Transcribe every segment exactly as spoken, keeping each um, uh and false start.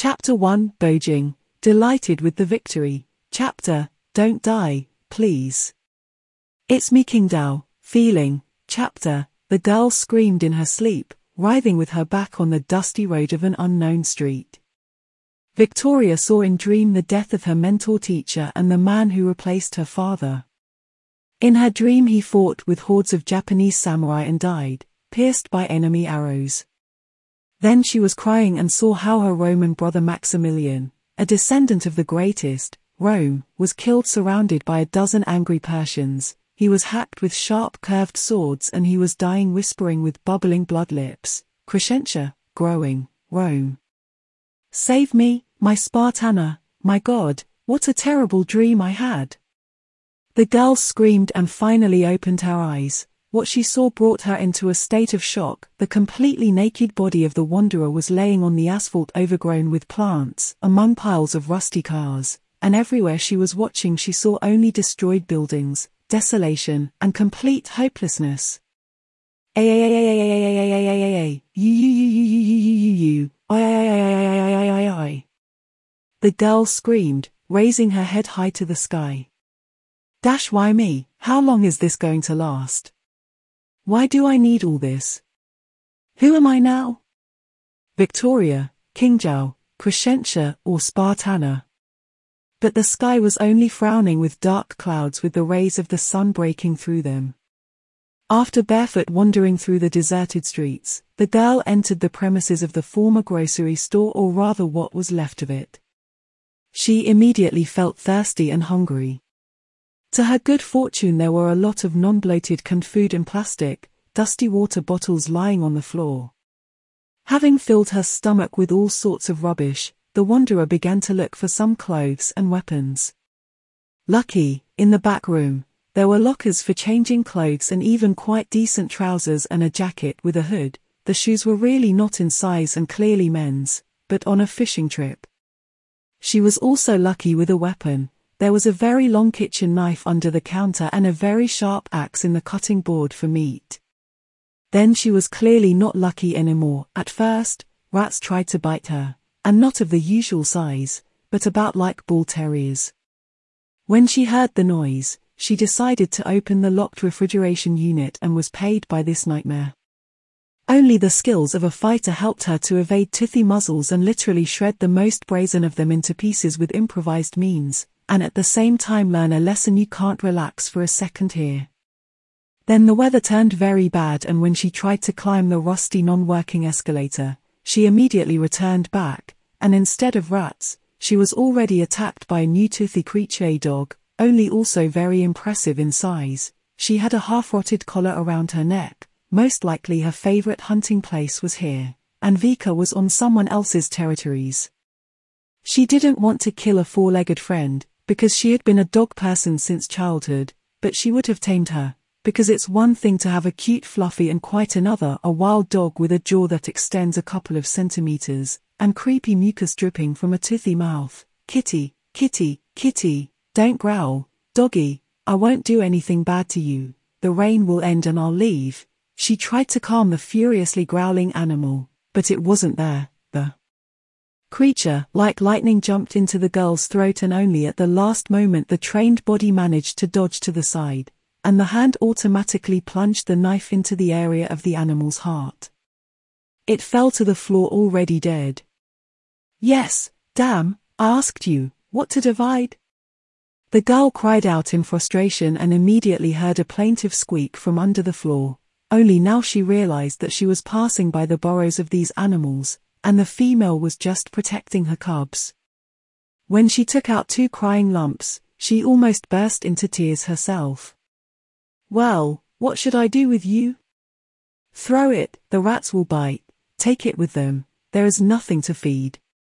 Chapter one, Bojing, delighted with the victory. Chapter, Don't die, please. It's me Qingdao, feeling. Chapter, the girl screamed in her sleep, writhing with her back on the dusty road of an unknown street. Victoria saw in dream the death of her mentor teacher and the man who replaced her father. In her dream he fought with hordes of Japanese samurai and died, pierced by enemy arrows. Then she was crying and saw how her Roman brother Maximilian, a descendant of the greatest, Rome, was killed surrounded by a dozen angry Persians. He was hacked with sharp curved swords and he was dying whispering with bubbling blood lips, Crescentia, growing, Rome. Save me, my Spartana, my God, what a terrible dream I had. The girl screamed and finally opened her eyes. What she saw brought her into a state of shock. The completely naked body of the wanderer was laying on the asphalt overgrown with plants, among piles of rusty cars, and everywhere she was watching she saw only destroyed buildings, desolation, and complete hopelessness. A a a a a a a a a a a you you you you you you you you I I I I I I I I. The girl screamed, raising her head high to the sky. Dash why me? How long is this going to last? Why do I need all this? Who am I now? Victoria, Qingdao, Crescentia, or Spartana? But the sky was only frowning with dark clouds with the rays of the sun breaking through them. After barefoot wandering through the deserted streets, the girl entered the premises of the former grocery store, or rather what was left of it. She immediately felt thirsty and hungry. To her good fortune there were a lot of non-bloated canned food and plastic, dusty water bottles lying on the floor. Having filled her stomach with all sorts of rubbish, the wanderer began to look for some clothes and weapons. Lucky, in the back room, there were lockers for changing clothes and even quite decent trousers and a jacket with a hood. The shoes were really not in size and clearly men's, but on a fishing trip. She was also lucky with a weapon. There was a very long kitchen knife under the counter and a very sharp axe in the cutting board for meat. Then she was clearly not lucky anymore. At first, rats tried to bite her, and not of the usual size, but about like bull terriers. When she heard the noise, she decided to open the locked refrigeration unit and was paid by this nightmare. Only the skills of a fighter helped her to evade toothy muzzles and literally shred the most brazen of them into pieces with improvised means, and at the same time learn a lesson you can't relax for a second here. Then the weather turned very bad, and when she tried to climb the rusty non-working escalator, she immediately returned back, and instead of rats, she was already attacked by a new toothy creature, a dog, only also very impressive in size. She had a half-rotted collar around her neck. Most likely her favorite hunting place was here, and Vika was on someone else's territories. She didn't want to kill a four-legged friend, because she had been a dog person since childhood, but she would have tamed her, because it's one thing to have a cute fluffy and quite another a wild dog with a jaw that extends a couple of centimeters, and creepy mucus dripping from a toothy mouth. Kitty, kitty, kitty, don't growl, doggy, I won't do anything bad to you, the rain will end and I'll leave. She tried to calm the furiously growling animal, but it wasn't there. The creature, like lightning, jumped into the girl's throat, and only at the last moment the trained body managed to dodge to the side, and the hand automatically plunged the knife into the area of the animal's heart. It fell to the floor already dead. Yes, damn, I asked you, what to divide? The girl cried out in frustration and immediately heard a plaintive squeak from under the floor. Only now she realized that she was passing by the burrows of these animals, and the female was just protecting her cubs. When she took out two crying lumps, she almost burst into tears herself. Well, what should I do with you? Throw it, the rats will bite, take it with them, there is nothing to feed.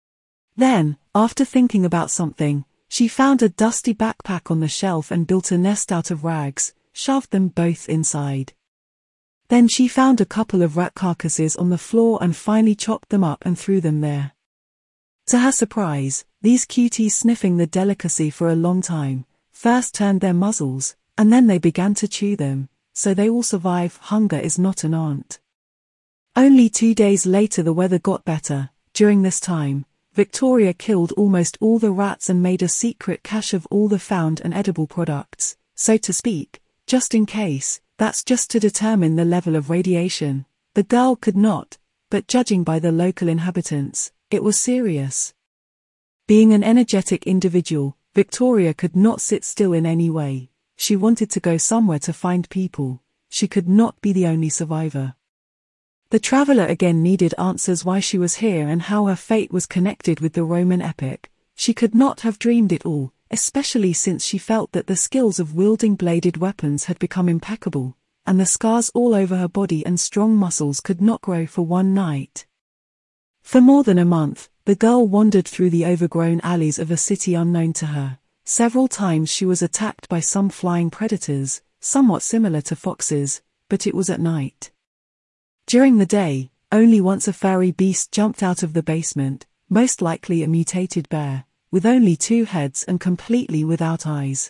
Then, after thinking about something, she found a dusty backpack on the shelf and built a nest out of rags, shoved them both inside. Then she found a couple of rat carcasses on the floor and finally chopped them up and threw them there. To her surprise, these cuties, sniffing the delicacy for a long time, first turned their muzzles, and then they began to chew them, so they all survive. Hunger is not an aunt. Only two days later the weather got better. During this time, Victoria killed almost all the rats and made a secret cache of all the found and edible products, so to speak, just in case. That's just to determine the level of radiation. The girl could not, but judging by the local inhabitants, it was serious. Being an energetic individual, Victoria could not sit still in any way. She wanted to go somewhere to find people. She could not be the only survivor. The traveler again needed answers why she was here and how her fate was connected with the Roman epic. She could not have dreamed it all, especially since she felt that the skills of wielding bladed weapons had become impeccable, and the scars all over her body and strong muscles could not grow for one night. For more than a month, the girl wandered through the overgrown alleys of a city unknown to her. Several times she was attacked by some flying predators, somewhat similar to foxes, but it was at night. During the day, only once a furry beast jumped out of the basement, most likely a mutated bear, with only two heads and completely without eyes.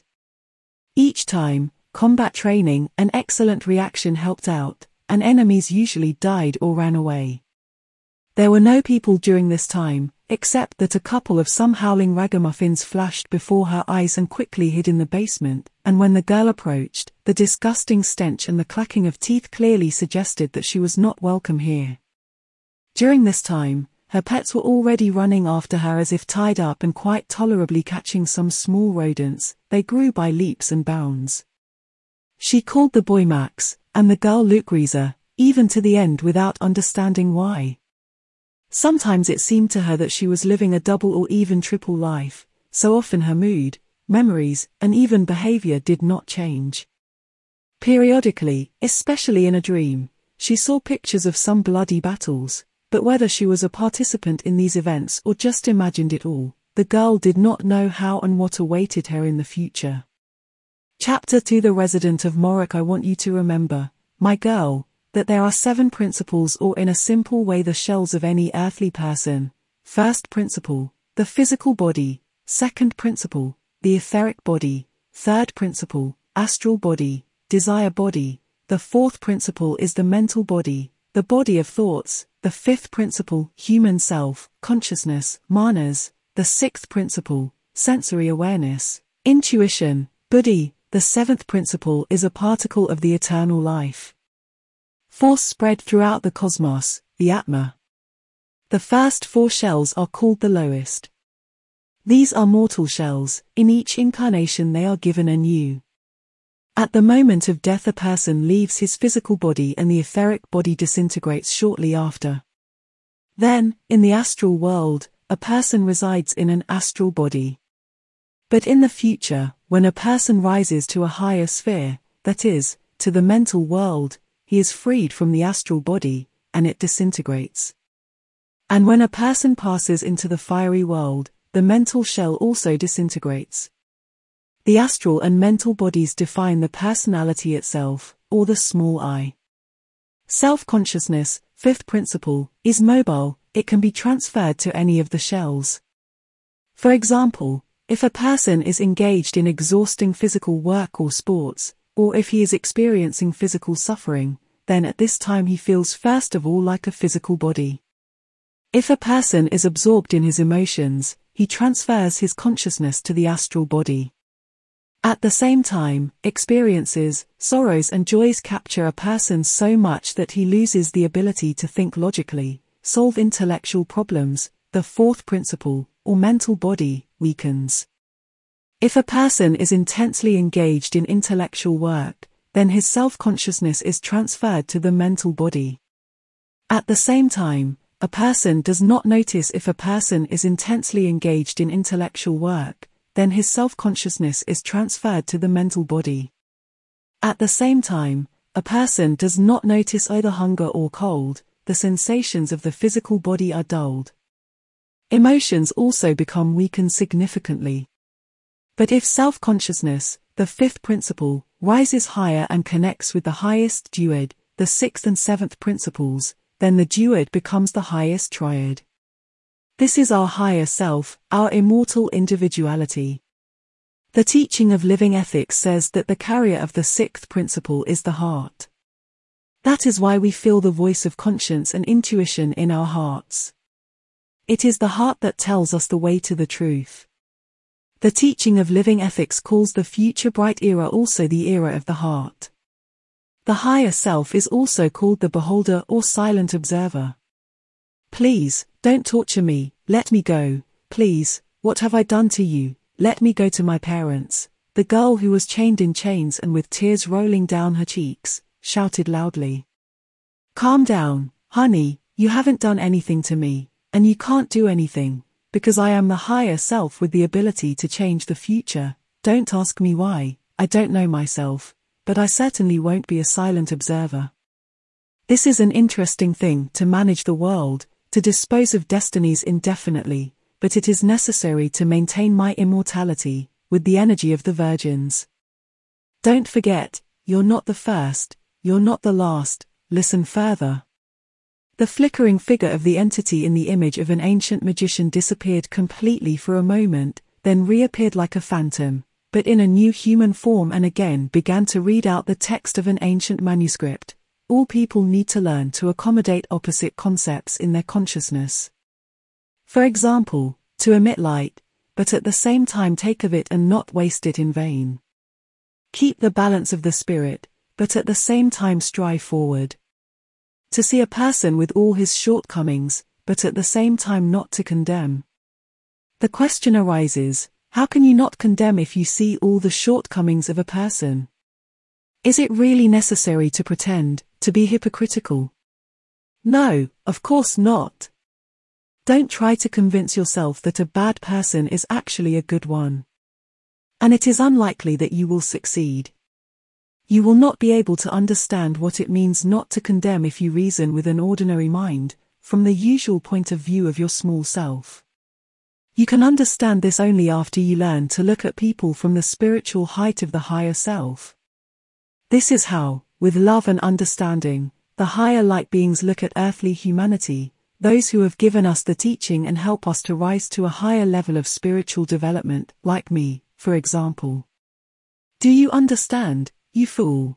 Each time, combat training and excellent reaction helped out, and enemies usually died or ran away. There were no people during this time, except that a couple of some howling ragamuffins flashed before her eyes and quickly hid in the basement, and when the girl approached, the disgusting stench and the clacking of teeth clearly suggested that she was not welcome here. During this time, her pets were already running after her as if tied up and quite tolerably catching some small rodents. They grew by leaps and bounds. She called the boy Max, and the girl Lucrezia, even to the end without understanding why. Sometimes it seemed to her that she was living a double or even triple life, so often her mood, memories, and even behavior did not change. Periodically, especially in a dream, she saw pictures of some bloody battles, but whether she was a participant in these events or just imagined it all, the girl did not know how and what awaited her in the future. Chapter two The Resident of Morok. I want you to remember, my girl, that there are seven principles, or in a simple way the shells of any earthly person. First principle, the physical body. Second principle, the etheric body. Third principle, astral body, desire body. The fourth principle is the mental body, the body of thoughts. The fifth principle, human self, consciousness, manas. The sixth principle, sensory awareness, intuition, buddhi. The seventh principle is a particle of the eternal life force spread throughout the cosmos, the Atma. The first four shells are called the lowest. These are mortal shells. In each incarnation they are given anew. At the moment of death a person leaves his physical body and the etheric body disintegrates shortly after. Then, in the astral world, a person resides in an astral body. But in the future, when a person rises to a higher sphere, that is, to the mental world, he is freed from the astral body, and it disintegrates. And when a person passes into the fiery world, the mental shell also disintegrates. The astral and mental bodies define the personality itself, or the small I. Self-consciousness, fifth principle, is mobile. It can be transferred to any of the shells. For example, if a person is engaged in exhausting physical work or sports, or if he is experiencing physical suffering, then at this time he feels first of all like a physical body. If a person is absorbed in his emotions, he transfers his consciousness to the astral body. At the same time, experiences, sorrows and joys capture a person so much that he loses the ability to think logically, solve intellectual problems. The fourth principle, or mental body, weakens. If a person is intensely engaged in intellectual work, then his self-consciousness is transferred to the mental body. At the same time, a person does not notice if a person is intensely engaged in intellectual work, then his self-consciousness is transferred to the mental body. At the same time, a person does not notice either hunger or cold. The sensations of the physical body are dulled. Emotions also become weakened significantly. But if self-consciousness, the fifth principle, rises higher and connects with the highest duad, the sixth and seventh principles, then the duad becomes the highest triad. This is our higher self, our immortal individuality. The teaching of living ethics says that the carrier of the sixth principle is the heart. That is why we feel the voice of conscience and intuition in our hearts. It is the heart that tells us the way to the truth. The teaching of living ethics calls the future bright era also the era of the heart. The higher self is also called the beholder or silent observer. Please, don't torture me, let me go, please, what have I done to you, let me go to my parents. The girl who was chained in chains and with tears rolling down her cheeks, shouted loudly. Calm down, honey, you haven't done anything to me, and you can't do anything, because I am the higher self with the ability to change the future. Don't ask me why, I don't know myself, but I certainly won't be a silent observer. This is an interesting thing to manage the world, to dispose of destinies indefinitely, but it is necessary to maintain my immortality, with the energy of the virgins. Don't forget, you're not the first, you're not the last, listen further. The flickering figure of the entity in the image of an ancient magician disappeared completely for a moment, then reappeared like a phantom, but in a new human form and again began to read out the text of an ancient manuscript. All people need to learn to accommodate opposite concepts in their consciousness. For example, to emit light, but at the same time take of it and not waste it in vain. Keep the balance of the spirit, but at the same time strive forward. To see a person with all his shortcomings, but at the same time not to condemn. The question arises, how can you not condemn if you see all the shortcomings of a person? Is it really necessary to pretend, to be hypocritical? No, of course not. Don't try to convince yourself that a bad person is actually a good one. And it is unlikely that you will succeed. You will not be able to understand what it means not to condemn if you reason with an ordinary mind, from the usual point of view of your small self. You can understand this only after you learn to look at people from the spiritual height of the higher self. This is how, with love and understanding, the higher light beings look at earthly humanity, those who have given us the teaching and help us to rise to a higher level of spiritual development, like me, for example. Do you understand, you fool?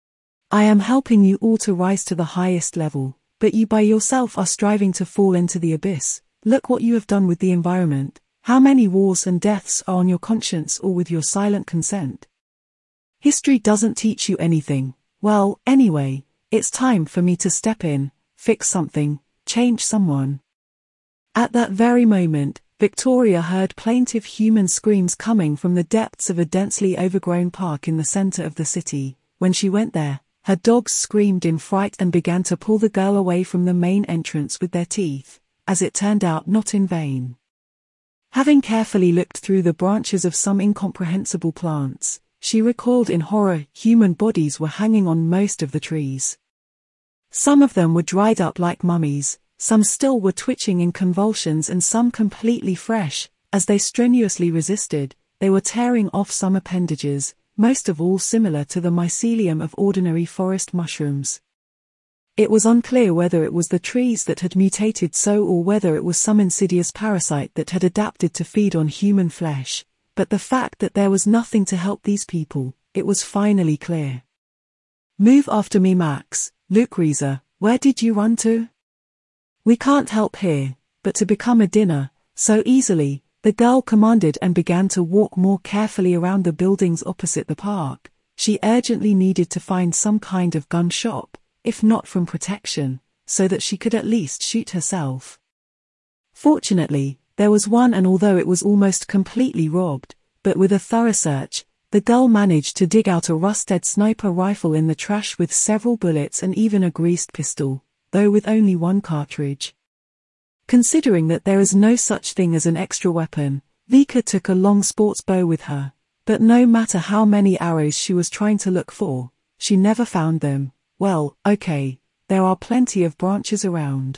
I am helping you all to rise to the highest level, but you by yourself are striving to fall into the abyss. Look what you have done with the environment, how many wars and deaths are on your conscience or with your silent consent. History doesn't teach you anything. Well, anyway, it's time for me to step in, fix something, change someone. At that very moment, Victoria heard plaintive human screams coming from the depths of a densely overgrown park in the center of the city. When she went there, her dogs screamed in fright and began to pull the girl away from the main entrance with their teeth, as it turned out not in vain. Having carefully looked through the branches of some incomprehensible plants, she recoiled in horror. Human bodies were hanging on most of the trees. Some of them were dried up like mummies, some still were twitching in convulsions and some completely fresh. As they strenuously resisted, they were tearing off some appendages, most of all similar to the mycelium of ordinary forest mushrooms. It was unclear whether it was the trees that had mutated so or whether it was some insidious parasite that had adapted to feed on human flesh, but the fact that there was nothing to help these people, it was finally clear. Move after me, Max, Lucreza, where did you run to? We can't help here, but to become a dinner, so easily, the girl commanded and began to walk more carefully around the buildings opposite the park. She urgently needed to find some kind of gun shop, if not from protection, so that she could at least shoot herself. Fortunately, there was one, and although it was almost completely robbed, but with a thorough search, the girl managed to dig out a rusted sniper rifle in the trash with several bullets and even a greased pistol, though with only one cartridge. Considering that there is no such thing as an extra weapon, Vika took a long sports bow with her, but no matter how many arrows she was trying to look for, she never found them. Well, okay, there are plenty of branches around.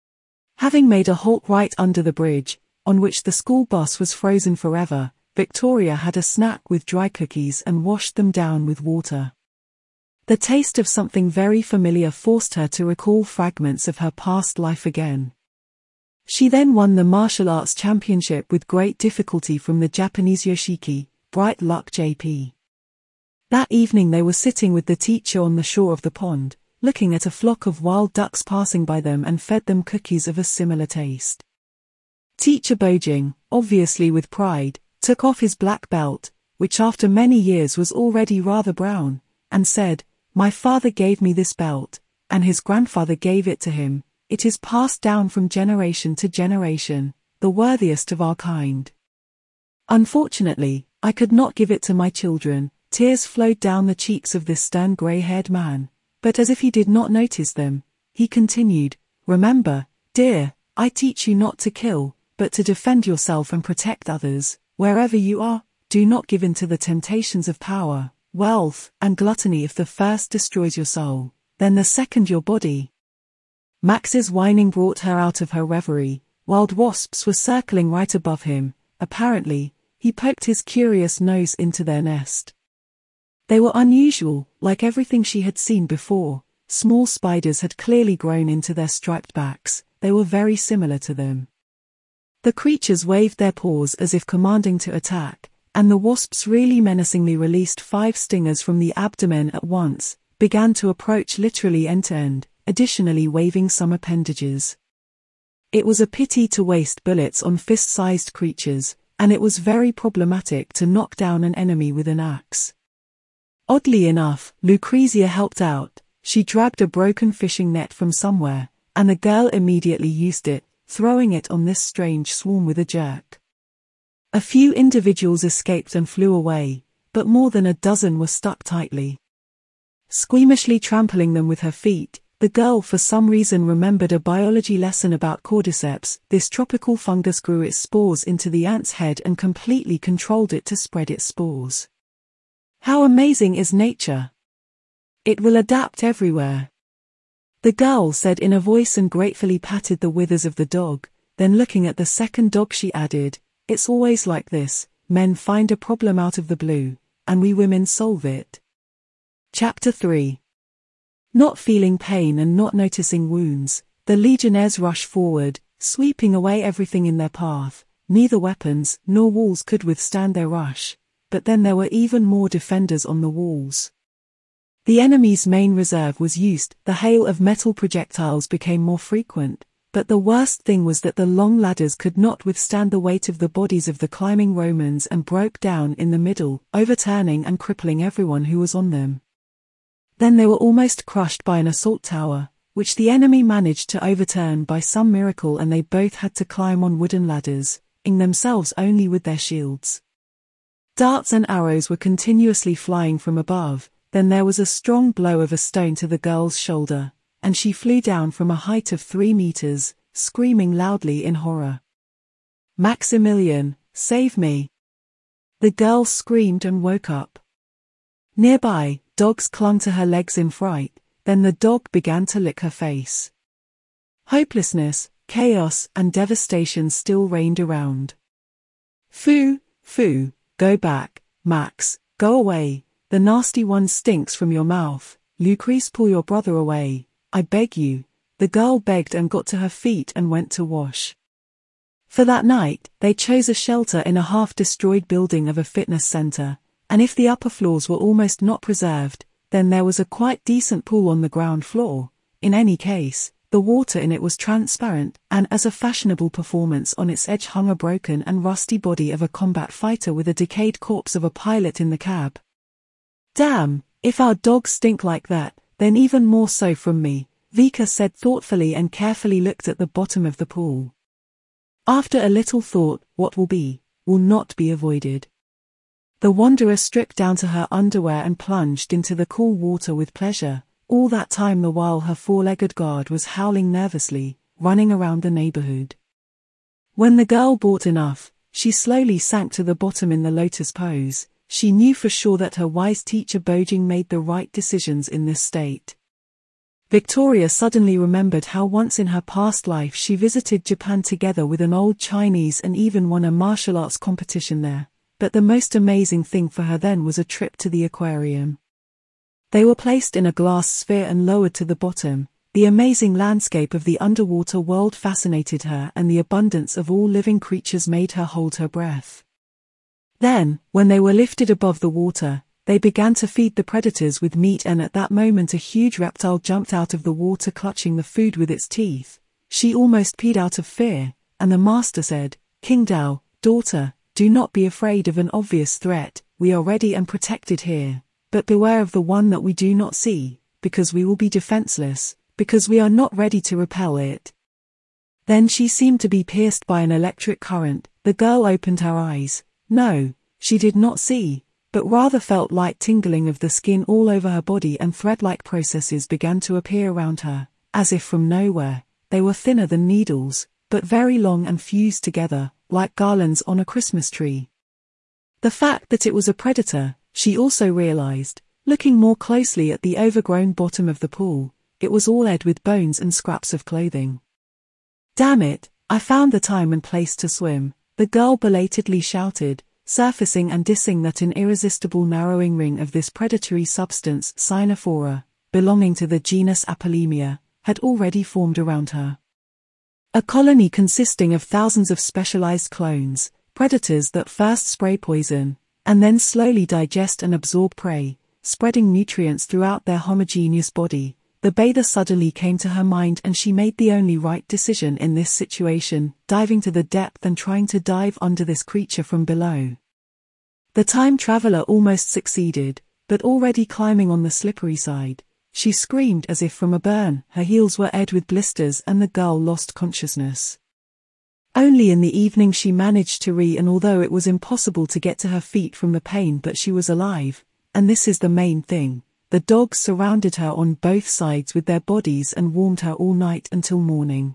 Having made a halt right under the bridge, on which the school bus was frozen forever, Victoria had a snack with dry cookies and washed them down with water. The taste of something very familiar forced her to recall fragments of her past life again. She then won the martial arts championship with great difficulty from the Japanese Yoshiki, Bright Luck J P. That evening they were sitting with the teacher on the shore of the pond, looking at a flock of wild ducks passing by them, and fed them cookies of a similar taste. Teacher Bojing, obviously with pride, took off his black belt, which after many years was already rather brown, and said, "My father gave me this belt, and his grandfather gave it to him. It is passed down from generation to generation, the worthiest of our kind. Unfortunately, I could not give it to my children." Tears flowed down the cheeks of this stern grey-haired man, but as if he did not notice them, he continued, "Remember, dear, I teach you not to kill, but to defend yourself and protect others. Wherever you are, do not give in to the temptations of power, wealth, and gluttony. If the first destroys your soul, then the second your body." Max's whining brought her out of her reverie. Wild wasps were circling right above him. Apparently, he poked his curious nose into their nest. They were unusual, like everything she had seen before. Small spiders had clearly grown into their striped backs. They were very similar to them. The creatures waved their paws as if commanding to attack, and the wasps really menacingly released five stingers from the abdomen at once, began to approach literally end to end, additionally waving some appendages. It was a pity to waste bullets on fist-sized creatures, and it was very problematic to knock down an enemy with an axe. Oddly enough, Lucrezia helped out. She dragged a broken fishing net from somewhere, and the girl immediately used it, throwing it on this strange swarm with a jerk. A few individuals escaped and flew away, but more than a dozen were stuck tightly. Squeamishly trampling them with her feet, the girl for some reason remembered a biology lesson about cordyceps. This tropical fungus grew its spores into the ant's head and completely controlled it to spread its spores. How amazing is nature! It will adapt everywhere. The girl said in a voice and gratefully patted the withers of the dog. Then looking at the second dog she added, "It's always like this, men find a problem out of the blue, and we women solve it." Chapter three. Not feeling pain and not noticing wounds, the legionnaires rush forward, sweeping away everything in their path. Neither weapons nor walls could withstand their rush, but then there were even more defenders on the walls. The enemy's main reserve was used. The hail of metal projectiles became more frequent, but the worst thing was that the long ladders could not withstand the weight of the bodies of the climbing Romans and broke down in the middle, overturning and crippling everyone who was on them. Then they were almost crushed by an assault tower, which the enemy managed to overturn by some miracle, and they both had to climb on wooden ladders, ing themselves only with their shields. Darts and arrows were continuously flying from above. Then there was a strong blow of a stone to the girl's shoulder, and she flew down from a height of three meters, screaming loudly in horror. "Maximilian, save me!" The girl screamed and woke up. Nearby, dogs clung to her legs in fright, then the dog began to lick her face. Hopelessness, chaos, and devastation still reigned around. "Foo, foo, go back, Max, go away. The nasty one stinks from your mouth. Lucrece, pull your brother away, I beg you." The girl begged and got to her feet and went to wash. For that night, they chose a shelter in a half-destroyed building of a fitness center, and if the upper floors were almost not preserved, then there was a quite decent pool on the ground floor. In any case, the water in it was transparent, and as a fashionable performance on its edge hung a broken and rusty body of a combat fighter with a decayed corpse of a pilot in the cab. "Damn, if our dogs stink like that, then even more so from me," Vika said thoughtfully and carefully looked at the bottom of the pool. After a little thought, what will be, will not be avoided. The wanderer stripped down to her underwear and plunged into the cool water with pleasure, all that time the while her four-legged guard was howling nervously, running around the neighborhood. When the girl bought enough, she slowly sank to the bottom in the lotus pose. She knew for sure that her wise teacher Bojing made the right decisions in this state. Victoria suddenly remembered how once in her past life she visited Japan together with an old Chinese and even won a martial arts competition there, but the most amazing thing for her then was a trip to the aquarium. They were placed in a glass sphere and lowered to the bottom. The amazing landscape of the underwater world fascinated her, and the abundance of all living creatures made her hold her breath. Then, when they were lifted above the water, they began to feed the predators with meat, and at that moment a huge reptile jumped out of the water clutching the food with its teeth. She almost peed out of fear, and the master said, "Qingdao, daughter, do not be afraid of an obvious threat, we are ready and protected here. But beware of the one that we do not see, because we will be defenseless, because we are not ready to repel it." Then she seemed to be pierced by an electric current. The girl opened her eyes. No, she did not see, but rather felt light tingling of the skin all over her body, and thread-like processes began to appear around her, as if from nowhere. They were thinner than needles, but very long and fused together, like garlands on a Christmas tree. The fact that it was a predator, she also realized, looking more closely at the overgrown bottom of the pool. It was all edged with bones and scraps of clothing. "Damn it, I found the time and place to swim," the girl belatedly shouted, surfacing and dissing that an irresistible narrowing ring of this predatory substance, Cynophora, belonging to the genus Apolemia, had already formed around her. A colony consisting of thousands of specialized clones, predators that first spray poison, and then slowly digest and absorb prey, spreading nutrients throughout their homogeneous body. The bather suddenly came to her mind, and she made the only right decision in this situation, diving to the depth and trying to dive under this creature from below. The time traveler almost succeeded, but already climbing on the slippery side, she screamed as if from a burn. Her heels were edged with blisters and the girl lost consciousness. Only in the evening she managed to re and although it was impossible to get to her feet from the pain, but she was alive, and this is the main thing. The dogs surrounded her on both sides with their bodies and warmed her all night until morning.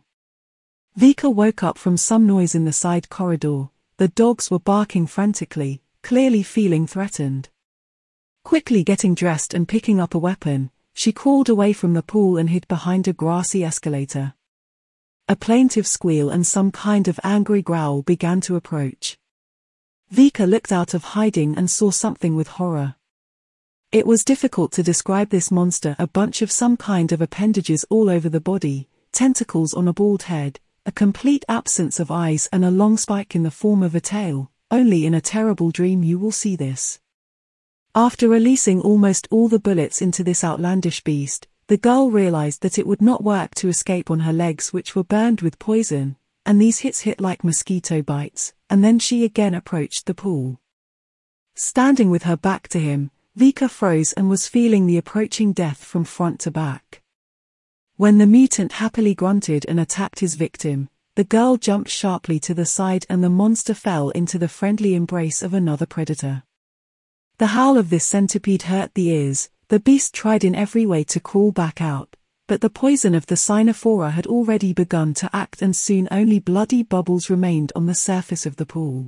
Vika woke up from some noise in the side corridor. The dogs were barking frantically, clearly feeling threatened. Quickly getting dressed and picking up a weapon, she crawled away from the pool and hid behind a grassy escalator. A plaintive squeal and some kind of angry growl began to approach. Vika looked out of hiding and saw something with horror. It was difficult to describe this monster, a bunch of some kind of appendages all over the body, tentacles on a bald head, a complete absence of eyes and a long spike in the form of a tail. Only in a terrible dream you will see this. After releasing almost all the bullets into this outlandish beast, the girl realized that it would not work to escape on her legs, which were burned with poison, and these hits hit like mosquito bites, and then she again approached the pool. Standing with her back to him, Vika froze and was feeling the approaching death from front to back. When the mutant happily grunted and attacked his victim, the girl jumped sharply to the side and the monster fell into the friendly embrace of another predator. The howl of this centipede hurt the ears. The beast tried in every way to crawl back out, but the poison of the Cynophora had already begun to act and soon only bloody bubbles remained on the surface of the pool.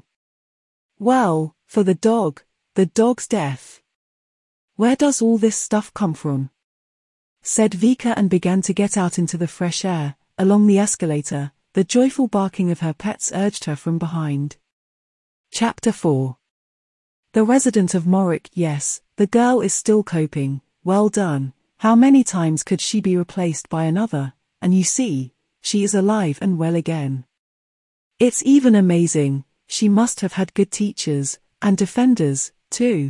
"Well, for the dog, the dog's death. Where does all this stuff come from?" said Vika and began to get out into the fresh air. Along the escalator, the joyful barking of her pets urged her from behind. Chapter four. The resident of Morik. Yes, the girl is still coping. Well done. How many times could she be replaced by another? And you see, she is alive and well again. It's even amazing, she must have had good teachers, and defenders, too.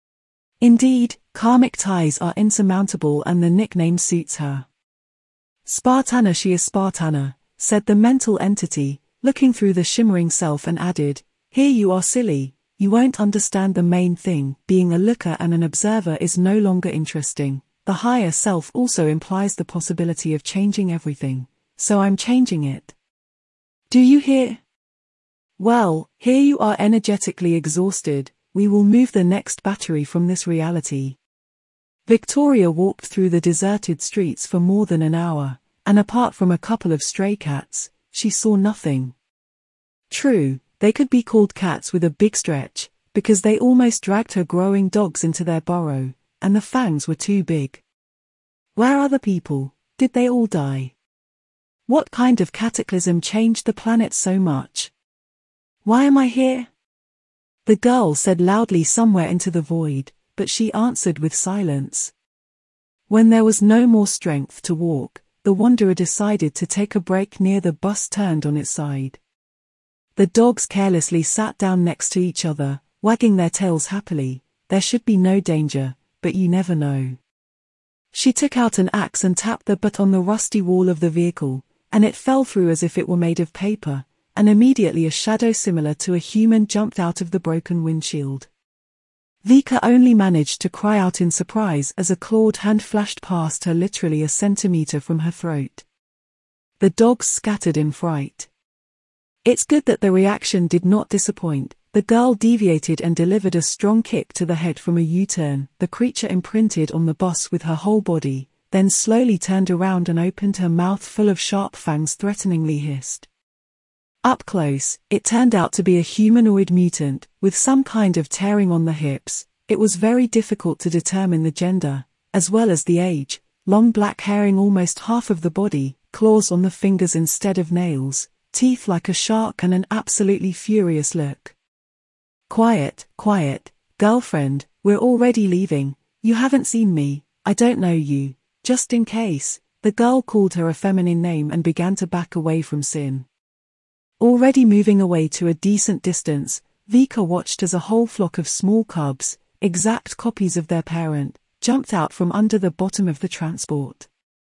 Indeed, karmic ties are insurmountable and the nickname suits her. Spartana, she is Spartana, said the mental entity, looking through the shimmering self, and added, "Here you are, silly, you won't understand the main thing. Being a looker and an observer is no longer interesting. The higher self also implies the possibility of changing everything, so I'm changing it. Do you hear? Well, here you are energetically exhausted. We will move the next battery from this reality." Victoria walked through the deserted streets for more than an hour, and apart from a couple of stray cats, she saw nothing. True, they could be called cats with a big stretch, because they almost dragged her growing dogs into their burrow, and the fangs were too big. Where are the people? Did they all die? What kind of cataclysm changed the planet so much? Why am I here? The girl said loudly somewhere into the void, but she answered with silence. When there was no more strength to walk, the wanderer decided to take a break near the bus turned on its side. The dogs carelessly sat down next to each other, wagging their tails happily. There should be no danger, but you never know. She took out an axe and tapped the butt on the rusty wall of the vehicle, and it fell through as if it were made of paper. and immediately a shadow similar to a human jumped out of the broken windshield. Vika only managed to cry out in surprise as a clawed hand flashed past her literally a centimeter from her throat. The dogs scattered in fright. It's good that the reaction did not disappoint. The girl deviated and delivered a strong kick to the head from a U-turn. The creature imprinted on the boss with her whole body, then slowly turned around and opened her mouth full of sharp fangs, threateningly hissed. Up close, it turned out to be a humanoid mutant, with some kind of tearing on the hips. It was very difficult to determine the gender, as well as the age. Long black hairing almost half of the body, claws on the fingers instead of nails, teeth like a shark, and an absolutely furious look. Quiet, quiet, girlfriend, we're already leaving. You haven't seen me, I don't know you, just in case. The girl called her a feminine name and began to back away from Sin. Already moving away to a decent distance, Vika watched as a whole flock of small cubs, exact copies of their parent, jumped out from under the bottom of the transport.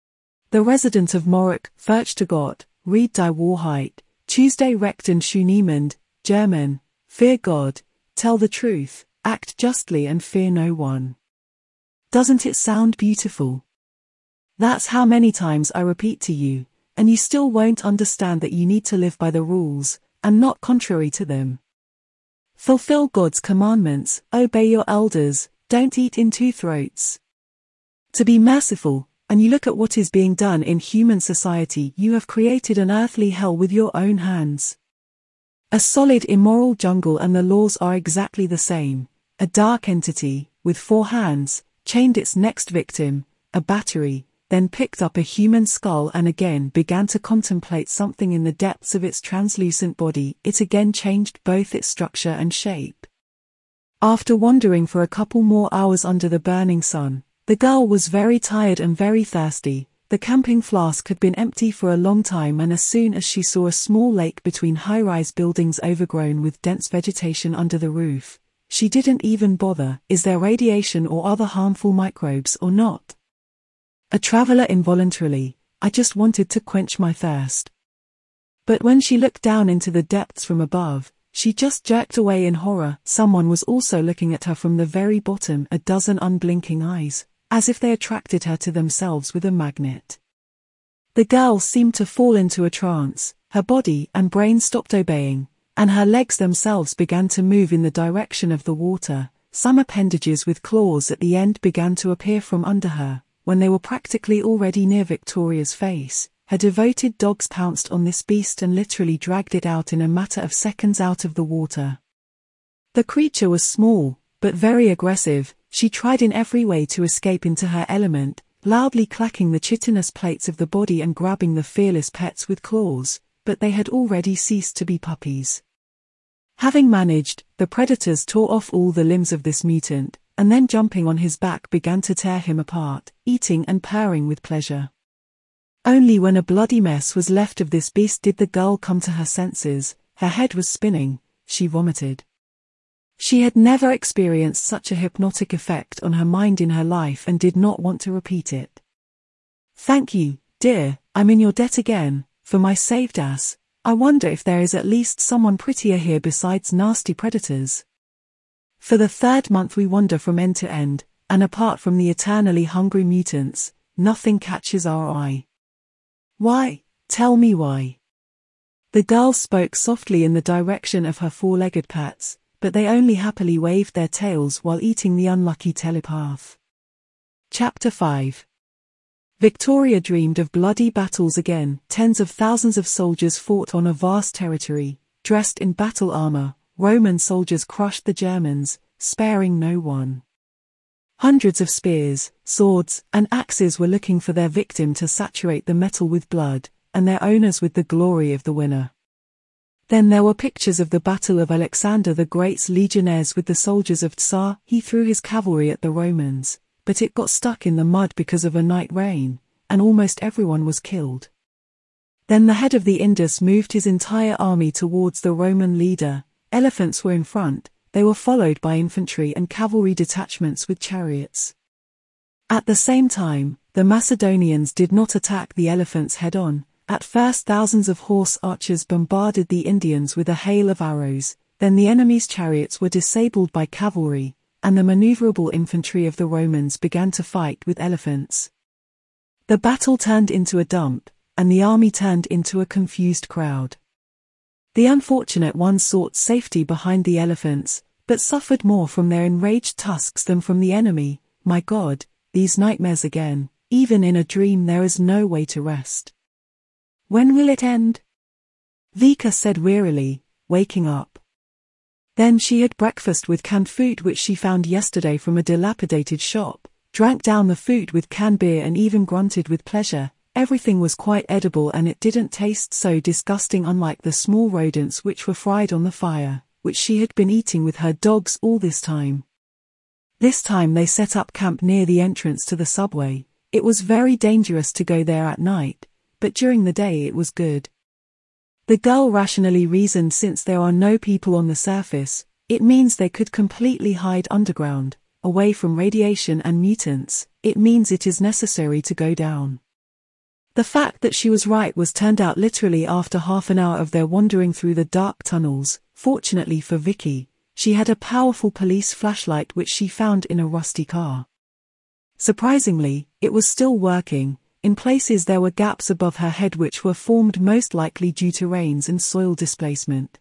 The resident of Morok, Furchte Gott, Reed die Wahrheit, Tuesday Rechten Schuniemand, German, fear God, tell the truth, act justly and fear no one. Doesn't it sound beautiful? That's how many times I repeat to you, and you still won't understand that you need to live by the rules, and not contrary to them. Fulfill God's commandments, obey your elders, don't eat in two throats. To be merciful, and you look at what is being done in human society. You have created an earthly hell with your own hands. A solid immoral jungle, and the laws are exactly the same. A dark entity, with four hands, chained its next victim, a battery, then picked up a human skull and again began to contemplate something in the depths of its translucent body. It again changed both its structure and shape. After wandering for a couple more hours under the burning sun, the girl was very tired and very thirsty. The camping flask had been empty for a long time, and as soon as she saw a small lake between high-rise buildings overgrown with dense vegetation under the roof, she didn't even bother. Is there radiation or other harmful microbes or not? A traveler involuntarily, I just wanted to quench my thirst. But when she looked down into the depths from above, she just jerked away in horror. Someone was also looking at her from the very bottom, a dozen unblinking eyes, as if they attracted her to themselves with a magnet. The girl seemed to fall into a trance. Her body and brain stopped obeying, and her legs themselves began to move in the direction of the water. Some appendages with claws at the end began to appear from under her. When they were practically already near Victoria's face, her devoted dogs pounced on this beast and literally dragged it out in a matter of seconds out of the water. The creature was small, but very aggressive. She tried in every way to escape into her element, loudly clacking the chitinous plates of the body and grabbing the fearless pets with claws, but they had already ceased to be puppies. Having managed, the predators tore off all the limbs of this mutant, and then jumping on his back began to tear him apart, eating and purring with pleasure. Only when a bloody mess was left of this beast did the girl come to her senses. Her head was spinning, she vomited. She had never experienced such a hypnotic effect on her mind in her life and did not want to repeat it. Thank you, dear, I'm in your debt again, for my saved ass. I wonder if there is at least someone prettier here besides nasty predators. For the third month we wander from end to end, and apart from the eternally hungry mutants, nothing catches our eye. Why? Tell me why. The girl spoke softly in the direction of her four-legged pets, but they only happily waved their tails while eating the unlucky telepath. Chapter five. Victoria dreamed of bloody battles again. Tens of thousands of soldiers fought on a vast territory, dressed in battle armor. Roman soldiers crushed the Germans, sparing no one. Hundreds of spears, swords, and axes were looking for their victim to saturate the metal with blood, and their owners with the glory of the winner. Then there were pictures of the Battle of Alexander the Great's legionnaires with the soldiers of Tsar. He threw his cavalry at the Romans, but it got stuck in the mud because of a night rain, and almost everyone was killed. Then the head of the Indus moved his entire army towards the Roman leader. Elephants were in front, they were followed by infantry and cavalry detachments with chariots. At the same time, the Macedonians did not attack the elephants head-on. At first thousands of horse archers bombarded the Indians with a hail of arrows, then the enemy's chariots were disabled by cavalry, and the maneuverable infantry of the Romans began to fight with elephants. The battle turned into a dump, and the army turned into a confused crowd. The unfortunate ones sought safety behind the elephants, but suffered more from their enraged tusks than from the enemy. My God, these nightmares again. Even in a dream there is no way to rest. When will it end? Vika said wearily, waking up. Then she had breakfast with canned food which she found yesterday from a dilapidated shop, drank down the food with canned beer and even grunted with pleasure. Everything was quite edible and it didn't taste so disgusting, unlike the small rodents which were fried on the fire, which she had been eating with her dogs all this time. This time they set up camp near the entrance to the subway. It was very dangerous to go there at night, but during the day it was good. The girl rationally reasoned, since there are no people on the surface, it means they could completely hide underground, away from radiation and mutants. It means it is necessary to go down. The fact that she was right was turned out literally after half an hour of their wandering through the dark tunnels. Fortunately for Vicky, she had a powerful police flashlight which she found in a rusty car. Surprisingly, it was still working. In places there were gaps above her head which were formed most likely due to rains and soil displacement.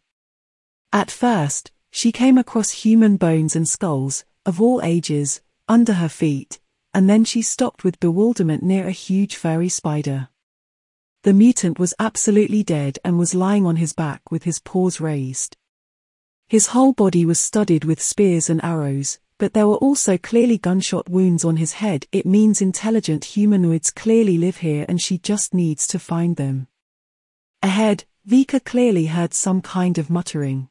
At first, she came across human bones and skulls, of all ages, under her feet, and then she stopped with bewilderment near a huge furry spider. The mutant was absolutely dead and was lying on his back with his paws raised. His whole body was studded with spears and arrows, but there were also clearly gunshot wounds on his head. It means intelligent humanoids clearly live here and she just needs to find them. Ahead, Vika clearly heard some kind of muttering.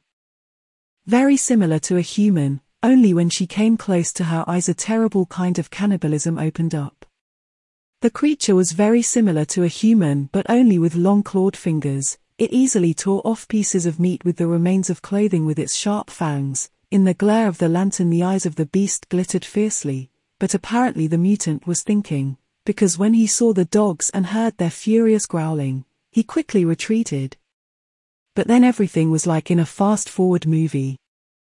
Very similar to a human, only when she came close to her eyes a terrible kind of cannibalism opened up. The creature was very similar to a human but only with long clawed fingers. It easily tore off pieces of meat with the remains of clothing with its sharp fangs. In the glare of the lantern the eyes of the beast glittered fiercely, but apparently the mutant was thinking, because when he saw the dogs and heard their furious growling, he quickly retreated. But then everything was like in a fast-forward movie.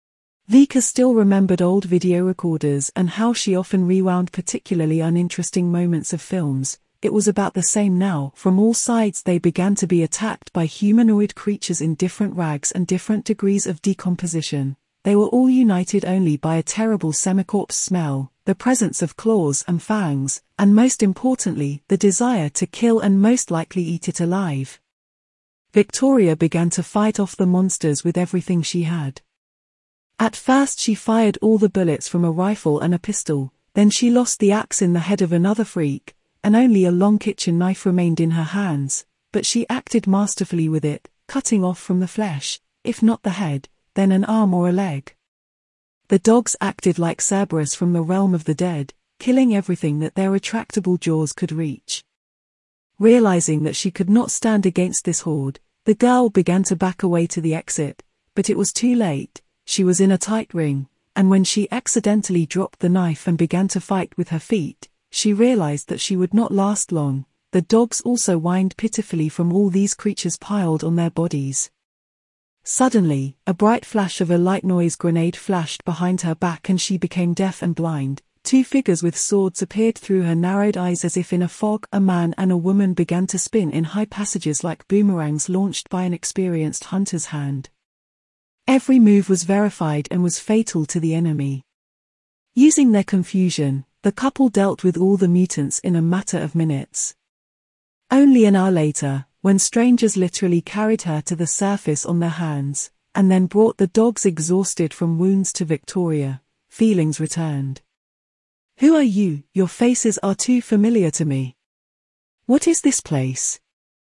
Vika still remembered old video recorders and how she often rewound particularly uninteresting moments of films. It was about the same now. From all sides they began to be attacked by humanoid creatures in different rags and different degrees of decomposition. They were all united only by a terrible semi-corpse smell, the presence of claws and fangs, and most importantly, the desire to kill and most likely eat it alive. Victoria began to fight off the monsters with everything she had. At first she fired all the bullets from a rifle and a pistol, then she lost the axe in the head of another freak, and only a long kitchen knife remained in her hands, but she acted masterfully with it, cutting off from the flesh, if not the head, then an arm or a leg. The dogs acted like Cerberus from the realm of the dead, killing everything that their retractable jaws could reach. Realizing that she could not stand against this horde, the girl began to back away to the exit, but it was too late. She was in a tight ring, and when she accidentally dropped the knife and began to fight with her feet, she realized that she would not last long. The dogs also whined pitifully from all these creatures piled on their bodies. Suddenly, a bright flash of a light noise grenade flashed behind her back and she became deaf and blind. Two figures with swords appeared through her narrowed eyes as if in a fog. A man and a woman began to spin in high passages like boomerangs launched by an experienced hunter's hand. Every move was verified and was fatal to the enemy. Using their confusion, the couple dealt with all the mutants in a matter of minutes. Only an hour later, when strangers literally carried her to the surface on their hands, and then brought the dogs exhausted from wounds to Victoria, feelings returned. Who are you? Your faces are too familiar to me. What is this place?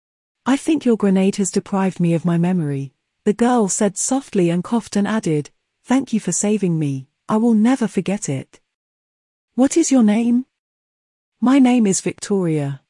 I think your grenade has deprived me of my memory, the girl said softly and coughed and added, thank you for saving me, I will never forget it. What is your name? My name is Victoria.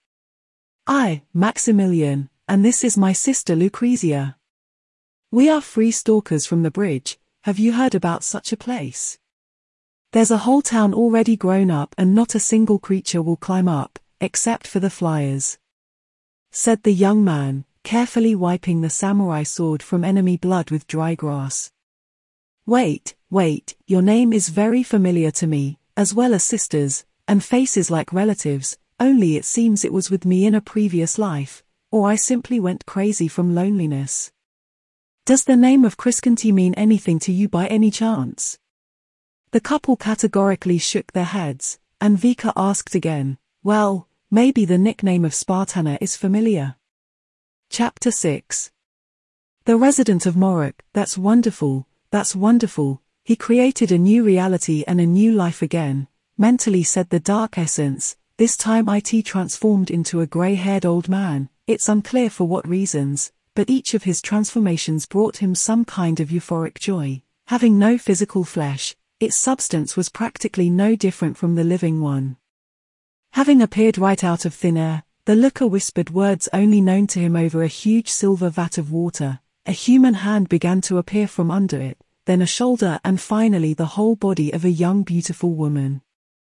I, Maximilian, and this is my sister Lucrezia. We are free stalkers from the bridge. Have you heard about such a place? There's a whole town already grown up and not a single creature will climb up, except for the flyers. said the young man, carefully wiping the samurai sword from enemy blood with dry grass. Wait, wait, your name is very familiar to me, as well as sisters, and faces like relatives, only it seems it was with me in a previous life, or I simply went crazy from loneliness. Does the name of Kriskanti mean anything to you by any chance? The couple categorically shook their heads, and Vika asked again, well, maybe the nickname of Spartana is familiar. Chapter six. The resident of Morok, that's wonderful, that's wonderful, he created a new reality and a new life again, mentally said the dark essence, this time it transformed into a grey-haired old man, it's unclear for what reasons, but each of his transformations brought him some kind of euphoric joy. Having no physical flesh, its substance was practically no different from the living one. Having appeared right out of thin air, the looker whispered words only known to him over a huge silver vat of water. A human hand began to appear from under it, then a shoulder and finally the whole body of a young beautiful woman.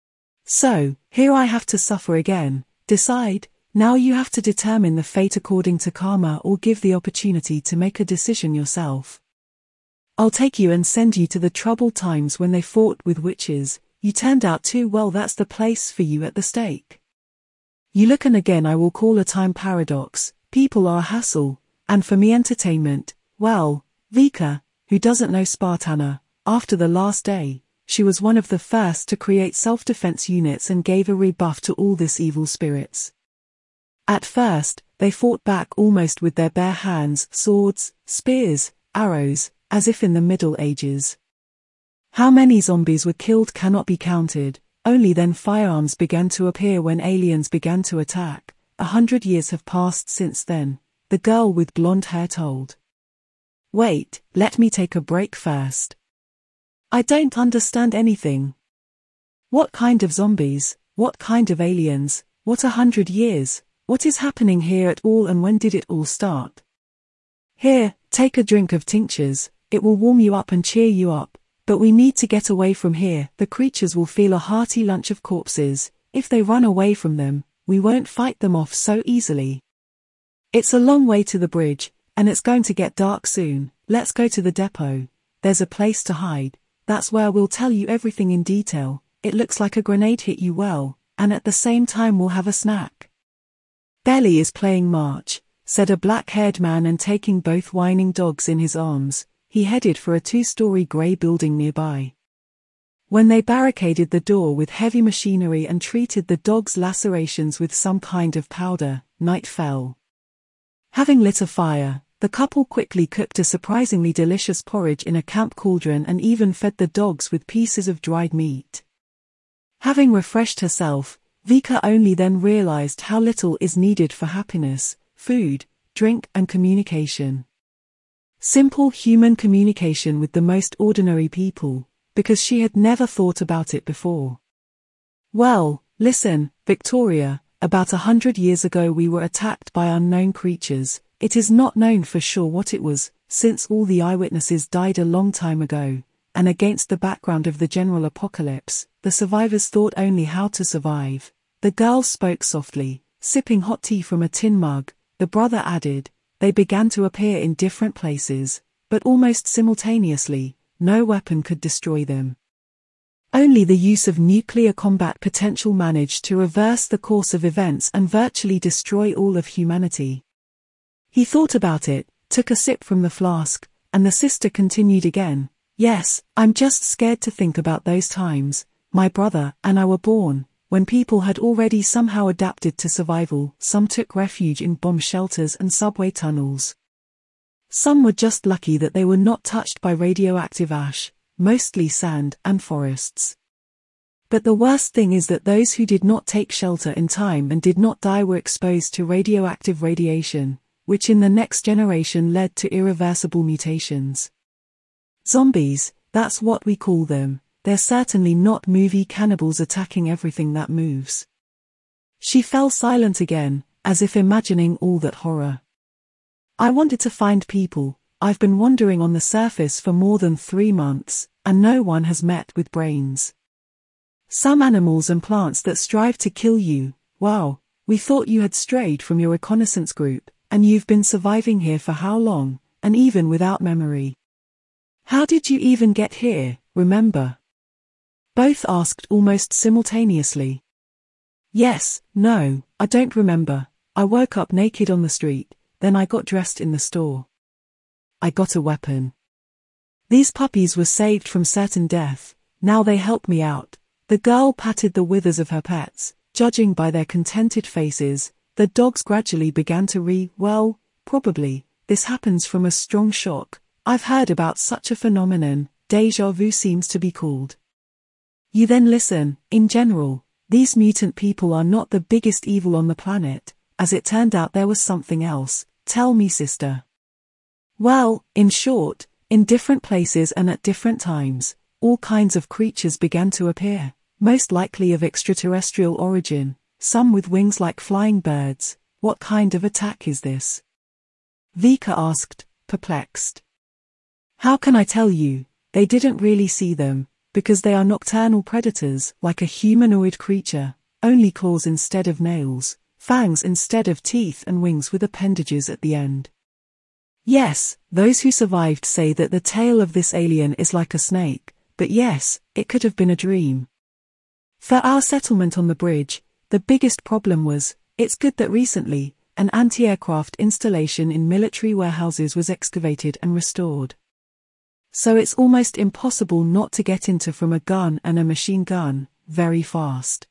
So, here I have to suffer again. Decide, now you have to determine the fate according to karma or give the opportunity to make a decision yourself. I'll take you and send you to the troubled times when they fought with witches. You turned out too well, that's the place for you at the stake. You look, and again I will call a time paradox, people are a hassle, and for me entertainment, well, Vika, who doesn't know Spartana, after the last day, she was one of the first to create self-defense units and gave a rebuff to all this evil spirits. At first, they fought back almost with their bare hands, swords, spears, arrows, as if in the Middle Ages. How many zombies were killed cannot be counted, only then firearms began to appear when aliens began to attack. A hundred years have passed since then, the girl with blonde hair told. Wait, let me take a break first. I don't understand anything. What kind of zombies, what kind of aliens, what a hundred years? What is happening here at all, and when did it all start? Here, take a drink of tinctures, it will warm you up and cheer you up, but we need to get away from here. The creatures will feel a hearty lunch of corpses. If they run away from them, we won't fight them off so easily. It's a long way to the bridge, and it's going to get dark soon. Let's go to the depot. There's a place to hide. That's where we'll tell you everything in detail. It looks like a grenade hit you well, and at the same time we'll have a snack. Belly is playing March, said a black-haired man, and taking both whining dogs in his arms, he headed for a two-story grey building nearby. When they barricaded the door with heavy machinery and treated the dogs' lacerations with some kind of powder, night fell. Having lit a fire, the couple quickly cooked a surprisingly delicious porridge in a camp cauldron and even fed the dogs with pieces of dried meat. Having refreshed herself, Vika only then realized how little is needed for happiness: food, drink and communication. Simple human communication with the most ordinary people, because she had never thought about it before. Well, listen, Victoria, about a hundred years ago we were attacked by unknown creatures. It is not known for sure what it was, since all the eyewitnesses died a long time ago, and against the background of the general apocalypse, the survivors thought only how to survive. The girl spoke softly, sipping hot tea from a tin mug. The brother added, they began to appear in different places, but almost simultaneously. No weapon could destroy them. Only the use of nuclear combat potential managed to reverse the course of events and virtually destroy all of humanity. He thought about it, took a sip from the flask, and the sister continued again. Yes, I'm just scared to think about those times. My brother and I were born, when people had already somehow adapted to survival. Some took refuge in bomb shelters and subway tunnels. Some were just lucky that they were not touched by radioactive ash, mostly sand and forests. But the worst thing is that those who did not take shelter in time and did not die were exposed to radioactive radiation, which in the next generation led to irreversible mutations. Zombies, that's what we call them. They're certainly not movie cannibals attacking everything that moves. She fell silent again, as if imagining all that horror. I wanted to find people. I've been wandering on the surface for more than three months, and no one has met with brains. Some animals and plants that strive to kill you. Wow, We thought you had strayed from your reconnaissance group, and you've been surviving here for how long, and even without memory. How did you even get here, remember? Both asked almost simultaneously. Yes, no, I don't remember. I woke up naked on the street, then I got dressed in the store. I got a weapon. These puppies were saved from certain death, now they help me out. The girl patted the withers of her pets. Judging by their contented faces, the dogs gradually began to re, well, probably, this happens from a strong shock. I've heard about such a phenomenon, déjà vu seems to be called. You then listen, in general, these mutant people are not the biggest evil on the planet, as it turned out there was something else. Tell me, sister. Well, in short, in different places and at different times, all kinds of creatures began to appear, most likely of extraterrestrial origin, some with wings like flying birds. What kind of attack is this? Vika asked, perplexed. How can I tell you? They didn't really see them, because they are nocturnal predators, like a humanoid creature, only claws instead of nails, fangs instead of teeth and wings with appendages at the end. Yes, those who survived say that the tail of this alien is like a snake, but yes, it could have been a dream. For our settlement on the bridge, the biggest problem was, it's good that recently, an anti-aircraft installation in military warehouses was excavated and restored. So it's almost impossible not to get into from a gun and a machine gun, very fast.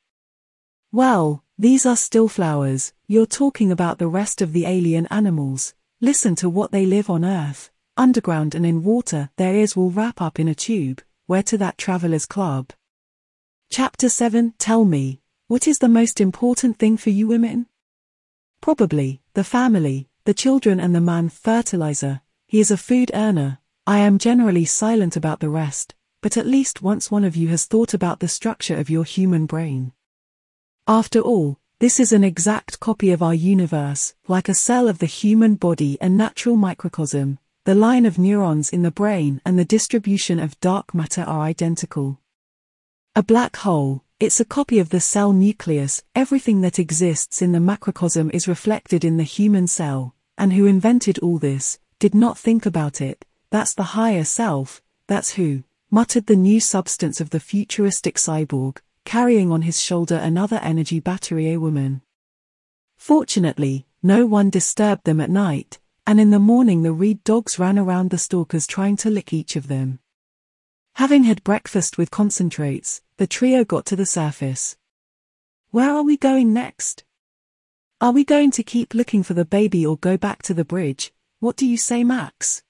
Well, these are still flowers, you're talking about the rest of the alien animals. Listen to what they live on Earth, underground and in water. Their ears will wrap up in a tube. Where to that traveler's club? Chapter seven. Tell me, what is the most important thing for you women? Probably, the family, the children and the man fertilizer. He is a food earner. I am generally silent about the rest, but at least once one of you has thought about the structure of your human brain. After all, this is an exact copy of our universe, like a cell of the human body, a natural microcosm. The line of neurons in the brain and the distribution of dark matter are identical. A black hole, it's a copy of the cell nucleus. Everything that exists in the macrocosm is reflected in the human cell, and who invented all this, did not think about it. That's the higher self, that's who, muttered the new substance of the futuristic cyborg, carrying on his shoulder another energy battery. A woman. Fortunately, no one disturbed them at night, and in the morning the Reed dogs ran around the stalkers trying to lick each of them. Having had breakfast with concentrates, the trio got to the surface. Where are we going next? Are we going to keep looking for the baby or go back to the bridge? What do you say, Max?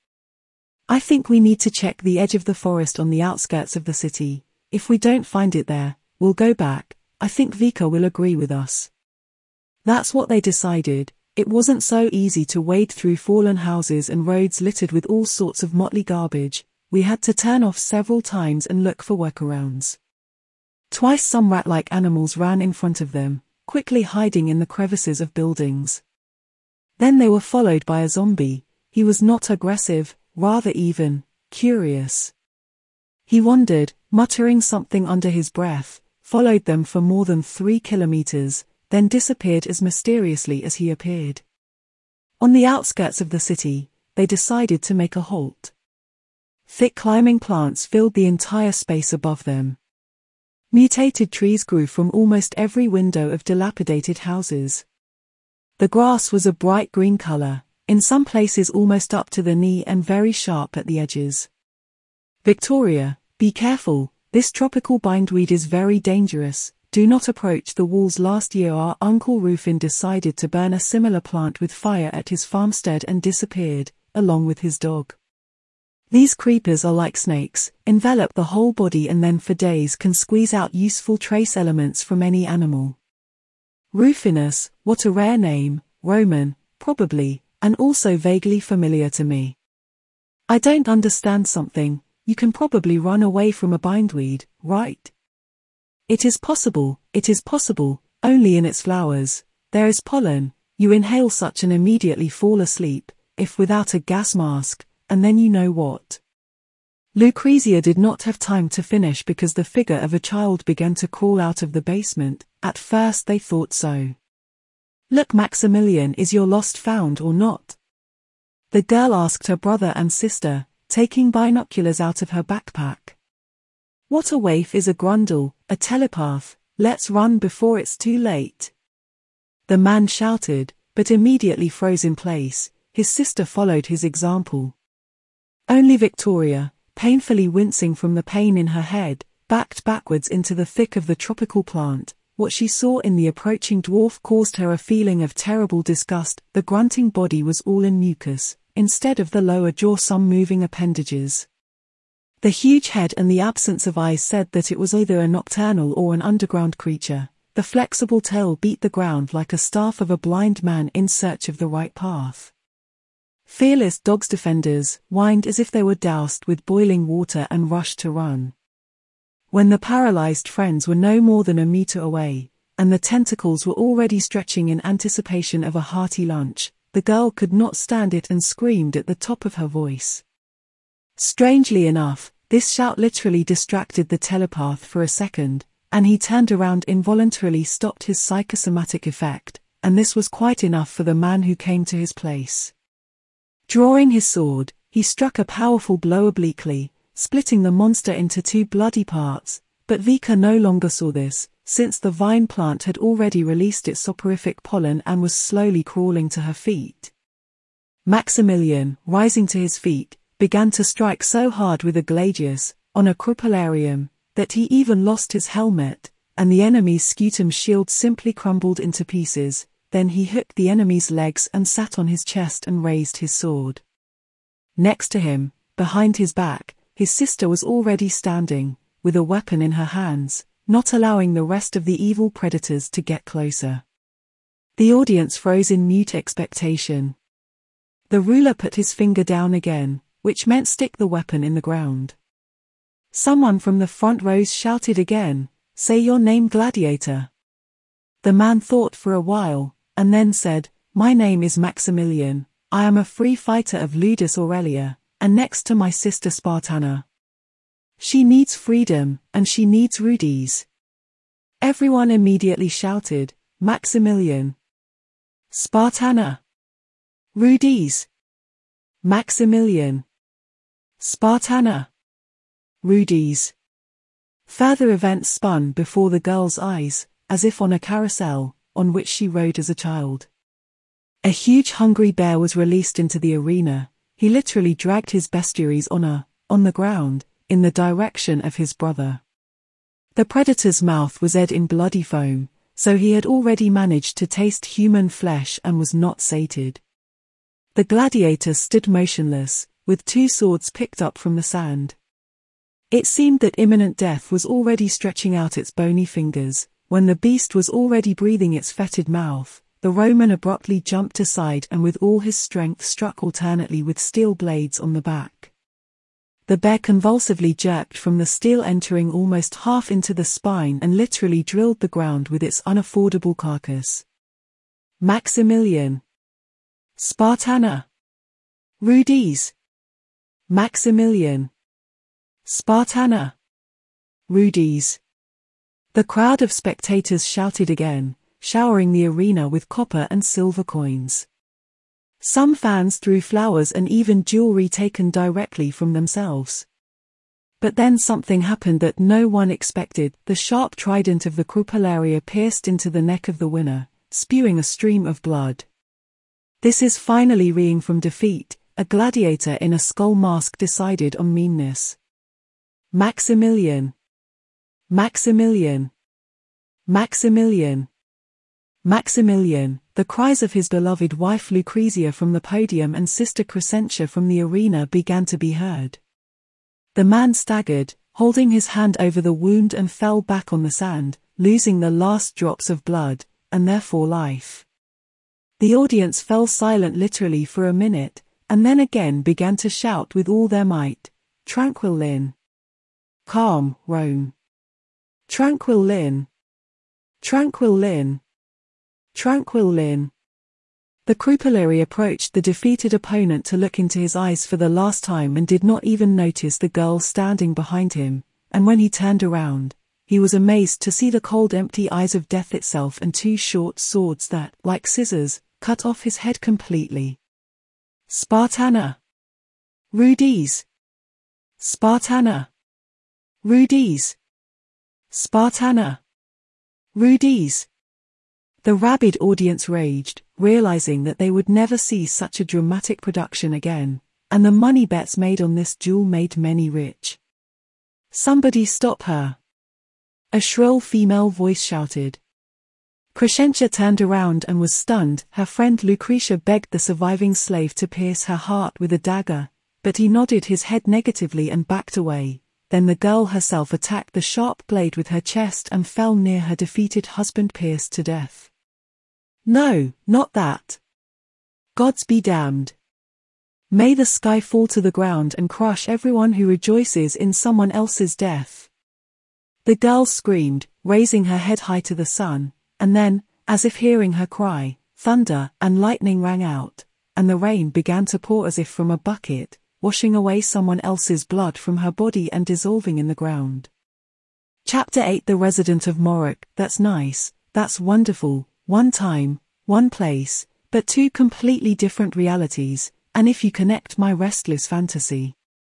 I think we need to check the edge of the forest on the outskirts of the city. If we don't find it there, we'll go back. I think Vika will agree with us. That's what they decided. It wasn't so easy to wade through fallen houses and roads littered with all sorts of motley garbage. We had to turn off several times and look for workarounds. Twice some rat-like animals ran in front of them, quickly hiding in the crevices of buildings. Then they were followed by a zombie. He was not aggressive, rather even curious. He wandered, muttering something under his breath, followed them for more than three kilometers, then disappeared as mysteriously as he appeared. On the outskirts of the city, they decided to make a halt. Thick climbing plants filled the entire space above them. Mutated trees grew from almost every window of dilapidated houses. The grass was a bright green color, in some places almost up to the knee and very sharp at the edges. Victoria, be careful, this tropical bindweed is very dangerous. Do not approach the walls. Last year our Uncle Rufin decided to burn a similar plant with fire at his farmstead and disappeared, along with his dog. These creepers are like snakes, envelop the whole body and then for days can squeeze out useful trace elements from any animal. Rufinus, what a rare name, Roman, probably, and also vaguely familiar to me. I don't understand something. You can probably run away from a bindweed, right? It is possible, it is possible, only in its flowers. There is pollen, you inhale such and immediately fall asleep, if without a gas mask, and then you know what. Lucrezia did not have time to finish because the figure of a child began to crawl out of the basement. At first they thought so. Look, Maximilian, is your lost found or not? The girl asked her brother and sister, taking binoculars out of her backpack. What a waif is a Grundle, a telepath, let's run before it's too late. The man shouted, but immediately froze in place. His sister followed his example. Only Victoria, painfully wincing from the pain in her head, backed backwards into the thick of the tropical plant. What she saw in the approaching dwarf caused her a feeling of terrible disgust. The grunting body was all in mucus, instead of the lower jaw some moving appendages. The huge head and the absence of eyes said that it was either a nocturnal or an underground creature. The flexible tail beat the ground like a staff of a blind man in search of the right path. Fearless dogs defenders whined as if they were doused with boiling water and rushed to run. When the paralyzed friends were no more than a meter away, and the tentacles were already stretching in anticipation of a hearty lunch, the girl could not stand it and screamed at the top of her voice. Strangely enough, this shout literally distracted the telepath for a second, and he turned around involuntarily stopped his psychosomatic effect, and this was quite enough for the man who came to his place. Drawing his sword, he struck a powerful blow obliquely, splitting the monster into two bloody parts, but Vika no longer saw this, since the vine plant had already released its soporific pollen and was slowly crawling to her feet. Maximilian, rising to his feet, began to strike so hard with a gladius, on a crupularium, that he even lost his helmet, and the enemy's scutum shield simply crumbled into pieces. Then he hooked the enemy's legs and sat on his chest and raised his sword. Next to him, behind his back, his sister was already standing, with a weapon in her hands, not allowing the rest of the evil predators to get closer. The audience froze in mute expectation. The ruler put his finger down again, which meant stick the weapon in the ground. Someone from the front rows shouted again, "Say your name, gladiator." The man thought for a while, and then said, "My name is Maximilian, I am a free fighter of Ludus Aurelia, and next to my sister Spartana. She needs freedom, and she needs rudies." Everyone immediately shouted, "Maximilian! Spartana! Rudies! Maximilian! Spartana! Rudies!" Further events spun before the girl's eyes, as if on a carousel, on which she rode as a child. A huge hungry bear was released into the arena. He literally dragged his bestiaries on a, on the ground, in the direction of his brother. The predator's mouth was red in bloody foam, so he had already managed to taste human flesh and was not sated. The gladiator stood motionless, with two swords picked up from the sand. It seemed that imminent death was already stretching out its bony fingers. When the beast was already breathing its fetid mouth, the Roman abruptly jumped aside and with all his strength struck alternately with steel blades on the back. The bear convulsively jerked from the steel, entering almost half into the spine and literally drilled the ground with its unaffordable carcass. Maximilian! Spartana! Rudies! Maximilian! Spartana! Rudies! The crowd of spectators shouted again, showering the arena with copper and silver coins. Some fans threw flowers and even jewelry taken directly from themselves. But then something happened that no one expected. The sharp trident of the crupularia pierced into the neck of the winner, spewing a stream of blood. This is finally reeing from defeat. A gladiator in a skull mask decided on meanness. Maximilian! Maximilian! Maximilian! Maximilian! The cries of his beloved wife Lucrezia from the podium and sister Crescentia from the arena began to be heard. The man staggered, holding his hand over the wound, and fell back on the sand, losing the last drops of blood, and therefore life. The audience fell silent literally for a minute, and then again began to shout with all their might, "Tranquil Lin! Calm, Rome! Tranquil Lin! Tranquil Lin! Tranquil Lin!" The crupulary approached the defeated opponent to look into his eyes for the last time and did not even notice the girl standing behind him, and when he turned around, he was amazed to see the cold empty eyes of death itself and two short swords that, like scissors, cut off his head completely. Spartana! Rudes! Spartana! Rudes! Spartana! Rudes! The rabid audience raged, realizing that they would never see such a dramatic production again, and the money bets made on this duel made many rich. Somebody stop her! A shrill female voice shouted. Crescentia turned around and was stunned. Her friend Lucretia begged the surviving slave to pierce her heart with a dagger, but he nodded his head negatively and backed away. Then the girl herself attacked the sharp blade with her chest and fell near her defeated husband, pierced to death. No, not that. Gods be damned. May the sky fall to the ground and crush everyone who rejoices in someone else's death. The girl screamed, raising her head high to the sun, and then, as if hearing her cry, thunder and lightning rang out, and the rain began to pour as if from a bucket, washing away someone else's blood from her body and dissolving in the ground. Chapter eight The Resident of Morok. That's nice, that's wonderful, one time, one place, but two completely different realities, and if you connect my restless fantasy.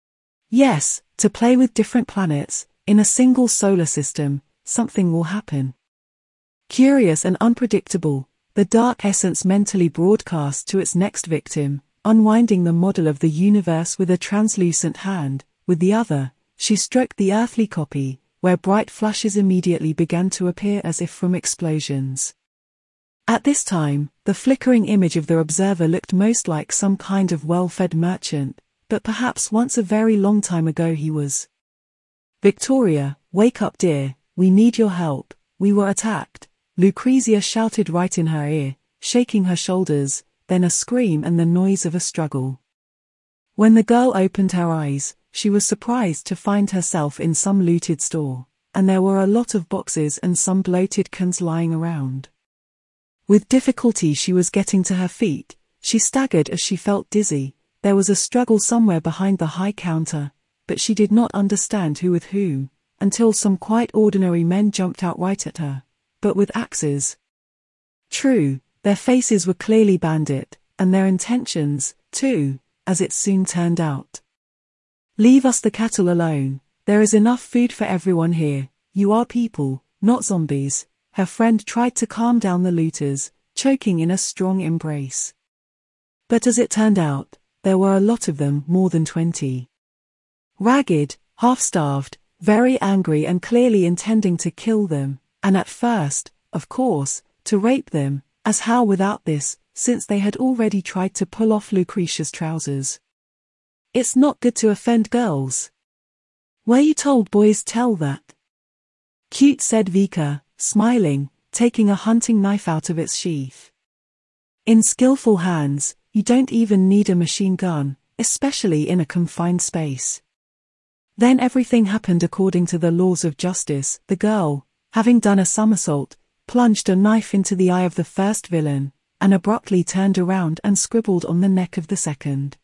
Yes, to play with different planets, in a single solar system, something will happen. Curious and unpredictable, the dark essence mentally broadcasts to its next victim, unwinding the model of the universe with a translucent hand. With the other, she stroked the earthly copy, where bright flashes immediately began to appear as if from explosions. At this time, the flickering image of the observer looked most like some kind of well-fed merchant, but perhaps once a very long time ago he was. Victoria, wake up dear, we need your help, we were attacked, Lucrezia shouted right in her ear, shaking her shoulders, then a scream and the noise of a struggle. When the girl opened her eyes, she was surprised to find herself in some looted store, and there were a lot of boxes and some bloated cans lying around. With difficulty she was getting to her feet, she staggered as she felt dizzy. There was a struggle somewhere behind the high counter, but she did not understand who with whom, until some quite ordinary men jumped out right at her, but with axes. True, their faces were clearly bandit, and their intentions, too, as it soon turned out. Leave us the cattle alone, there is enough food for everyone here, you are people, not zombies. Her friend tried to calm down the looters, choking in a strong embrace. But as it turned out, there were a lot of them, more than twenty. Ragged, half-starved, very angry and clearly intending to kill them, and at first, of course, to rape them, as how without this, since they had already tried to pull off Lucretia's trousers. It's not good to offend girls. Were you told boys tell that? Cute, said Vika, smiling, taking a hunting knife out of its sheath. In skillful hands, you don't even need a machine gun, especially in a confined space. Then everything happened according to the laws of justice. The girl, having done a somersault, plunged a knife into the eye of the first villain, and abruptly turned around and scribbled on the neck of the second.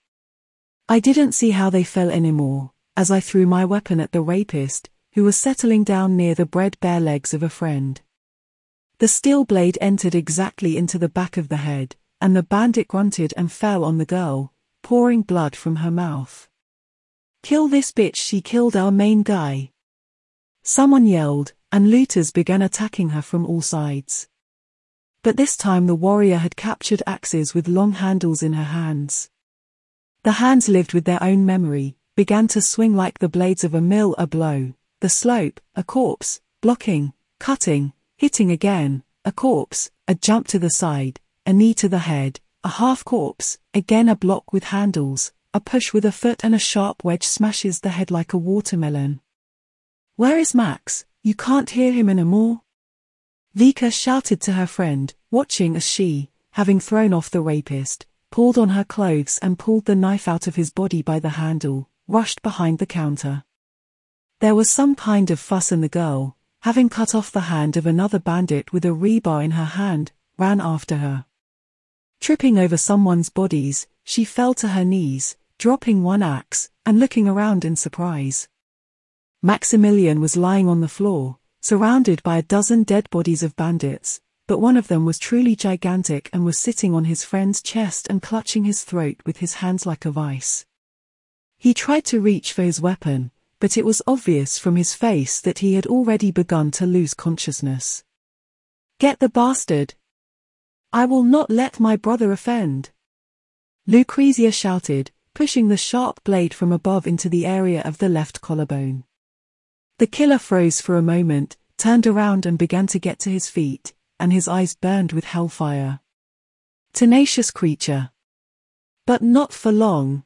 I didn't see how they fell anymore, as I threw my weapon at the rapist, who was settling down near the bread-bare legs of a friend. The steel blade entered exactly into the back of the head, and the bandit grunted and fell on the girl, pouring blood from her mouth. Kill this bitch, she killed our main guy. Someone yelled, and looters began attacking her from all sides. But this time the warrior had captured axes with long handles in her hands. The hands lived with their own memory, began to swing like the blades of a mill, a blow, the slope, a corpse, blocking, cutting, hitting again, a corpse, a jump to the side, a knee to the head, a half corpse, again a block with handles, a push with a foot and a sharp wedge smashes the head like a watermelon. Where is Max? You can't hear him anymore? Vika shouted to her friend, watching as she, having thrown off the rapist, pulled on her clothes and pulled the knife out of his body by the handle, rushed behind the counter. There was some kind of fuss and the girl, having cut off the hand of another bandit with a rebar in her hand, ran after her. Tripping over someone's bodies, she fell to her knees, dropping one axe, and looking around in surprise. Maximilian was lying on the floor, surrounded by a dozen dead bodies of bandits, but one of them was truly gigantic and was sitting on his friend's chest and clutching his throat with his hands like a vice. He tried to reach for his weapon, but it was obvious from his face that he had already begun to lose consciousness. "Get the bastard! I will not let my brother offend!" Lucrezia shouted, pushing the sharp blade from above into the area of the left collarbone. The killer froze for a moment, turned around and began to get to his feet, and his eyes burned with hellfire. Tenacious creature. But not for long.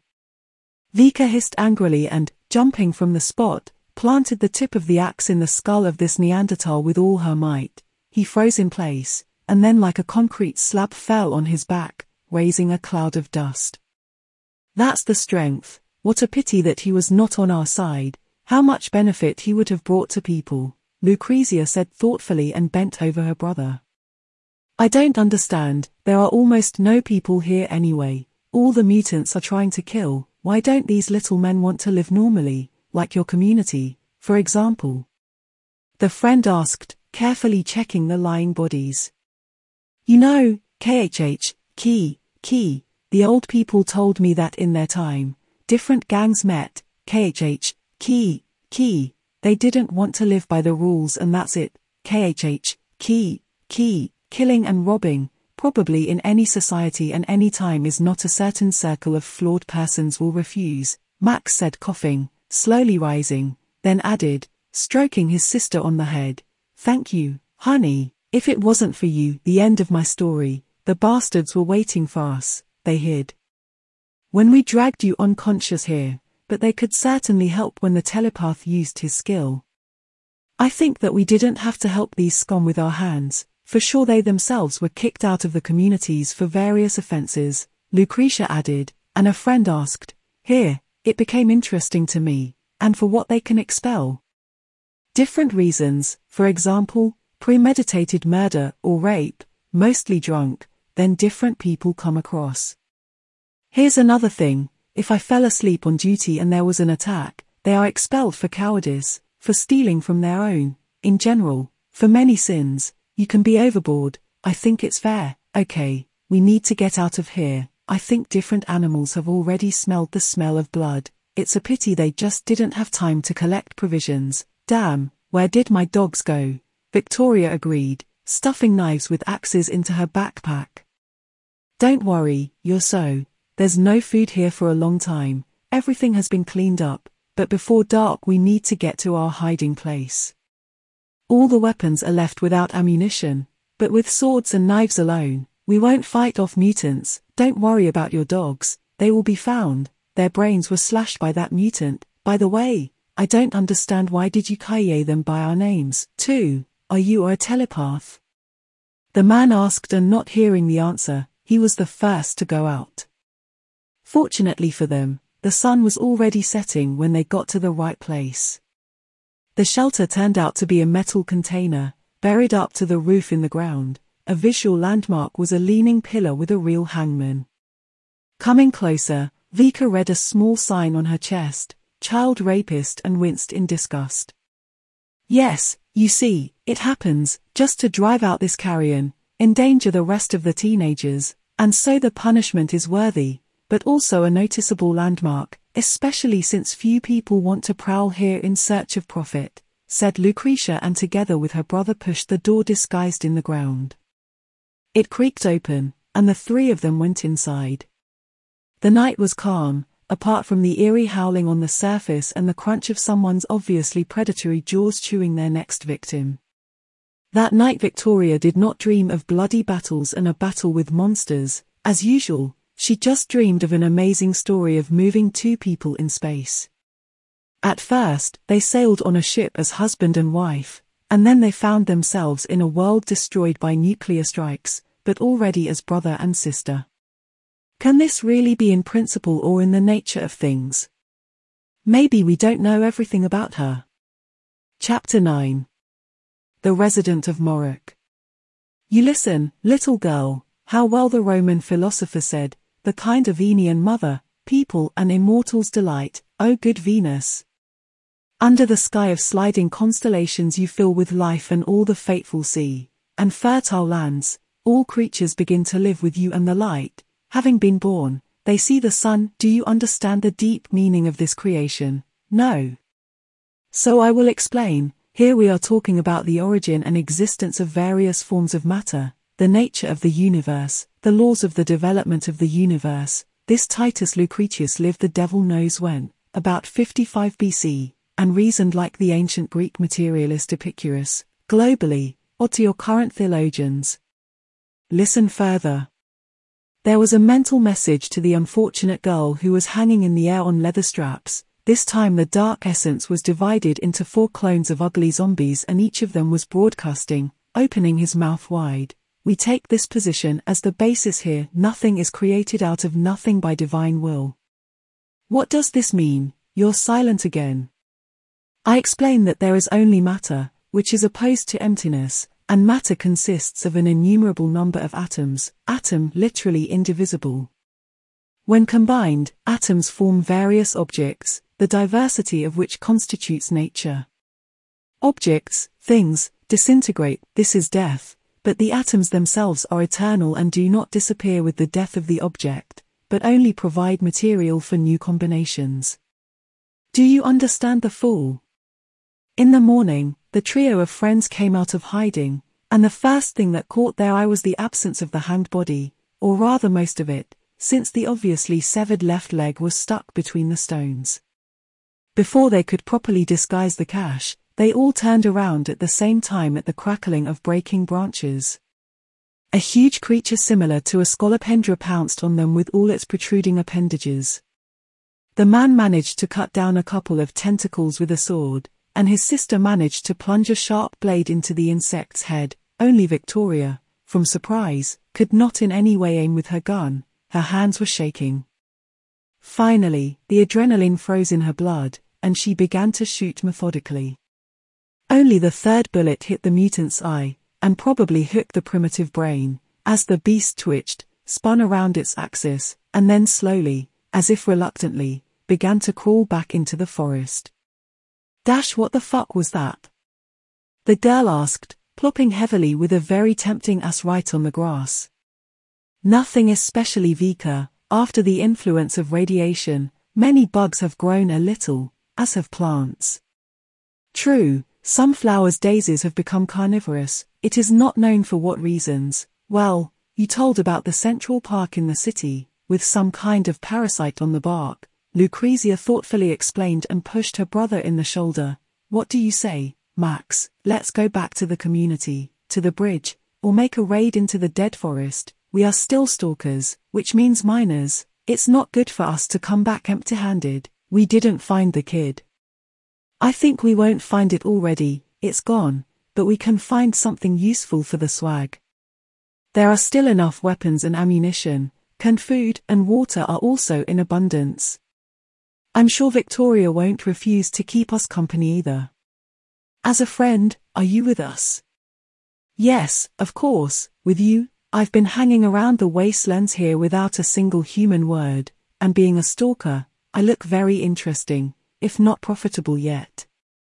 Vika hissed angrily and, jumping from the spot, planted the tip of the axe in the skull of this Neanderthal with all her might. He froze in place, and then like a concrete slab fell on his back, raising a cloud of dust. "That's the strength. What a pity that he was not on our side. How much benefit he would have brought to people," Lucrezia said thoughtfully and bent over her brother. "I don't understand, there are almost no people here anyway. All the mutants are trying to kill. Why don't these little men want to live normally, like your community, for example?" The friend asked, carefully checking the lying bodies. "You know, K H H, Key, Key, the old people told me that in their time, different gangs met, K H H, Key, Key, they didn't want to live by the rules and that's it, K H H, Key, Key, killing and robbing, probably in any society and any time is not a certain circle of flawed persons will refuse," Max said coughing, slowly rising, then added, stroking his sister on the head, "Thank you, honey, if it wasn't for you, the end of my story, the bastards were waiting for us, they hid. When we dragged you unconscious here, but they could certainly help when the telepath used his skill. I think that we didn't have to help these scum with our hands, for sure they themselves were kicked out of the communities for various offenses," Lucretia added, and a friend asked, "Here, it became interesting to me, and for what they can expel?" "Different reasons, for example, premeditated murder or rape, mostly drunk, then different people come across. Here's another thing, if I fell asleep on duty and there was an attack, they are expelled for cowardice, for stealing from their own, in general, for many sins. You can be overboard, I think it's fair. Okay, we need to get out of here. I think different animals have already smelled the smell of blood. It's a pity they just didn't have time to collect provisions. Damn, where did my dogs go?" Victoria agreed, stuffing knives with axes into her backpack. "Don't worry, you're so. There's no food here for a long time. Everything has been cleaned up, but before dark we need to get to our hiding place. All the weapons are left without ammunition, but with swords and knives alone, we won't fight off mutants. Don't worry about your dogs, they will be found. Their brains were slashed by that mutant. By the way, I don't understand why did you kaye them by our names, too? Are you a telepath?" The man asked, and not hearing the answer, he was the first to go out. Fortunately for them, the sun was already setting when they got to the right place. The shelter turned out to be a metal container, buried up to the roof in the ground. A visual landmark was a leaning pillar with a real hangman. Coming closer, Vika read a small sign on her chest, "Child Rapist," and winced in disgust. "Yes, you see, it happens, just to drive out this carrion, endanger the rest of the teenagers, and so the punishment is worthy, but also a noticeable landmark, especially since few people want to prowl here in search of profit," said Lucretia, and together with her brother pushed the door disguised in the ground. It creaked open, and the three of them went inside. The night was calm, apart from the eerie howling on the surface and the crunch of someone's obviously predatory jaws chewing their next victim. That night Victoria did not dream of bloody battles and a battle with monsters. As usual, she just dreamed of an amazing story of moving two people in space. At first, they sailed on a ship as husband and wife, and then they found themselves in a world destroyed by nuclear strikes, but already as brother and sister. Can this really be in principle or in the nature of things? Maybe we don't know everything about her. Chapter nine. The Resident of Morok. You listen, little girl, how well the Roman philosopher said, the kind of Aenean mother, people and immortals delight, O good Venus. Under the sky of sliding constellations you fill with life and all the fateful sea, and fertile lands, all creatures begin to live with you and the light. Having been born, they see the sun. Do you understand the deep meaning of this creation? No. So I will explain. Here we are talking about the origin and existence of various forms of matter, the nature of the universe, the laws of the development of the universe. This Titus Lucretius lived the devil knows when, about fifty-five B C, and reasoned like the ancient Greek materialist Epicurus, globally, or to your current theologians. Listen further. There was a mental message to the unfortunate girl who was hanging in the air on leather straps. This time the dark essence was divided into four clones of ugly zombies and each of them was broadcasting, opening his mouth wide. We take this position as the basis here. Nothing is created out of nothing by divine will. What does this mean? You're silent again. I explain that there is only matter, which is opposed to emptiness, and matter consists of an innumerable number of atoms, atom literally indivisible. When combined, atoms form various objects, the diversity of which constitutes nature. Objects, things, disintegrate, this is death, but the atoms themselves are eternal and do not disappear with the death of the object, but only provide material for new combinations. Do you understand the fool? In the morning, the trio of friends came out of hiding, and the first thing that caught their eye was the absence of the hanged body, or rather most of it, since the obviously severed left leg was stuck between the stones. Before they could properly disguise the cache, they all turned around at the same time at the crackling of breaking branches. A huge creature similar to a scolopendra pounced on them with all its protruding appendages. The man managed to cut down a couple of tentacles with a sword, and his sister managed to plunge a sharp blade into the insect's head. Only Victoria, from surprise, could not in any way aim with her gun. Her hands were shaking. Finally, the adrenaline froze in her blood, and she began to shoot methodically. Only the third bullet hit the mutant's eye, and probably hooked the primitive brain, as the beast twitched, spun around its axis, and then slowly, as if reluctantly, began to crawl back into the forest. Dash, what the fuck was that? The girl asked, plopping heavily with a very tempting ass right on the grass. Nothing especially, Vika. After the influence of radiation, many bugs have grown a little, as have plants. True, some flowers' daisies have become carnivorous. It is not known for what reasons. Well, you told about the Central Park in the city, with some kind of parasite on the bark. Lucrezia thoughtfully explained and pushed her brother in the shoulder. What do you say, Max? Let's go back to the community, to the bridge, or make a raid into the dead forest. We are still stalkers, which means miners. It's not good for us to come back empty-handed. We didn't find the kid. I think we won't find it already. It's gone, but we can find something useful for the swag. There are still enough weapons and ammunition. Canned food and water are also in abundance. I'm sure Victoria won't refuse to keep us company either. As a friend, are you with us? Yes, of course, with you. I've been hanging around the wastelands here without a single human word, and being a stalker, I look very interesting, if not profitable yet.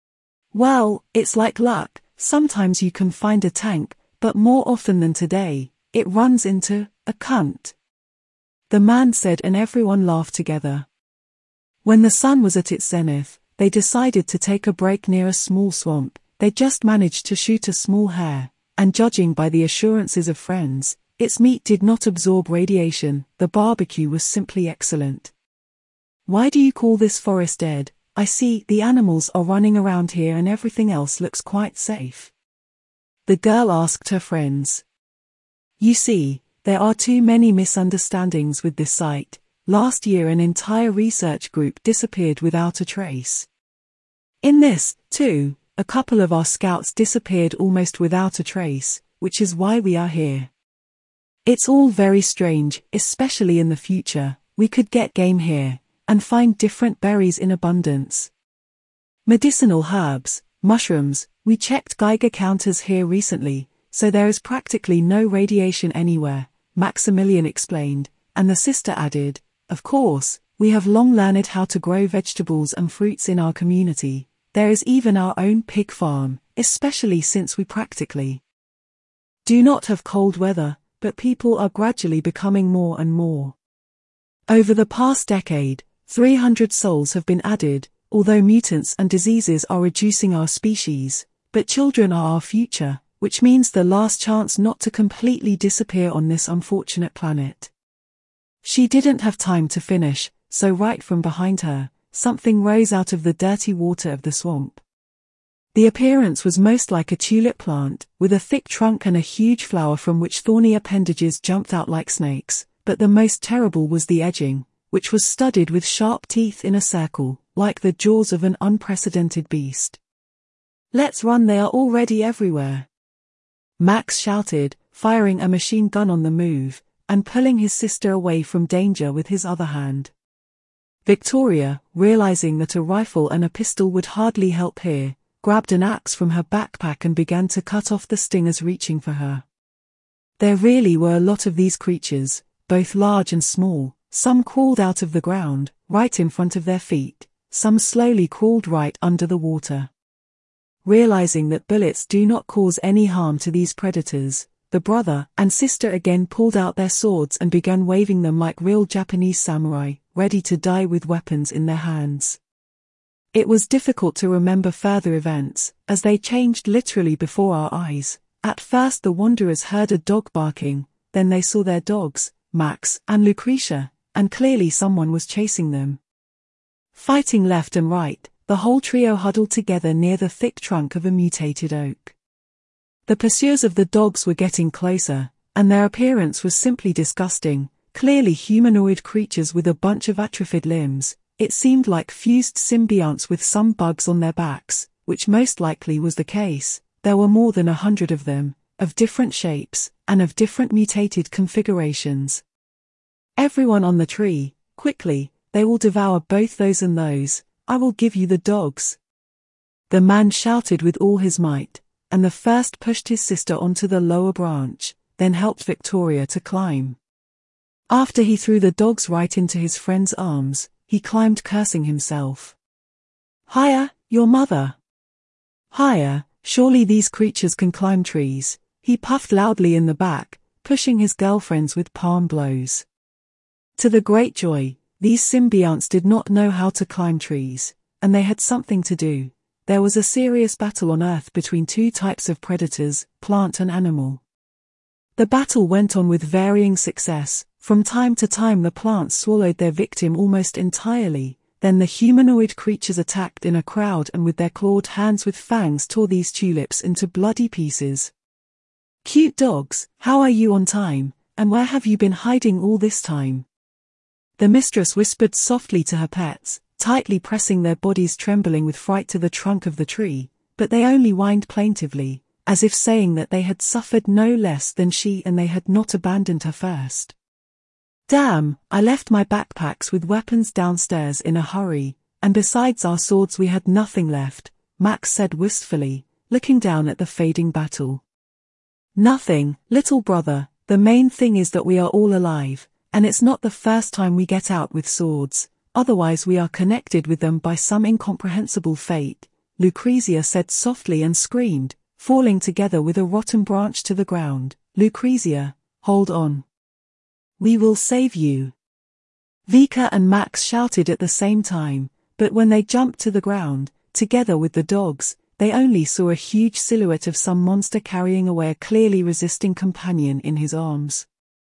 Well, it's like luck. Sometimes you can find a tank, but more often than today, it runs into a cunt. The man said, and everyone laughed together. When the sun was at its zenith, they decided to take a break near a small swamp. They just managed to shoot a small hare, and judging by the assurances of friends, its meat did not absorb radiation. The barbecue was simply excellent. Why do you call this forest dead? I see, the animals are running around here and everything else looks quite safe. The girl asked her friends. You see, there are too many misunderstandings with this site. Last year an entire research group disappeared without a trace. In this, too, a couple of our scouts disappeared almost without a trace, which is why we are here. It's all very strange, especially in the future. We could get game here, and find different berries in abundance. Medicinal herbs, mushrooms. We checked Geiger counters here recently, so there is practically no radiation anywhere, Maximilian explained, and the sister added, of course, we have long learned how to grow vegetables and fruits in our community. there is even our own pig farm, especially since we practically do not have cold weather, but people are gradually becoming more and more. Over the past decade, three hundred souls have been added, although mutants and diseases are reducing our species, but children are our future, which means the last chance not to completely disappear on this unfortunate planet. She didn't have time to finish, so right from behind her, something rose out of the dirty water of the swamp. The appearance was most like a tulip plant, with a thick trunk and a huge flower from which thorny appendages jumped out like snakes, but the most terrible was the edging, which was studded with sharp teeth in a circle, like the jaws of an unprecedented beast. "Let's run, they are already everywhere," Max shouted, firing a machine gun on the move, and pulling his sister away from danger with his other hand. Victoria, realizing that a rifle and a pistol would hardly help here, grabbed an axe from her backpack and began to cut off the stingers reaching for her. There really were a lot of these creatures, both large and small. Some crawled out of the ground, right in front of their feet, some slowly crawled right under the water. Realizing that bullets do not cause any harm to these predators, the brother and sister again pulled out their swords and began waving them like real Japanese samurai, ready to die with weapons in their hands. It was difficult to remember further events, as they changed literally before our eyes. At first the wanderers heard a dog barking, then they saw their dogs, Max and Lucretia, and clearly someone was chasing them. Fighting left and right, the whole trio huddled together near the thick trunk of a mutated oak. The pursuers of the dogs were getting closer, and their appearance was simply disgusting, clearly humanoid creatures with a bunch of atrophied limbs. It seemed like fused symbionts with some bugs on their backs, which most likely was the case. There were more than a hundred of them, of different shapes, and of different mutated configurations. "Everyone on the tree, quickly, they will devour both those and those, I will give you the dogs," the man shouted with all his might, and the first pushed his sister onto the lower branch, then helped Victoria to climb. After he threw the dogs right into his friend's arms, he climbed cursing himself. "Higher, your mother! Higher, surely these creatures can climb trees," he puffed loudly in the back, pushing his girlfriends with palm blows. To the great joy, these symbionts did not know how to climb trees, and they had something to do. There was a serious battle on Earth between two types of predators, plant and animal. The battle went on with varying success. From time to time the plants swallowed their victim almost entirely, then the humanoid creatures attacked in a crowd and with their clawed hands with fangs tore these tulips into bloody pieces. "Cute dogs, how are you on time, and where have you been hiding all this time?" The mistress whispered softly to her pets, tightly pressing their bodies trembling with fright to the trunk of the tree, but they only whined plaintively, as if saying that they had suffered no less than she and they had not abandoned her first. "Damn, I left my backpacks with weapons downstairs in a hurry, and besides our swords we had nothing left," Max said wistfully, looking down at the fading battle. "Nothing, little brother, the main thing is that we are all alive, and it's not the first time we get out with swords, otherwise we are connected with them by some incomprehensible fate," Lucrezia said softly and screamed, falling together with a rotten branch to the ground. "Lucrezia, hold on. We will save you." Vika and Max shouted at the same time, but when they jumped to the ground, together with the dogs, they only saw a huge silhouette of some monster carrying away a clearly resisting companion in his arms.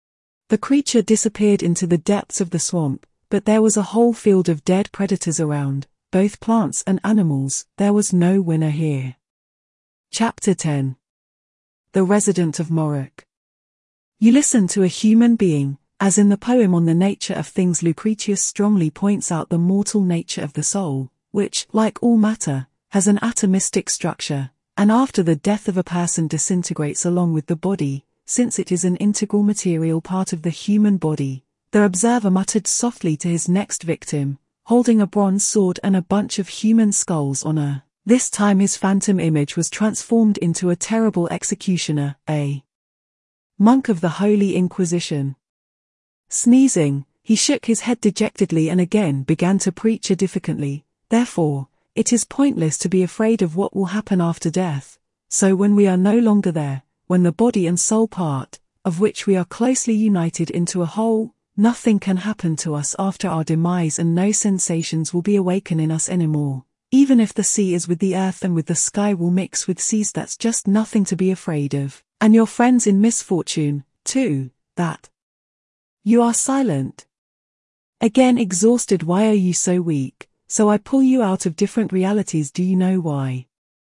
The creature disappeared into the depths of the swamp, but there was a whole field of dead predators around, both plants and animals. There was no winner here. Chapter ten. The Resident of Morok. You listen to a human being, as in the poem on the nature of things. Lucretius strongly points out the mortal nature of the soul, which, like all matter, has an atomistic structure, and after the death of a person disintegrates along with the body, since it is an integral material part of the human body. The observer muttered softly to his next victim, holding a bronze sword and a bunch of human skulls on her. This time his phantom image was transformed into a terrible executioner, a monk of the Holy Inquisition. Sneezing, he shook his head dejectedly and again began to preach edificantly. "Therefore, It is pointless to be afraid of what will happen after death, so when we are no longer there, when the body and soul part, of which we are closely united into a whole, nothing can happen to us after our demise and no sensations will be awakened in us anymore. Even if the sea is with the earth and with the sky will mix with seas, that's just nothing to be afraid of. And your friends in misfortune, too, that. You are silent. Again exhausted. Why are you so weak? So I pull you out of different realities. Do you know why?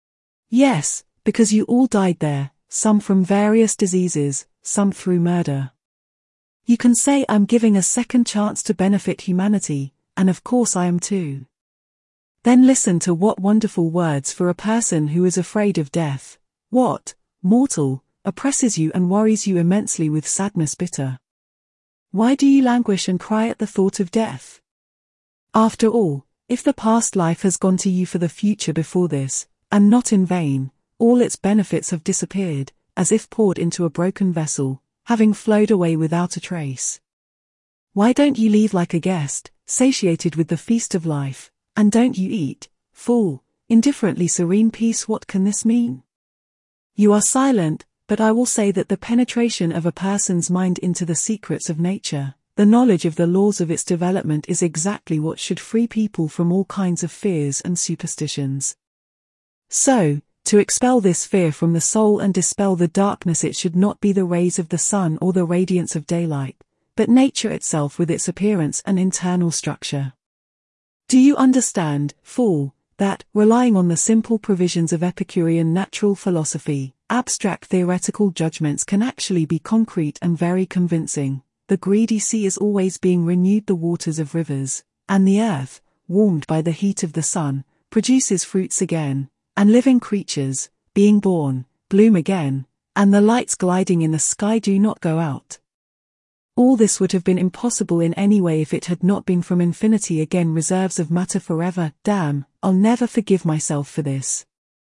Yes, because you all died there, some from various diseases, some through murder. You can say I'm giving a second chance to benefit humanity, and of course I am too. Then listen to what wonderful words for a person who is afraid of death. What, mortal, oppresses you and worries you immensely with sadness bitter? Why do you languish and cry at the thought of death? After all, if the past life has gone to you for the future before this, and not in vain, all its benefits have disappeared, as if poured into a broken vessel, having flowed away without a trace. Why don't you leave like a guest, satiated with the feast of life, and don't you eat, full, indifferently serene peace? What can this mean? You are silent, but I will say that the penetration of a person's mind into the secrets of nature, the knowledge of the laws of its development, is exactly what should free people from all kinds of fears and superstitions. So, to expel this fear from the soul and dispel the darkness, it should not be the rays of the sun or the radiance of daylight, but nature itself with its appearance and internal structure. Do you understand, fool, that, relying on the simple provisions of Epicurean natural philosophy, abstract theoretical judgments can actually be concrete and very convincing? The greedy sea is always being renewed, the waters of rivers, and the earth, warmed by the heat of the sun, produces fruits again, and living creatures, being born, bloom again, and the lights gliding in the sky do not go out. All this would have been impossible in any way if it had not been from infinity again, reserves of matter forever. Damn, I'll never forgive myself for this.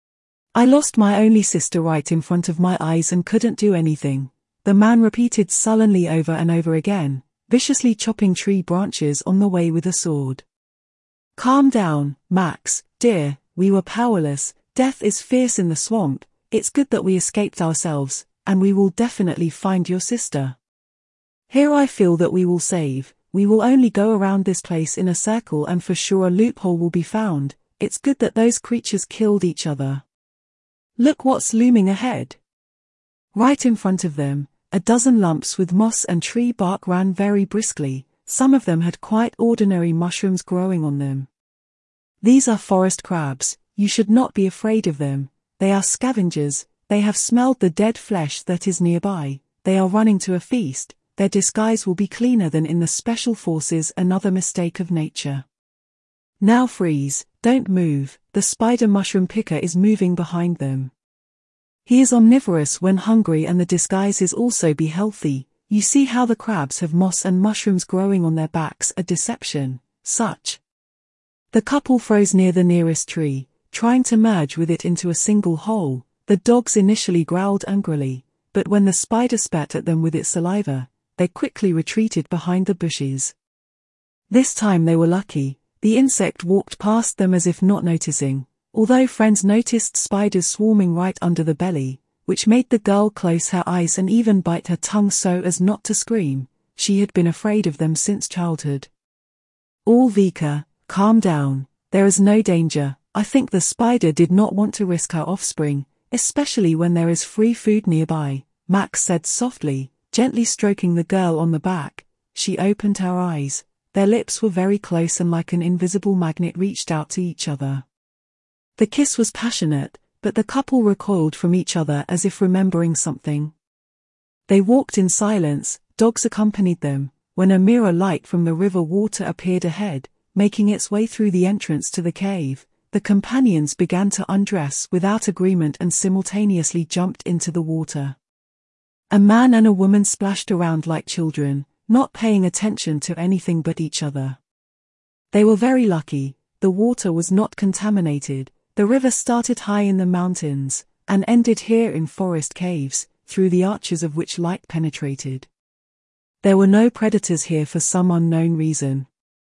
I lost my only sister right in front of my eyes and couldn't do anything, the man repeated sullenly over and over again, viciously chopping tree branches on the way with a sword. Calm down, Max, dear, we were powerless. Death is fierce in the swamp. It's good that we escaped ourselves, and we will definitely find your sister. Here I feel that we will save. We will only go around this place in a circle and for sure a loophole will be found. It's good that those creatures killed each other. Look what's looming ahead. Right in front of them, a dozen lumps with moss and tree bark ran very briskly. Some of them had quite ordinary mushrooms growing on them. These are forest crabs. You should not be afraid of them. They are scavengers. They have smelled the dead flesh that is nearby. They are running to a feast. Their disguise will be cleaner than in the special forces. Another mistake of nature. Now freeze, don't move. The spider mushroom picker is moving behind them. He is omnivorous when hungry, and the disguise is also be healthy. You see how the crabs have moss and mushrooms growing on their backs, a deception, such. The couple froze near the nearest tree, trying to merge with it into a single whole. The dogs initially growled angrily, but when the spider spat at them with its saliva, they quickly retreated behind the bushes. This time they were lucky. The insect walked past them as if not noticing, although friends noticed spiders swarming right under the belly, which made the girl close her eyes and even bite her tongue so as not to scream. She had been afraid of them since childhood. All Vika, calm down, there is no danger. I think the spider did not want to risk her offspring, especially when there is free food nearby, Max said softly, gently stroking the girl on the back. She opened her eyes. Their lips were very close and like an invisible magnet reached out to each other. The kiss was passionate, but the couple recoiled from each other as if remembering something. They walked in silence. Dogs accompanied them, when a mirror light from the river water appeared ahead, making its way through the entrance to the cave. The companions began to undress without agreement and simultaneously jumped into the water. A man and a woman splashed around like children, not paying attention to anything but each other. They were very lucky. The water was not contaminated. The river started high in the mountains, and ended here in forest caves, through the arches of which light penetrated. There were no predators here for some unknown reason.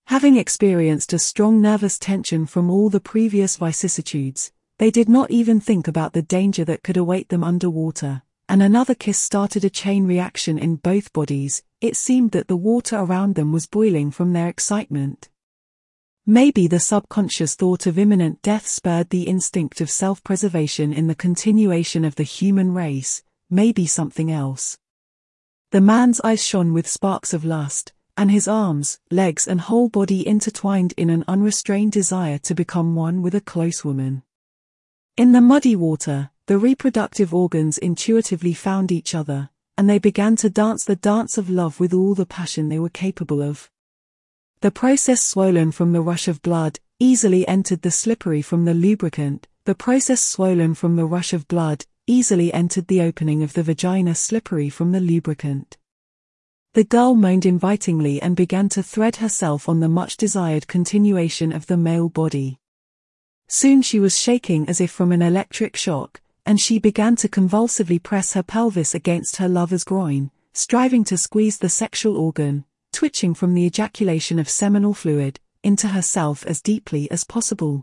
Having experienced a strong nervous tension from all the previous vicissitudes, they did not even think about the danger that could await them underwater, and another kiss started a chain reaction in both bodies. It seemed that the water around them was boiling from their excitement. Maybe the subconscious thought of imminent death spurred the instinct of self-preservation in the continuation of the human race, maybe something else. The man's eyes shone with sparks of lust, and his arms, legs and whole body intertwined in an unrestrained desire to become one with a close woman. In the muddy water, the reproductive organs intuitively found each other, and they began to dance the dance of love with all the passion they were capable of. The process swollen from the rush of blood, easily entered the slippery from the lubricant, the process swollen from the rush of blood, easily entered the opening of the vagina slippery from the lubricant. The girl moaned invitingly and began to thread herself on the much-desired continuation of the male body. Soon she was shaking as if from an electric shock, and she began to convulsively press her pelvis against her lover's groin, striving to squeeze the sexual organ, twitching from the ejaculation of seminal fluid, into herself as deeply as possible.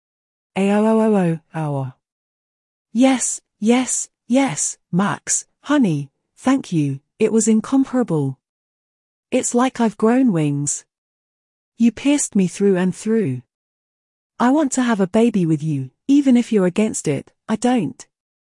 Aooooo. Yes, yes, yes, Max, honey, thank you, it was incomparable. It's like I've grown wings. You pierced me through and through. I want to have a baby with you, even if you're against it. I don't.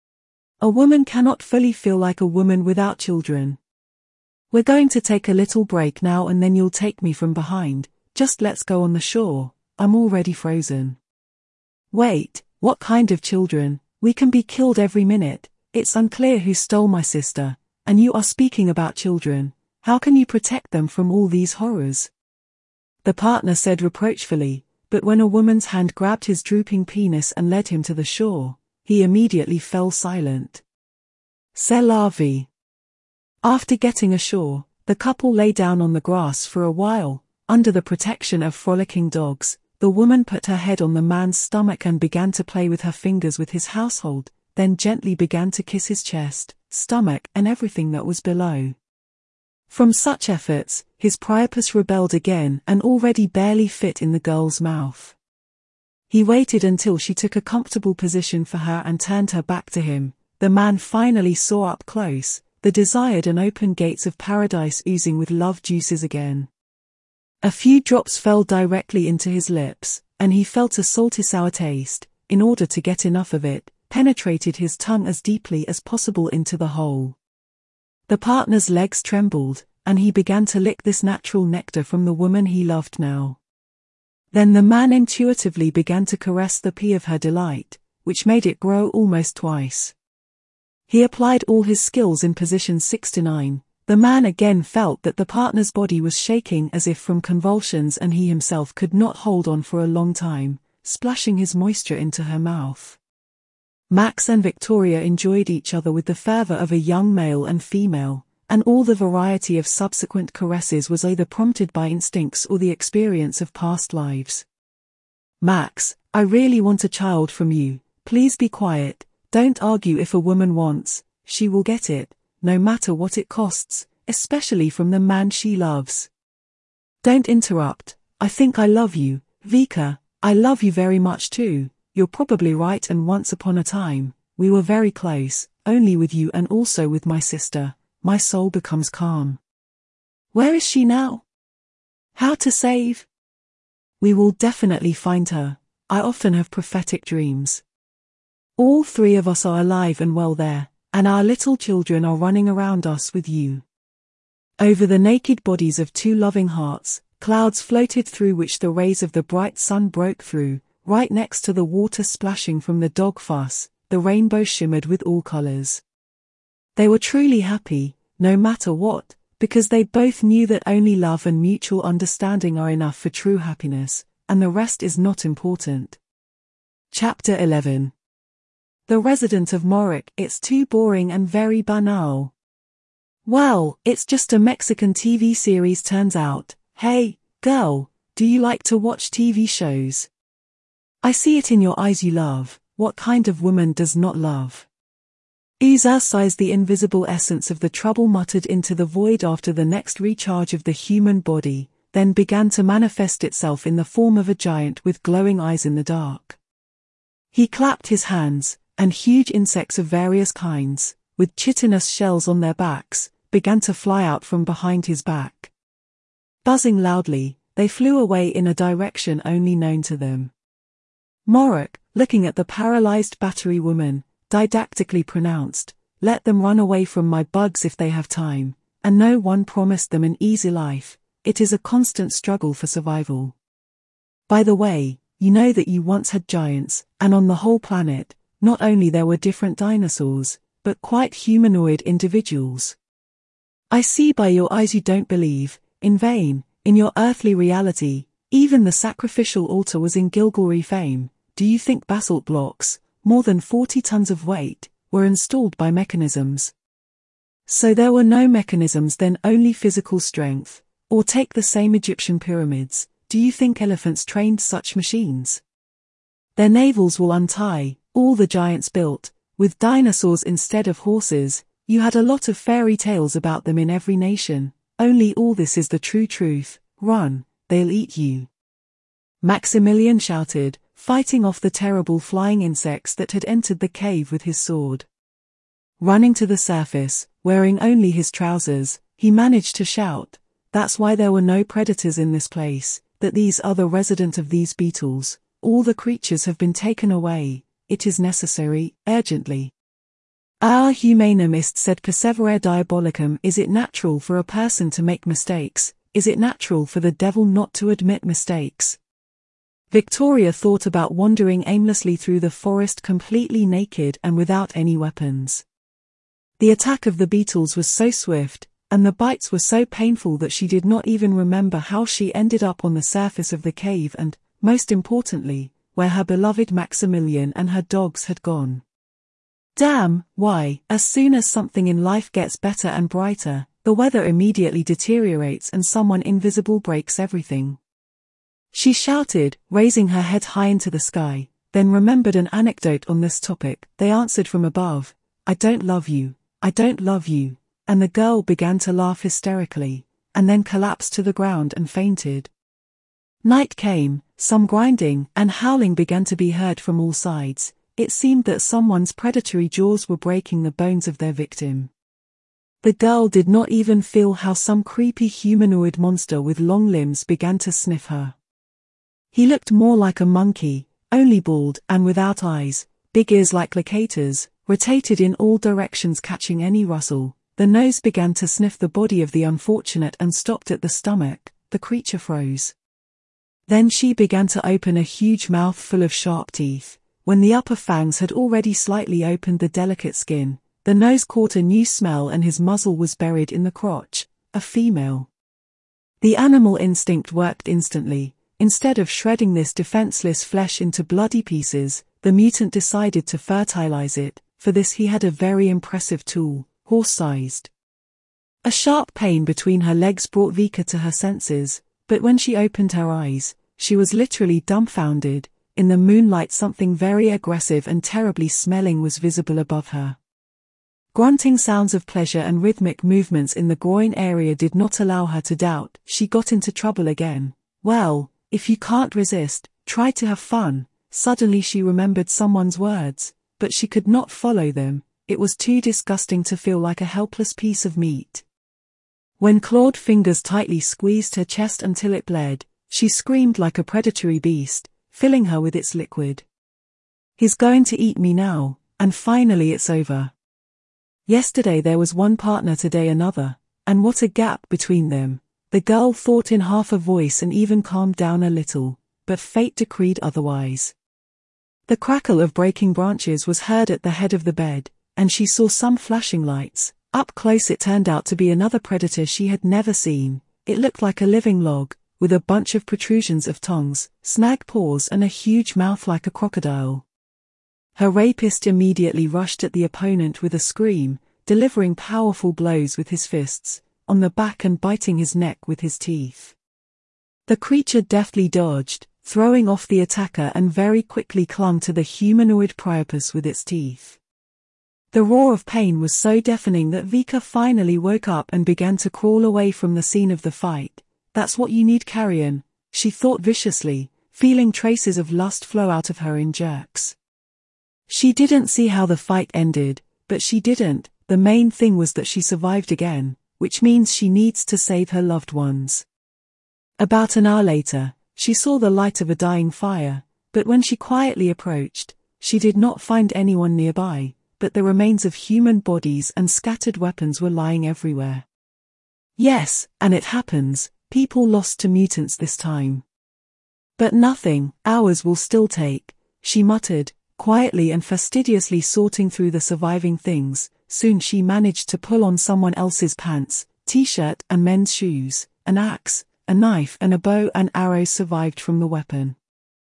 A woman cannot fully feel like a woman without children. We're going to take a little break now and then you'll take me from behind. Just let's go on the shore. I'm already frozen. Wait, what kind of children? We can be killed every minute. It's unclear who stole my sister, and you are speaking about children. How can you protect them from all these horrors? The partner said reproachfully, but when a woman's hand grabbed his drooping penis and led him to the shore, he immediately fell silent. C'est la vie. After getting ashore, the couple lay down on the grass for a while. Under the protection of frolicking dogs, the woman put her head on the man's stomach and began to play with her fingers with his household, then gently began to kiss his chest, stomach and everything that was below. From such efforts, his priapus rebelled again and already barely fit in the girl's mouth. He waited until she took a comfortable position for her and turned her back to him. The man finally saw up close, the desired and open gates of paradise oozing with love juices again. A few drops fell directly into his lips, and he felt a salty sour taste. In order to get enough of it, penetrated his tongue as deeply as possible into the hole. The partner's legs trembled, and he began to lick this natural nectar from the woman he loved now. Then the man intuitively began to caress the pee of her delight, which made it grow almost twice. He applied all his skills in positions six to nine. The man again felt that the partner's body was shaking as if from convulsions and he himself could not hold on for a long time, splashing his moisture into her mouth. Max and Victoria enjoyed each other with the fervor of a young male and female, and all the variety of subsequent caresses was either prompted by instincts or the experience of past lives. Max, I really want a child from you. Please be quiet. Don't argue. If a woman wants, she will get it, no matter what it costs, especially from the man she loves. Don't interrupt. I think I love you, Vika. I love you very much too. You're probably right, and once upon a time, we were very close, only with you and also with my sister. My soul becomes calm. Where is she now? How to save? We will definitely find her. I often have prophetic dreams. All three of us are alive and well there, and our little children are running around us with you. Over the naked bodies of two loving hearts, clouds floated through which the rays of the bright sun broke through. Right next to the water splashing from the dog fuss, the rainbow shimmered with all colors. They were truly happy, no matter what, because they both knew that only love and mutual understanding are enough for true happiness, and the rest is not important. Chapter eleven. The Resident of Moric. It's too boring and very banal. Well, it's just a Mexican T V series turns out. Hey, girl, do you like to watch T V shows? I see it in your eyes you love. What kind of woman does not love? Uza sighs. The invisible essence of the trouble muttered into the void after the next recharge of the human body. then began to manifest itself in the form of a giant with glowing eyes in the dark. He clapped his hands, and huge insects of various kinds, with chitinous shells on their backs, began to fly out from behind his back. Buzzing loudly, they flew away in a direction only known to them. Morag, looking at the paralyzed battery woman, didactically pronounced, "Let them run away from my bugs if they have time, and no one promised them an easy life. It is a constant struggle for survival. By the way, you know that you once had giants, and on the whole planet, not only there were different dinosaurs, but quite humanoid individuals. I see by your eyes you don't believe, in vain, in your earthly reality. Even the sacrificial altar was in Gilgalry fame. Do you think basalt blocks, more than forty tons of weight, were installed by mechanisms? So there were no mechanisms then, only physical strength. Or take the same Egyptian pyramids. Do you think elephants trained such machines? Their navels will untie, all the giants built, with dinosaurs instead of horses. You had a lot of fairy tales about them in every nation. Only all this is the true truth. Run, they'll eat you." Maximilian shouted, fighting off the terrible flying insects that had entered the cave with his sword. Running to the surface, wearing only his trousers, he managed to shout, "That's why there were no predators in this place, that these are the resident of these beetles. All the creatures have been taken away. It is necessary, urgently." Our humanist said, "Persevere diabolicum." Is it natural for a person to make mistakes? Is it natural for the devil not to admit mistakes? Victoria thought about wandering aimlessly through the forest completely naked and without any weapons. The attack of the beetles was so swift, and the bites were so painful that she did not even remember how she ended up on the surface of the cave and, most importantly, where her beloved Maximilian and her dogs had gone. Damn, why, as soon as something in life gets better and brighter, the weather immediately deteriorates and someone invisible breaks everything. She shouted, raising her head high into the sky, then remembered an anecdote on this topic. They answered from above, "I don't love you, I don't love you." And the girl began to laugh hysterically, and then collapsed to the ground and fainted. Night came, some grinding and howling began to be heard from all sides. It seemed that someone's predatory jaws were breaking the bones of their victim. The girl did not even feel how some creepy humanoid monster with long limbs began to sniff her. He looked more like a monkey, only bald and without eyes, big ears like locators, rotated in all directions catching any rustle. The nose began to sniff the body of the unfortunate and stopped at the stomach. The creature froze. Then she began to open a huge mouth full of sharp teeth. When the upper fangs had already slightly opened the delicate skin, the nose caught a new smell and his muzzle was buried in the crotch. A female. The animal instinct worked instantly. Instead of shredding this defenseless flesh into bloody pieces, the mutant decided to fertilize it. For this he had a very impressive tool. Horse-sized. A sharp pain between her legs brought Vika to her senses, but when she opened her eyes, she was literally dumbfounded. In the moonlight something very aggressive and terribly smelling was visible above her. Grunting sounds of pleasure and rhythmic movements in the groin area did not allow her to doubt. She got into trouble again. Well, if you can't resist, try to have fun. Suddenly she remembered someone's words, but she could not follow them. It was too disgusting to feel like a helpless piece of meat. When clawed fingers tightly squeezed her chest until it bled, she screamed like a predatory beast, filling her with its liquid. "He's going to eat me now, and finally it's over. Yesterday there was one partner, today another, and what a gap between them." The girl thought in half a voice and even calmed down a little, but fate decreed otherwise. The crackle of breaking branches was heard at the head of the bed, and she saw some flashing lights. Up close it turned out to be another predator she had never seen. It looked like a living log, with a bunch of protrusions of tongues, snag paws and a huge mouth like a crocodile. Her rapist immediately rushed at the opponent with a scream, delivering powerful blows with his fists, on the back and biting his neck with his teeth. The creature deftly dodged, throwing off the attacker, and very quickly clung to the humanoid Priapus with its teeth. The roar of pain was so deafening that Vika finally woke up and began to crawl away from the scene of the fight. that's what you need, carrion, she thought viciously, feeling traces of lust flow out of her in jerks. She didn't see how the fight ended, but she didn't. The main thing was that she survived again, which means she needs to save her loved ones. About an hour later, she saw the light of a dying fire, but when she quietly approached, she did not find anyone nearby, but the remains of human bodies and scattered weapons were lying everywhere. Yes, and it happens, people lost to mutants this time. But nothing, hours will still take, she muttered, quietly and fastidiously sorting through the surviving things. Soon she managed to pull on someone else's pants, t-shirt and men's shoes. An axe, a knife and a bow and arrows survived from the weapon.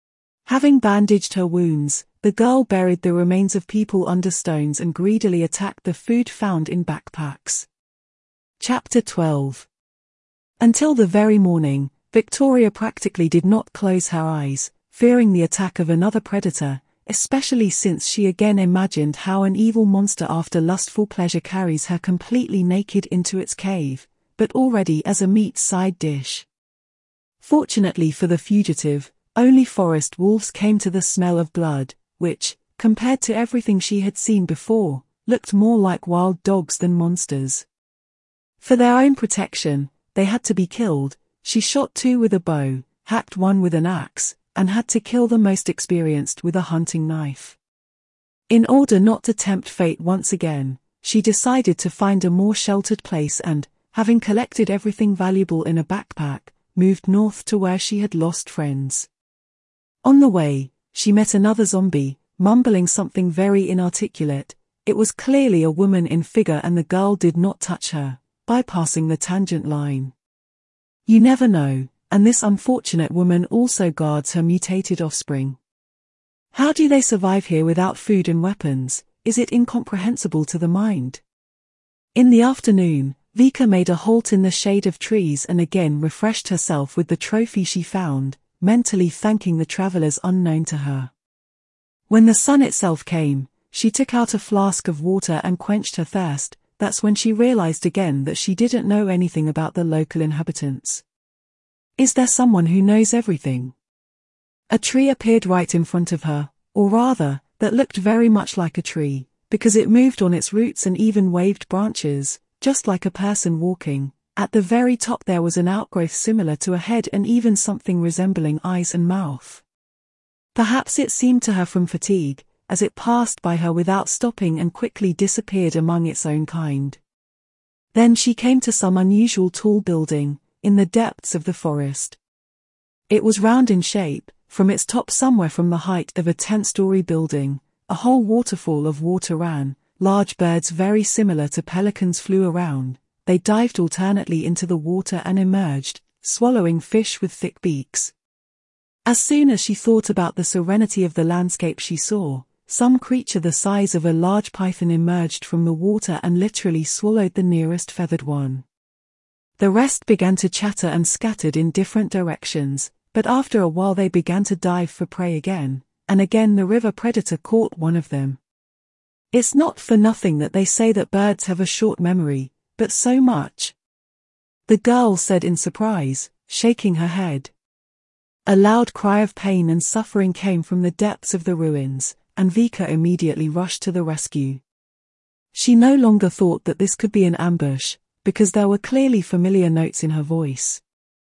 Having bandaged her wounds, the girl buried the remains of people under stones and greedily attacked the food found in backpacks. Chapter twelve. Until the very morning, Victoria practically did not close her eyes, fearing the attack of another predator, especially since she again imagined how an evil monster after lustful pleasure carries her completely naked into its cave, but already as a meat side dish. Fortunately for the fugitive, only forest wolves came to the smell of blood, which, compared to everything she had seen before, looked more like wild dogs than monsters. For their own protection, they had to be killed. She shot two with a bow, hacked one with an axe, and had to kill the most experienced with a hunting knife. In order not to tempt fate once again, she decided to find a more sheltered place and, having collected everything valuable in a backpack, moved north to where she had lost friends. On the way, she met another zombie, mumbling something very inarticulate. It was clearly a woman in figure and the girl did not touch her, bypassing the tangent line. You never know. And this unfortunate woman also guards her mutated offspring. How do they survive here without food and weapons? Is it incomprehensible to the mind? In the afternoon, Vika made a halt in the shade of trees and again refreshed herself with the trophy she found, mentally thanking the travelers unknown to her. When the sun itself came, she took out a flask of water and quenched her thirst. That's when she realized again that she didn't know anything about the local inhabitants. Is there someone who knows everything? A tree appeared right in front of her, or rather, that looked very much like a tree, because it moved on its roots and even waved branches, just like a person walking. At the very top there was an outgrowth similar to a head and even something resembling eyes and mouth. Perhaps it seemed to her from fatigue, as it passed by her without stopping and quickly disappeared among its own kind. Then she came to some unusual tall building, in the depths of the forest. It was round in shape, from its top somewhere from the height of a ten-story building, a whole waterfall of water ran, large birds very similar to pelicans flew around, they dived alternately into the water and emerged, swallowing fish with thick beaks. As soon as she thought about the serenity of the landscape she saw, some creature the size of a large python emerged from the water and literally swallowed the nearest feathered one. The rest began to chatter and scattered in different directions, but after a while they began to dive for prey again, and again the river predator caught one of them. It's not for nothing that they say that birds have a short memory, but so much. The girl said in surprise, shaking her head. A loud cry of pain and suffering came from the depths of the ruins, and Vika immediately rushed to the rescue. She no longer thought that this could be an ambush, because there were clearly familiar notes in her voice.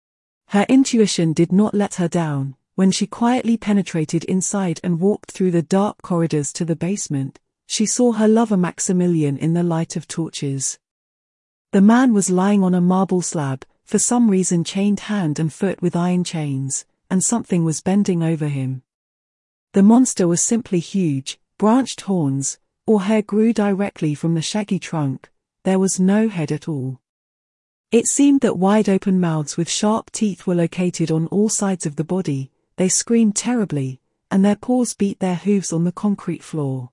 Her intuition did not let her down. When she quietly penetrated inside and walked through the dark corridors to the basement, she saw her lover Maximilian in the light of torches. The man was lying on a marble slab, for some reason chained hand and foot with iron chains, and something was bending over him. The monster was simply huge, branched horns, or hair grew directly from the shaggy trunk. There was no head at all. It seemed that wide-open mouths with sharp teeth were located on all sides of the body. They screamed terribly, and their paws beat their hooves on the concrete floor.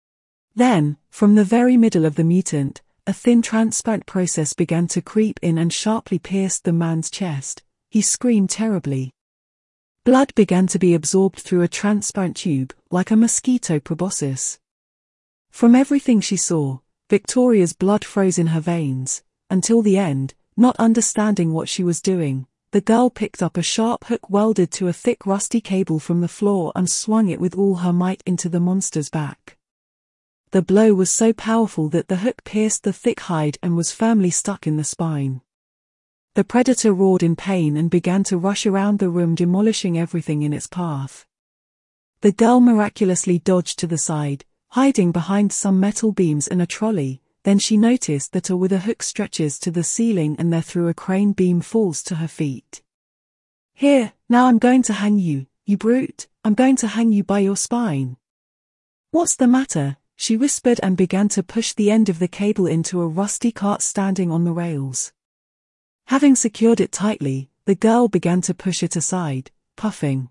Then, from the very middle of the mutant, a thin transparent process began to creep in and sharply pierced the man's chest. He screamed terribly. Blood began to be absorbed through a transparent tube, like a mosquito proboscis. From everything she saw, Victoria's blood froze in her veins, until the end, not understanding what she was doing. The the girl picked up a sharp hook welded to a thick rusty cable from the floor and swung it with all her might into the monster's back. The blow was so powerful that the hook pierced the thick hide and was firmly stuck in the spine. The predator roared in pain and began to rush around the room, demolishing everything in its path. The girl miraculously dodged to the side, hiding behind some metal beams and a trolley. Then she noticed that a with a hook stretches to the ceiling and there through a crane beam falls to her feet. "Here, now I'm going to hang you, you brute, I'm going to hang you by your spine." "What's the matter?" she whispered and began to push the end of the cable into a rusty cart standing on the rails. Having secured it tightly, the girl began to push it aside, puffing.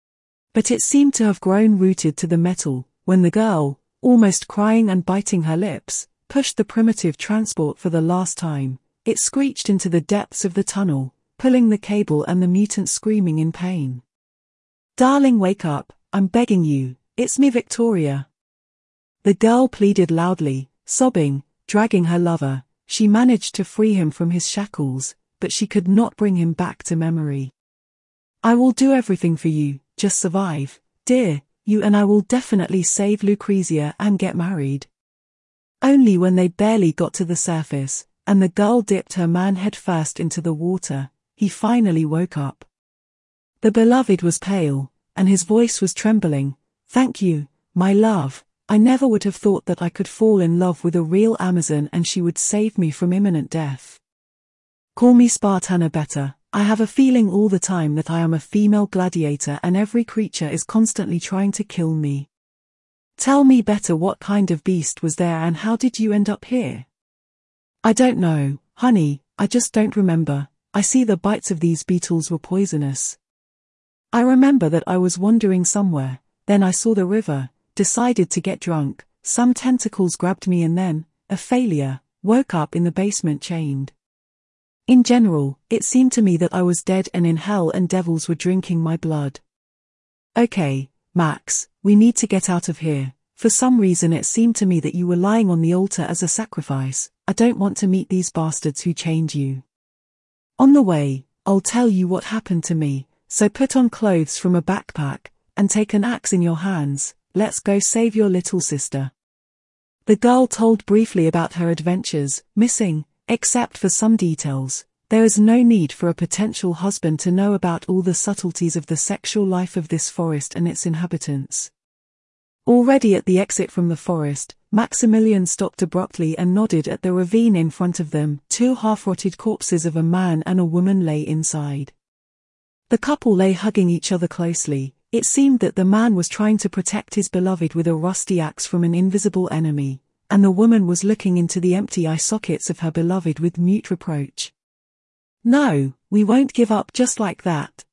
But it seemed to have grown rooted to the metal, when the girl, almost crying and biting her lips, pushed the primitive transport for the last time. It screeched into the depths of the tunnel, pulling the cable and the mutant screaming in pain. "Darling, wake up, I'm begging you, it's me, Victoria." The girl pleaded loudly, sobbing, dragging her lover. She managed to free him from his shackles, but she could not bring him back to memory. "I will do everything for you, just survive, dear, you and I will definitely save Lucrezia and get married." Only when they barely got to the surface, and the girl dipped her man head first into the water, he finally woke up. The beloved was pale, and his voice was trembling. "Thank you, my love. I never would have thought that I could fall in love with a real Amazon and she would save me from imminent death. Call me Spartana better. I have a feeling all the time that I am a female gladiator and every creature is constantly trying to kill me. Tell me better, what kind of beast was there and how did you end up here?" "I don't know, honey, I just don't remember. I see the bites of these beetles were poisonous. I remember that I was wandering somewhere, then I saw the river, decided to get drunk, some tentacles grabbed me and then, a failure, woke up in the basement chained. In general, it seemed to me that I was dead and in hell and devils were drinking my blood." "Okay, Max, we need to get out of here. For some reason it seemed to me that you were lying on the altar as a sacrifice. I don't want to meet these bastards who chained you. On the way, I'll tell you what happened to me, so put on clothes from a backpack, and take an axe in your hands. Let's go save your little sister." The girl told briefly about her adventures, missing, except for some details. There is no need for a potential husband to know about all the subtleties of the sexual life of this forest and its inhabitants. Already at the exit from the forest, Maximilian stopped abruptly and nodded at the ravine in front of them. Two half-rotted corpses of a man and a woman lay inside. The couple lay hugging each other closely. It seemed that the man was trying to protect his beloved with a rusty axe from an invisible enemy, and the woman was looking into the empty eye sockets of her beloved with mute reproach. "No, we won't give up just like that.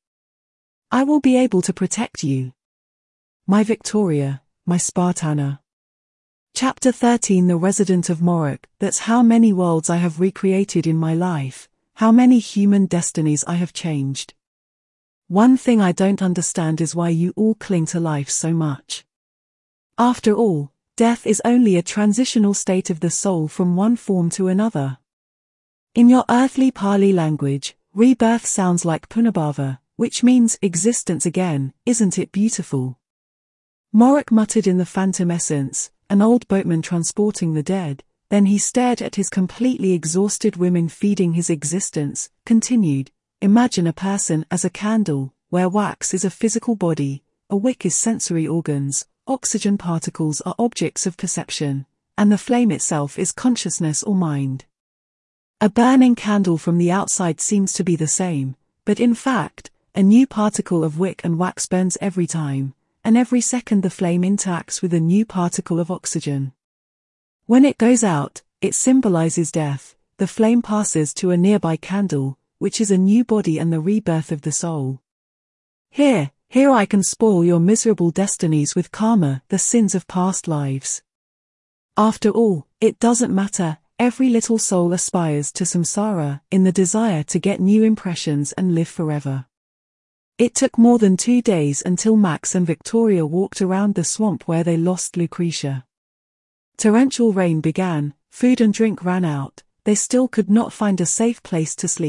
I will be able to protect you. My Victoria, my Spartana." Chapter thirteen. The Resident of Morok. That's how many worlds I have recreated in my life, how many human destinies I have changed. One thing I don't understand is why you all cling to life so much. After all, death is only a transitional state of the soul from one form to another. In your earthly Pali language, rebirth sounds like Punabhava, which means existence again. Isn't it beautiful? Morok muttered in the phantom essence, an old boatman transporting the dead. Then he stared at his completely exhausted women feeding his existence, continued, "Imagine a person as a candle, where wax is a physical body, a wick is sensory organs, oxygen particles are objects of perception, and the flame itself is consciousness or mind. A burning candle from the outside seems to be the same, but in fact, a new particle of wick and wax burns every time, and every second the flame interacts with a new particle of oxygen. When it goes out, it symbolizes death. The flame passes to a nearby candle, which is a new body and the rebirth of the soul. Here, here I can spoil your miserable destinies with karma, the sins of past lives. After all, it doesn't matter. Every little soul aspires to samsara, in the desire to get new impressions and live forever." It took more than two days until Max and Victoria walked around the swamp where they lost Lucretia. Torrential rain began, food and drink ran out, they still could not find a safe place to sleep.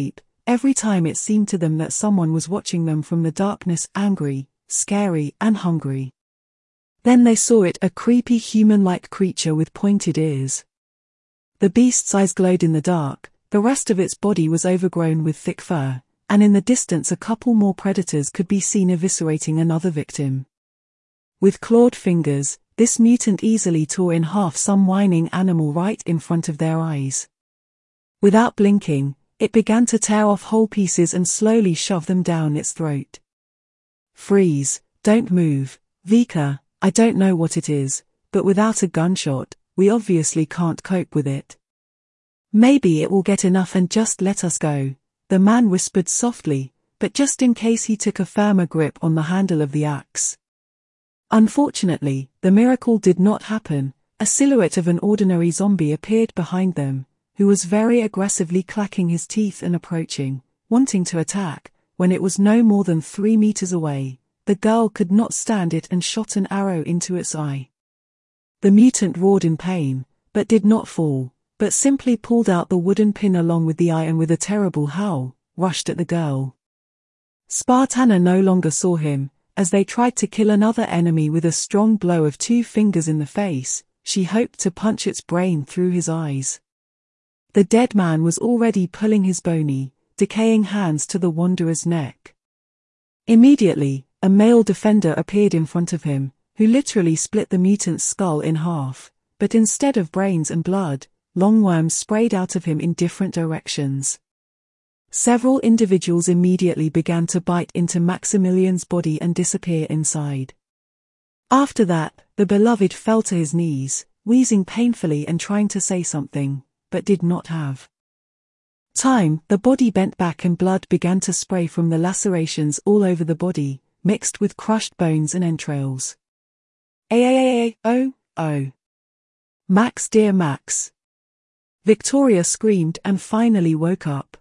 every time it seemed to them that someone was watching them from the darkness, angry, scary, and hungry. Then they saw it, a creepy human-like creature with pointed ears. The beast's eyes glowed in the dark, the rest of its body was overgrown with thick fur, and in the distance a couple more predators could be seen eviscerating another victim. With clawed fingers, this mutant easily tore in half some whining animal right in front of their eyes. Without blinking, it began to tear off whole pieces and slowly shove them down its throat. Freeze, don't move, Vika, I don't know what it is, but without a gunshot, we obviously can't cope with it. Maybe it will get enough and just let us go, the man whispered softly, but just in case he took a firmer grip on the handle of the axe. Unfortunately, the miracle did not happen. A silhouette of an ordinary zombie appeared behind them, who was very aggressively clacking his teeth and approaching, wanting to attack. When it was no more than three meters away, the girl could not stand it and shot an arrow into its eye. The mutant roared in pain, but did not fall, but simply pulled out the wooden pin along with the eye and with a terrible howl, rushed at the girl. Spartana no longer saw him. As they tried to kill another enemy with a strong blow of two fingers in the face, she hoped to punch its brain through his eyes. The dead man was already pulling his bony, decaying hands to the wanderer's neck. Immediately, a male defender appeared in front of him, who literally split the mutant's skull in half, but instead of brains and blood, long worms sprayed out of him in different directions. Several individuals immediately began to bite into Maximilian's body and disappear inside. After that, the beloved fell to his knees, wheezing painfully and trying to say something, but did not have time. The body bent back and blood began to spray from the lacerations all over the body, mixed with crushed bones and entrails. A oh, oh. Max, dear Max. Victoria screamed and finally woke up.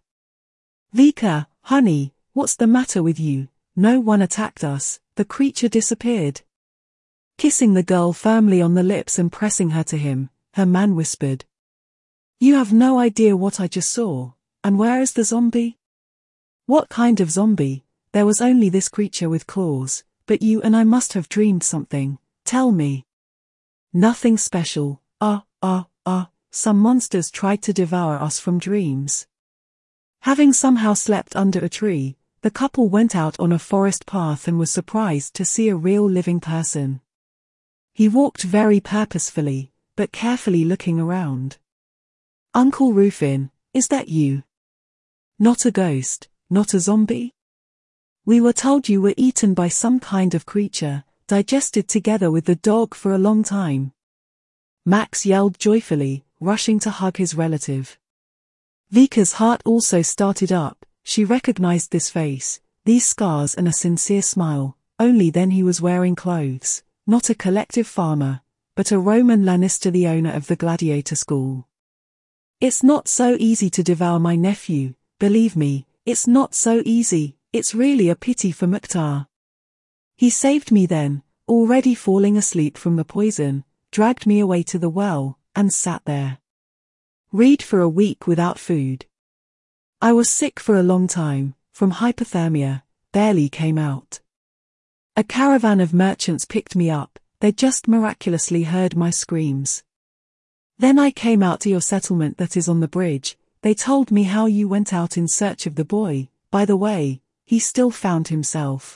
Vika, honey, what's the matter with you? No one attacked us, the creature disappeared. Kissing the girl firmly on the lips and pressing her to him, her man whispered. You have no idea what I just saw, and where is the zombie? What kind of zombie? There was only this creature with claws, but you and I must have dreamed something, tell me. Nothing special, ah, ah, ah, some monsters tried to devour us from dreams. Having somehow slept under a tree, the couple went out on a forest path and was surprised to see a real living person. He walked very purposefully, but carefully looking around. Uncle Rufin, is that you? Not a ghost, not a zombie? We were told you were eaten by some kind of creature, digested together with the dog for a long time. Max yelled joyfully, rushing to hug his relative. Vika's heart also started up. She recognized this face, these scars and a sincere smile. Only then he was wearing clothes, not a collective farmer, but a Roman Lannister, the owner of the gladiator school. It's not so easy to devour my nephew, believe me, it's not so easy, it's really a pity for Mukhtar. He saved me then, already falling asleep from the poison, dragged me away to the well, and sat there. Read for a week without food. I was sick for a long time, from hypothermia, barely came out. A caravan of merchants picked me up, they just miraculously heard my screams. Then I came out to your settlement that is on the bridge. They told me how you went out in search of the boy. By the way, he still found himself.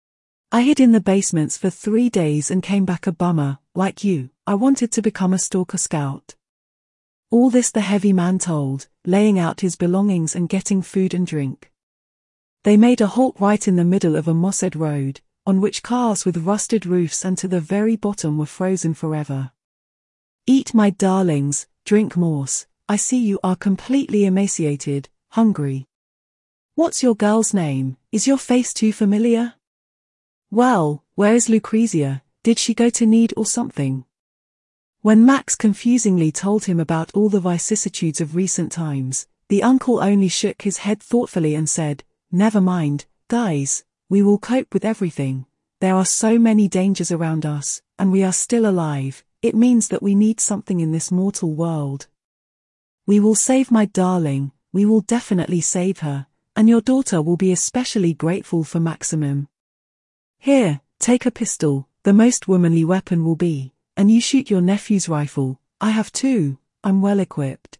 I hid in the basements for three days and came back a bummer, like you. I wanted to become a stalker scout. All this the heavy man told, laying out his belongings and getting food and drink. They made a halt right in the middle of a mossed road, on which cars with rusted roofs and to the very bottom were frozen forever. Eat, my darlings, drink morse. I see you are completely emaciated, hungry. What's your girl's name? Is your face too familiar? Well, where is Lucrezia? Did she go to Need or something? When Max confusingly told him about all the vicissitudes of recent times, the uncle only shook his head thoughtfully and said, never mind, guys, we will cope with everything. There are so many dangers around us, and we are still alive. It means that we need something in this mortal world. We will save my darling, we will definitely save her. and your daughter will be especially grateful for Maximum. Here, take a pistol, the most womanly weapon will be, and you shoot your nephew's rifle. I have two, I'm well equipped.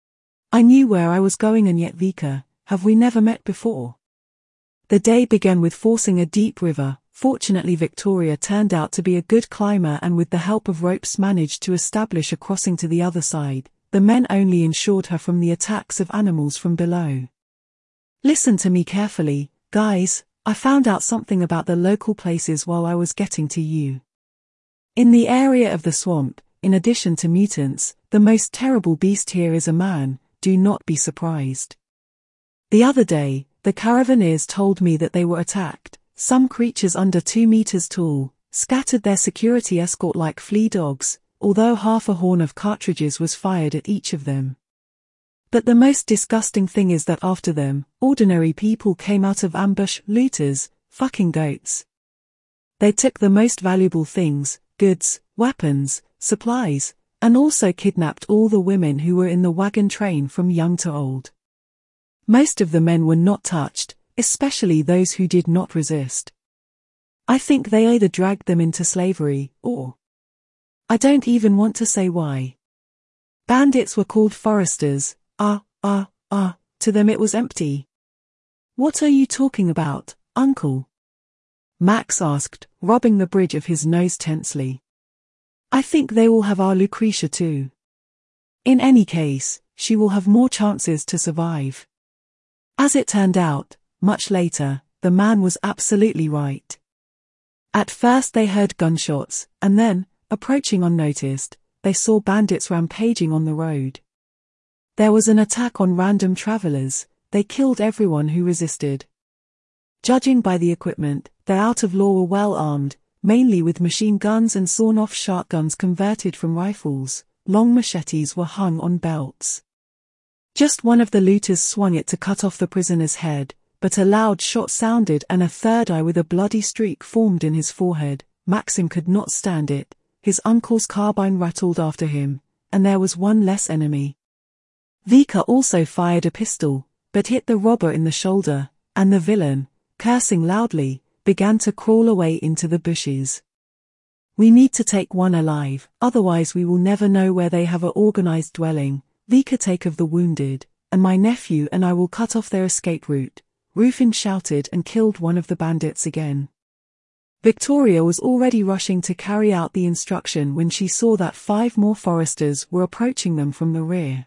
I knew where I was going, and yet Vika, have we never met before? The day began with forcing a deep river. Fortunately, Victoria turned out to be a good climber and with the help of ropes managed to establish a crossing to the other side. The men only ensured her from the attacks of animals from below. Listen to me carefully, guys, I found out something about the local places while I was getting to you. In the area of the swamp, in addition to mutants, the most terrible beast here is a man. Do not be surprised. The other day, the Caravaneers told me that they were attacked. Some creatures under two meters tall, scattered their security escort like flea dogs, although half a horn of cartridges was fired at each of them. But the most disgusting thing is that after them, ordinary people came out of ambush. Looters, fucking goats. They took the most valuable things, goods, weapons, supplies, and also kidnapped all the women who were in the wagon train from young to old. Most of the men were not touched, especially those who did not resist. I think they either dragged them into slavery, or I don't even want to say why. Bandits were called foresters. Ah, ah, ah, to them it was empty. What are you talking about, uncle? Max asked, rubbing the bridge of his nose tensely. I think they will have our Lucretia too. In any case, she will have more chances to survive. As it turned out, much later, the man was absolutely right. At first they heard gunshots, and then, approaching unnoticed, they saw bandits rampaging on the road. There was an attack on random travelers. They killed everyone who resisted. Judging by the equipment, the out-of-law were well armed, mainly with machine guns and sawn-off shotguns converted from rifles. Long machetes were hung on belts. Just one of the looters swung it to cut off the prisoner's head, but a loud shot sounded and a third eye with a bloody streak formed in his forehead. Maxim could not stand it. His uncle's carbine rattled after him, and there was one less enemy. Vika also fired a pistol, but hit the robber in the shoulder, and the villain, cursing loudly, began to crawl away into the bushes. We need to take one alive, otherwise we will never know where they have an organized dwelling. Vika, take of the wounded, and my nephew and I will cut off their escape route. Rufin shouted and killed one of the bandits again. Victoria was already rushing to carry out the instruction when she saw that five more foresters were approaching them from the rear.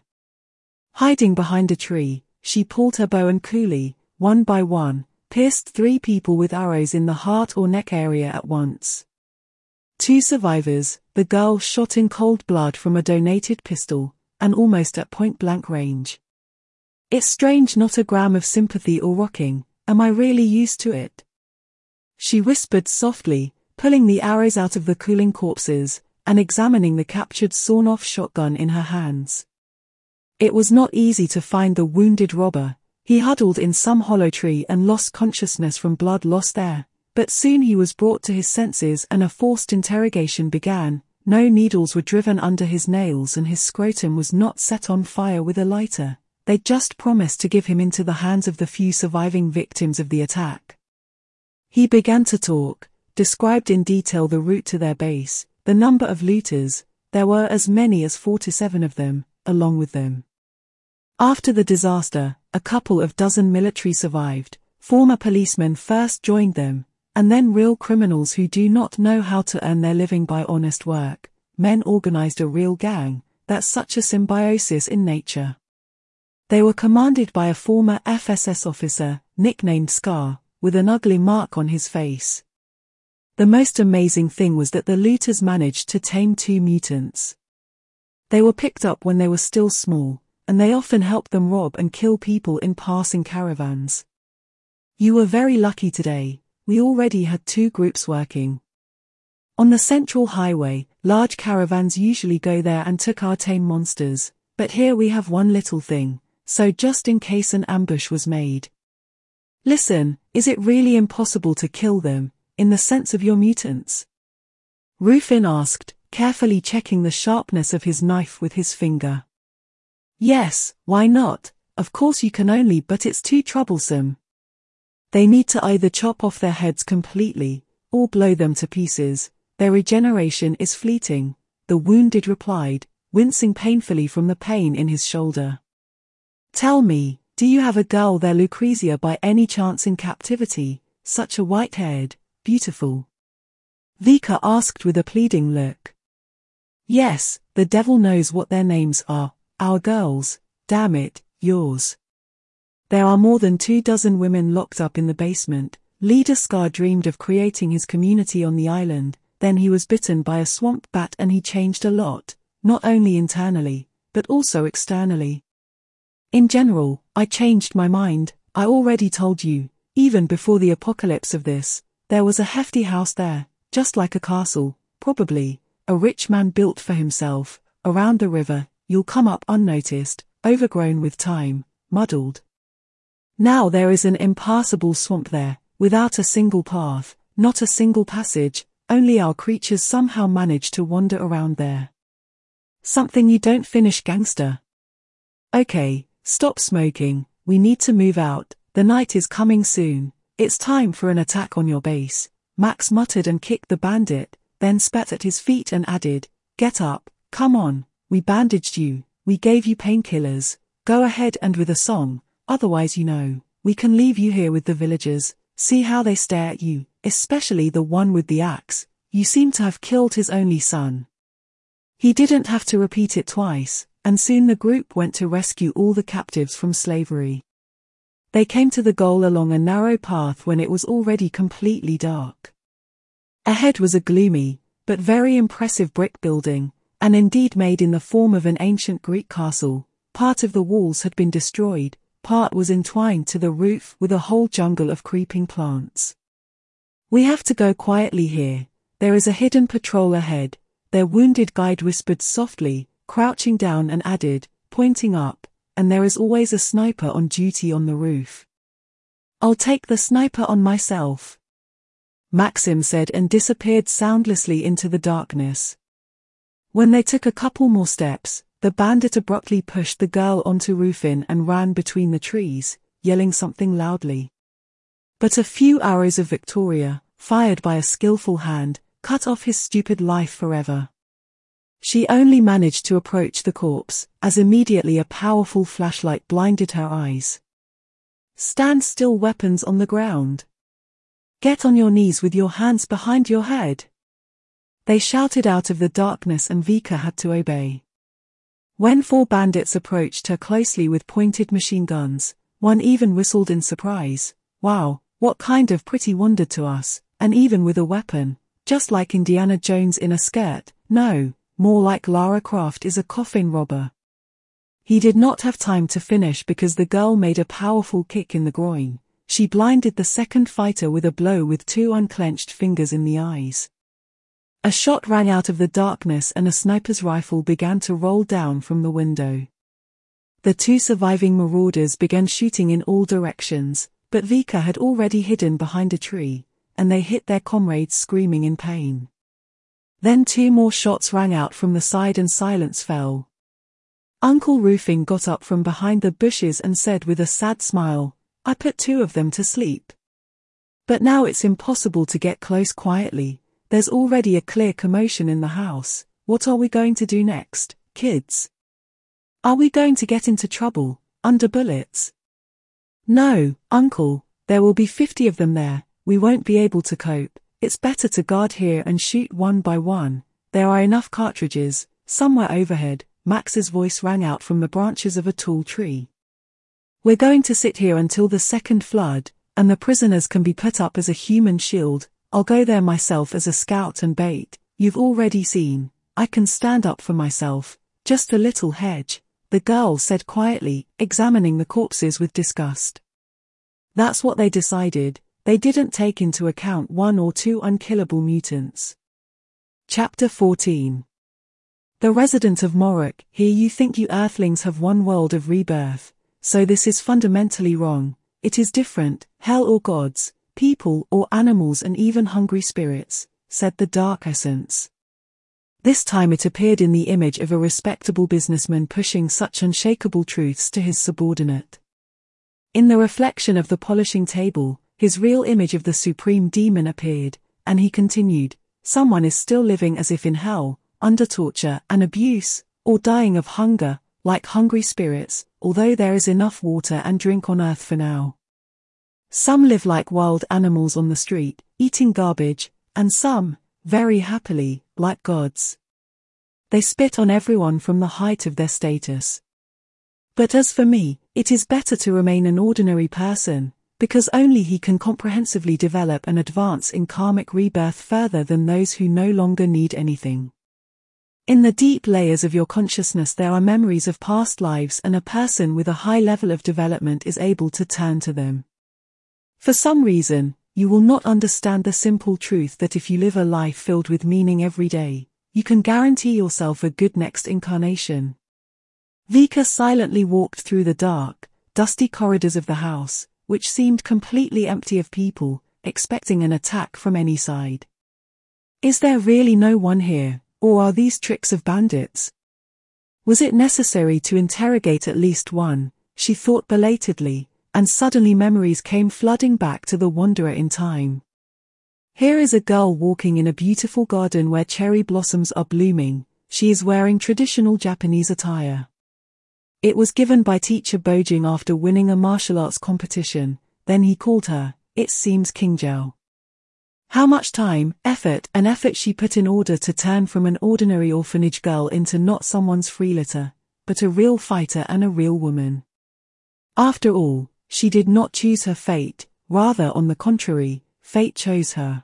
Hiding behind a tree, she pulled her bow and coolly, one by one, pierced three people with arrows in the heart or neck area at once. Two survivors, the girl shot in cold blood from a donated pistol, and almost at point-blank range. It's strange, not a gram of sympathy or rocking. Am I really used to it? She whispered softly, pulling the arrows out of the cooling corpses, and examining the captured sawn-off shotgun in her hands. It was not easy to find the wounded robber. He huddled in some hollow tree and lost consciousness from blood loss there, but soon he was brought to his senses and a forced interrogation began. No needles were driven under his nails and his scrotum was not set on fire with a lighter. They just promised to give him into the hands of the few surviving victims of the attack. He began to talk, described in detail the route to their base, the number of looters. There were as many as forty-seven of them, along with them. After the disaster, a couple of dozen military survived. Former policemen first joined them, and then real criminals who do not know how to earn their living by honest work. Men organized a real gang. That's such a symbiosis in nature. They were commanded by a former F S S officer, nicknamed Scar, with an ugly mark on his face. The most amazing thing was that the looters managed to tame two mutants. They were picked up when they were still small, and they often helped them rob and kill people in passing caravans. You were very lucky today. We already had two groups working. On the central highway, large caravans usually go there and took our tame monsters, but here we have one little thing, so just in case an ambush was made. Listen, is it really impossible to kill them, in the sense of your mutants? Rufin asked, carefully checking the sharpness of his knife with his finger. Yes, why not? Of course you can only, but it's too troublesome. They need to either chop off their heads completely, or blow them to pieces. Their regeneration is fleeting, the wounded replied, wincing painfully from the pain in his shoulder. Tell me, do you have a girl there, Lucrezia, by any chance in captivity, such a white-haired, beautiful? Vika asked with a pleading look. Yes, the devil knows what their names are, our girls, damn it, yours. There are more than two dozen women locked up in the basement. Leader Scar dreamed of creating his community on the island, then he was bitten by a swamp bat and he changed a lot, not only internally, but also externally. In general, I changed my mind. I already told you, even before the apocalypse of this, there was a hefty house there, just like a castle, probably, a rich man built for himself, around the river. You'll come up unnoticed, overgrown with time, muddled. Now there is an impassable swamp there, without a single path, not a single passage, only our creatures somehow manage to wander around there. Something you don't finish, gangster. Okay, stop smoking, we need to move out, the night is coming soon, it's time for an attack on your base, Max muttered and kicked the bandit, then spat at his feet and added, get up, come on, we bandaged you, we gave you painkillers, go ahead and with a song. Otherwise, you know, we can leave you here with the villagers. See how they stare at you, especially the one with the axe. You seem to have killed his only son. He didn't have to repeat it twice, and soon the group went to rescue all the captives from slavery. They came to the goal along a narrow path when it was already completely dark. Ahead was a gloomy, but very impressive brick building, and indeed made in the form of an ancient Greek castle. Part of the walls had been destroyed. Part was entwined to the roof with a whole jungle of creeping plants. We have to go quietly here. There is a hidden patrol ahead, their wounded guide whispered softly, crouching down and added, pointing up, and there is always a sniper on duty on the roof. I'll take the sniper on myself, Maxim said and disappeared soundlessly into the darkness. When they took a couple more steps, the bandit abruptly pushed the girl onto Rufin and ran between the trees, yelling something loudly. But a few arrows of Victoria, fired by a skillful hand, cut off his stupid life forever. She only managed to approach the corpse, as immediately a powerful flashlight blinded her eyes. Stand still, weapons on the ground. Get on your knees with your hands behind your head. They shouted out of the darkness and Vika had to obey. When four bandits approached her closely with pointed machine guns, one even whistled in surprise. Wow, what kind of pretty wonder to us, and even with a weapon, just like Indiana Jones in a skirt. No, more like Lara Croft is a coffin robber. He did not have time to finish because the girl made a powerful kick in the groin. She blinded the second fighter with a blow with two unclenched fingers in the eyes. A shot rang out of the darkness and a sniper's rifle began to roll down from the window. The two surviving marauders began shooting in all directions, but Vika had already hidden behind a tree, and they hit their comrades screaming in pain. Then two more shots rang out from the side and silence fell. Uncle Rufin got up from behind the bushes and said with a sad smile, I put two of them to sleep. But now it's impossible to get close quietly. There's already a clear commotion in the house. What are we going to do next, kids? Are we going to get into trouble, under bullets? No, Uncle, there will be fifty of them there, we won't be able to cope. It's better to guard here and shoot one by one. There are enough cartridges, somewhere overhead. Max's voice rang out from the branches of a tall tree. We're going to sit here until the second flood, and the prisoners can be put up as a human shield. I'll go there myself as a scout and bait. You've already seen, I can stand up for myself, just a little hedge, the girl said quietly, examining the corpses with disgust. That's what they decided, they didn't take into account one or two unkillable mutants. Chapter fourteen. The resident of Morok, here you think you earthlings have one world of rebirth, so this is fundamentally wrong, it is different, hell or gods, people or animals and even hungry spirits, said the dark essence. This time it appeared in the image of a respectable businessman pushing such unshakable truths to his subordinate. In the reflection of the polishing table, his real image of the supreme demon appeared, and he continued, "Someone is still living as if in hell, under torture and abuse, or dying of hunger, like hungry spirits, although there is enough water and drink on earth for now. Some live like wild animals on the street, eating garbage, and some, very happily, like gods. They spit on everyone from the height of their status. But as for me, it is better to remain an ordinary person, because only he can comprehensively develop and advance in karmic rebirth further than those who no longer need anything. In the deep layers of your consciousness there are memories of past lives, and a person with a high level of development is able to turn to them. For some reason, you will not understand the simple truth that if you live a life filled with meaning every day, you can guarantee yourself a good next incarnation." Vika silently walked through the dark, dusty corridors of the house, which seemed completely empty of people, expecting an attack from any side. Is there really no one here, or are these tricks of bandits? Was it necessary to interrogate at least one, she thought belatedly, and suddenly memories came flooding back to the wanderer in time. Here is a girl walking in a beautiful garden where cherry blossoms are blooming. She is wearing traditional Japanese attire. It was given by teacher Bojing after winning a martial arts competition. Then he called her, it seems, King Zhao. How much time, effort, and effort she put in order to turn from an ordinary orphanage girl into not someone's freeloader, but a real fighter and a real woman. After all, she did not choose her fate, rather on the contrary, fate chose her.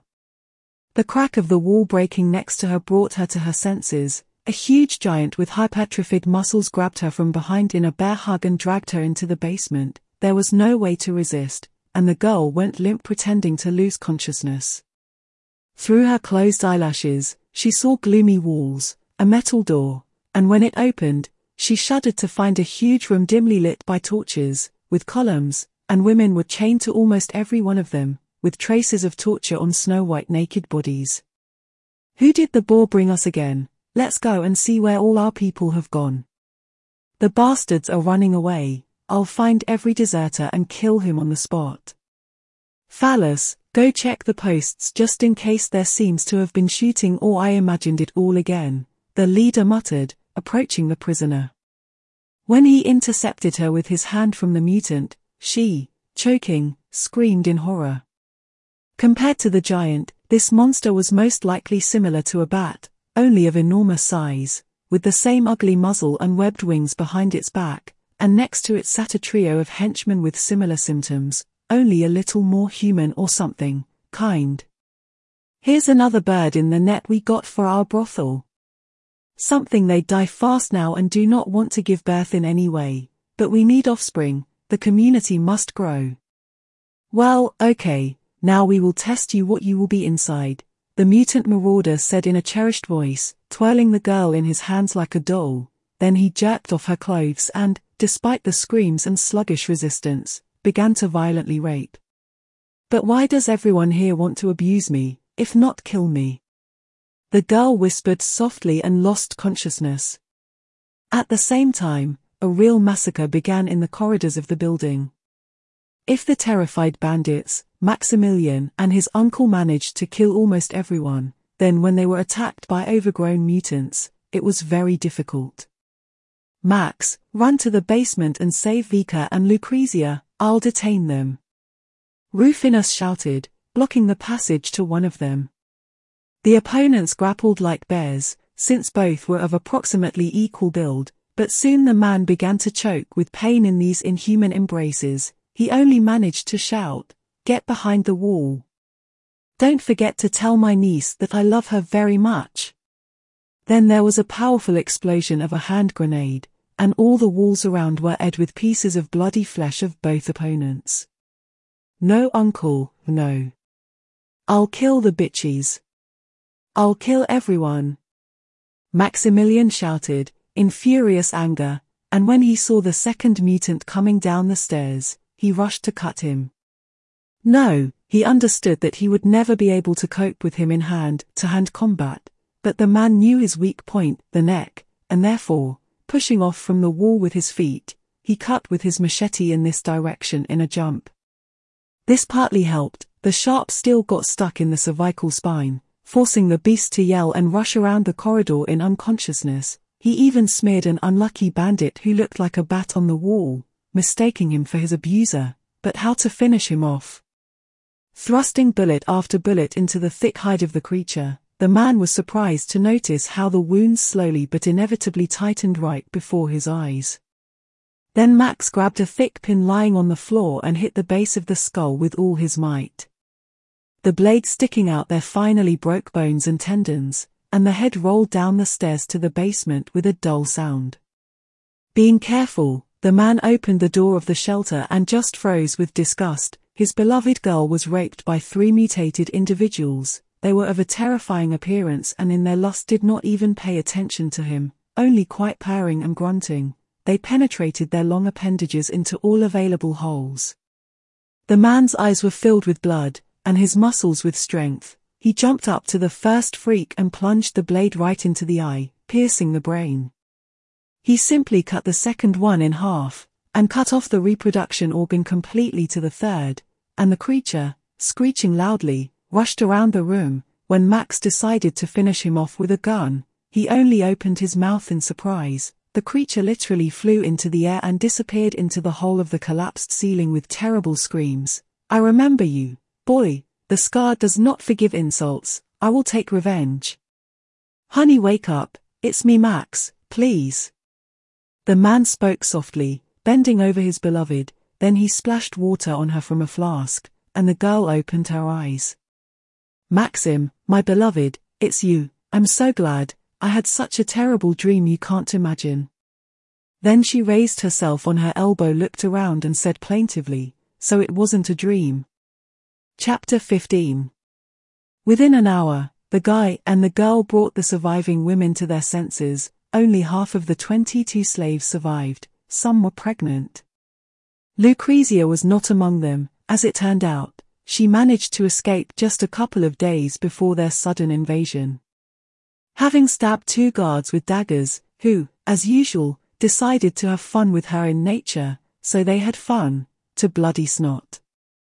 The crack of the wall breaking next to her brought her to her senses. A huge giant with hypertrophied muscles grabbed her from behind in a bear hug and dragged her into the basement. There was no way to resist, and the girl went limp, pretending to lose consciousness. Through her closed eyelashes, she saw gloomy walls, a metal door, and when it opened, she shuddered to find a huge room dimly lit by torches, with columns, and women were chained to almost every one of them, with traces of torture on snow-white naked bodies. "Who did the boar bring us again? Let's go and see where all our people have gone. The bastards are running away. I'll find every deserter and kill him on the spot. Phallus, go check the posts just in case there seems to have been shooting, or I imagined it all again," the leader muttered, approaching the prisoner. When he intercepted her with his hand from the mutant, she, choking, screamed in horror. Compared to the giant, this monster was most likely similar to a bat, only of enormous size, with the same ugly muzzle and webbed wings behind its back, and next to it sat a trio of henchmen with similar symptoms, only a little more human or something, kind. "Here's another bird in the net we got for our brothel. Something they'd die fast now and do not want to give birth in any way, but we need offspring, the community must grow. Well, okay, now we will test you what you will be inside," the mutant marauder said in a cherished voice, twirling the girl in his hands like a doll. Then he jerked off her clothes and, despite the screams and sluggish resistance, began to violently rape. "But why does everyone here want to abuse me, if not kill me?" the girl whispered softly and lost consciousness. At the same time, a real massacre began in the corridors of the building. If the terrified bandits, Maximilian and his uncle, managed to kill almost everyone, then when they were attacked by overgrown mutants, it was very difficult. "Max, run to the basement and save Vika and Lucrezia, I'll detain them," Rufinus shouted, blocking the passage to one of them. The opponents grappled like bears, since both were of approximately equal build, but soon the man began to choke with pain in these inhuman embraces. He only managed to shout, "Get behind the wall. Don't forget to tell my niece that I love her very much." Then there was a powerful explosion of a hand grenade, and all the walls around were edged with pieces of bloody flesh of both opponents. "No, uncle, no. I'll kill the bitches. I'll kill everyone," Maximilian shouted, in furious anger, and when he saw the second mutant coming down the stairs, he rushed to cut him. No, he understood that he would never be able to cope with him in hand-to-hand combat, but the man knew his weak point, the neck, and therefore, pushing off from the wall with his feet, he cut with his machete in this direction in a jump. This partly helped. The sharp steel got stuck in the cervical spine, forcing the beast to yell and rush around the corridor in unconsciousness. He even smeared an unlucky bandit who looked like a bat on the wall, mistaking him for his abuser. But how to finish him off? Thrusting bullet after bullet into the thick hide of the creature, the man was surprised to notice how the wounds slowly but inevitably tightened right before his eyes. Then Max grabbed a thick pin lying on the floor and hit the base of the skull with all his might. The blade sticking out there finally broke bones and tendons, and the head rolled down the stairs to the basement with a dull sound. Being careful, the man opened the door of the shelter and just froze with disgust. His beloved girl was raped by three mutated individuals. They were of a terrifying appearance and in their lust did not even pay attention to him, only quite purring and grunting. They penetrated their long appendages into all available holes. The man's eyes were filled with blood, and his muscles with strength. He jumped up to the first freak and plunged the blade right into the eye, piercing the brain. He simply cut the second one in half, and cut off the reproduction organ completely to the third, and the creature, screeching loudly, rushed around the room. When Max decided to finish him off with a gun, he only opened his mouth in surprise. The creature literally flew into the air and disappeared into the hole of the collapsed ceiling with terrible screams. "I remember you, boy. The scar does not forgive insults. I will take revenge. Honey, wake up. It's me, Max, please." The man spoke softly, bending over his beloved. Then he splashed water on her from a flask, and the girl opened her eyes. "Maxim, my beloved, it's you. I'm so glad. I had such a terrible dream you can't imagine." Then she raised herself on her elbow, looked around and said plaintively, "So it wasn't a dream." Chapter fifteen. Within an hour, the guy and the girl brought the surviving women to their senses. Only half of the twenty-two slaves survived. Some were pregnant. Lucrezia was not among them. As it turned out, she managed to escape just a couple of days before their sudden invasion. Having stabbed two guards with daggers, who, as usual, decided to have fun with her in nature, so they had fun, to bloody snot.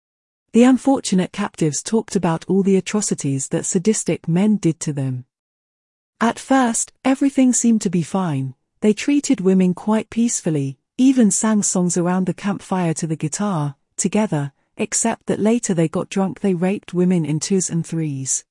The unfortunate captives talked about all the atrocities that sadistic men did to them. At first, everything seemed to be fine. They treated women quite peacefully, even sang songs around the campfire to the guitar, together, except that later they got drunk. They raped women in twos and threes.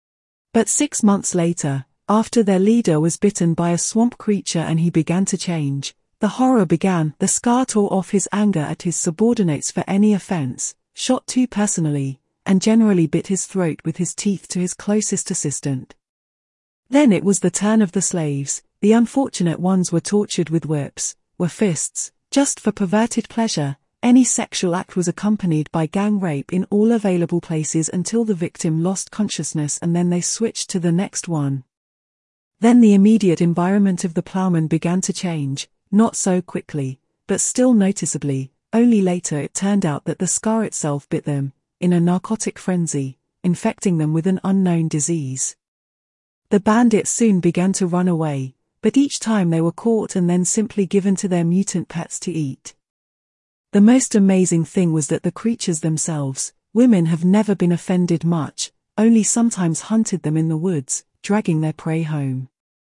But six months later, after their leader was bitten by a swamp creature and he began to change, the horror began. The scar tore off his anger at his subordinates for any offense, shot too personally, and generally bit his throat with his teeth to his closest assistant. Then it was the turn of the slaves. The unfortunate ones were tortured with whips, or fists, just for perverted pleasure. Any sexual act was accompanied by gang rape in all available places until the victim lost consciousness, and then they switched to the next one. Then the immediate environment of the plowmen began to change, not so quickly, but still noticeably. Only later it turned out that the scar itself bit them, in a narcotic frenzy, infecting them with an unknown disease. The bandits soon began to run away, but each time they were caught and then simply given to their mutant pets to eat. The most amazing thing was that the creatures themselves, women, have never been offended much, only sometimes hunted them in the woods, dragging their prey home.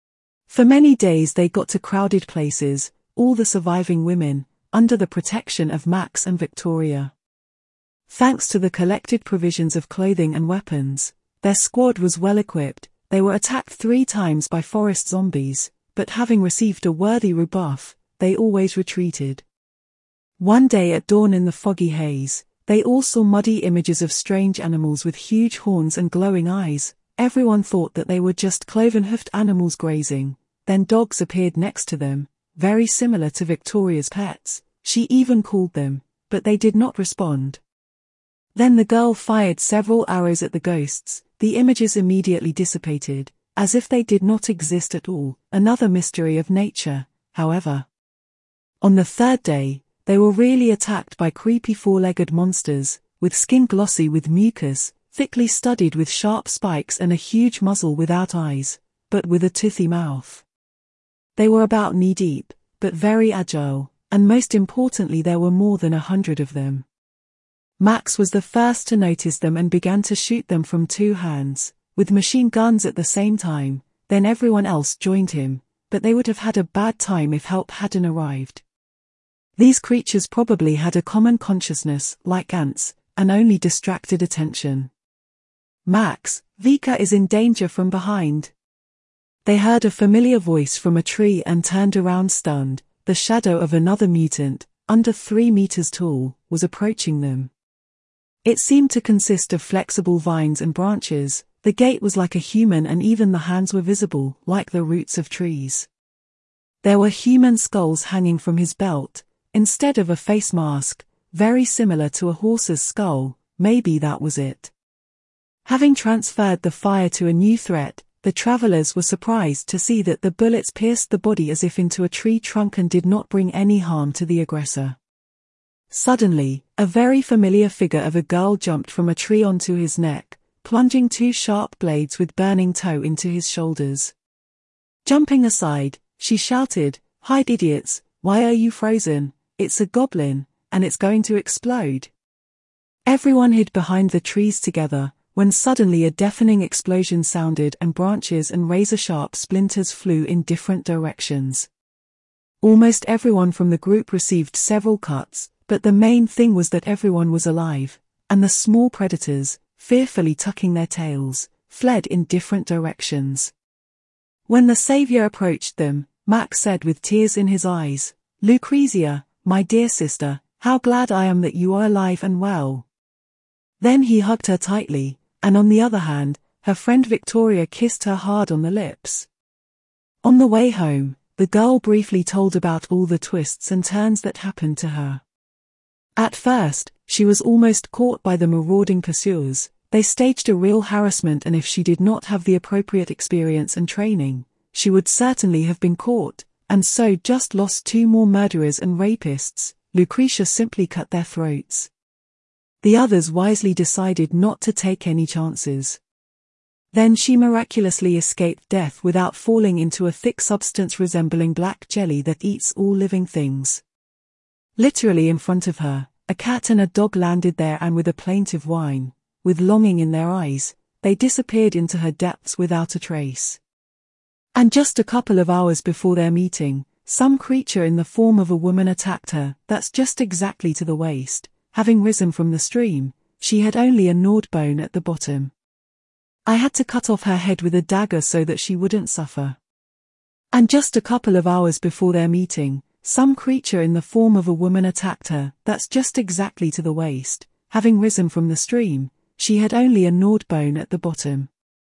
For many days they got to crowded places, all the surviving women, under the protection of Max and Victoria. Thanks to the collected provisions of clothing and weapons, their squad was well equipped. They were attacked three times by forest zombies, but having received a worthy rebuff, they always retreated. One day at dawn in the foggy haze, they all saw muddy images of strange animals with huge horns and glowing eyes. Everyone thought that they were just cloven-hoofed animals grazing. Then dogs appeared next to them, very similar to Victoria's pets. She even called them, but they did not respond. Then the girl fired several arrows at the ghosts. The images immediately dissipated, as if they did not exist at all. Another mystery of nature, however. On the third day, they were really attacked by creepy four-legged monsters, with skin glossy with mucus, thickly studded with sharp spikes and a huge muzzle without eyes. but with a toothy mouth. They were about knee-deep, but very agile, and most importantly there were more than a hundred of them. Max was the first to notice them and began to shoot them from two hands, with machine guns at the same time. Then everyone else joined him, but they would have had a bad time if help hadn't arrived. These creatures probably had a common consciousness, like ants, and only distracted attention. Max, Vika is in danger from behind. They heard a familiar voice from a tree and turned around stunned. The shadow of another mutant, under three meters tall, was approaching them. It seemed to consist of flexible vines and branches. The gait was like a human and even the hands were visible, like the roots of trees. There were human skulls hanging from his belt, instead of a face mask, very similar to a horse's skull. Maybe that was it. Having transferred the fire to a new threat, the travelers were surprised to see that the bullets pierced the body as if into a tree trunk and did not bring any harm to the aggressor. Suddenly, a very familiar figure of a girl jumped from a tree onto his neck, plunging two sharp blades with burning tow into his shoulders. Jumping aside, she shouted, "Hide, idiots, why are you frozen? It's a goblin, and it's going to explode." Everyone hid behind the trees together, when suddenly a deafening explosion sounded and branches and razor-sharp splinters flew in different directions. Almost everyone from the group received several cuts, but the main thing was that everyone was alive, and the small predators, fearfully tucking their tails, fled in different directions. When the savior approached them, Max said with tears in his eyes, "Lucrezia, my dear sister, how glad I am that you are alive and well." Then he hugged her tightly, and on the other hand, her friend Victoria kissed her hard on the lips. On the way home, the girl briefly told about all the twists and turns that happened to her. At first, she was almost caught by the marauding pursuers. They staged a real harassment, and if she did not have the appropriate experience and training, she would certainly have been caught, and so just lost two more murderers and rapists. Lucretia simply cut their throats. The others wisely decided not to take any chances. Then she miraculously escaped death without falling into a thick substance resembling black jelly that eats all living things. Literally in front of her, a cat and a dog landed there, and with a plaintive whine, with longing in their eyes, they disappeared into her depths without a trace. And just a couple of hours before their meeting, some creature in the form of a woman attacked her. That's just exactly to the waist. Having risen from the stream, she had only a gnawed bone at the bottom. I had to cut off her head with a dagger so that she wouldn't suffer. And just a couple of hours before their meeting, some creature in the form of a woman attacked her. That's just exactly to the waist. Having risen from the stream, she had only a gnawed bone at the bottom.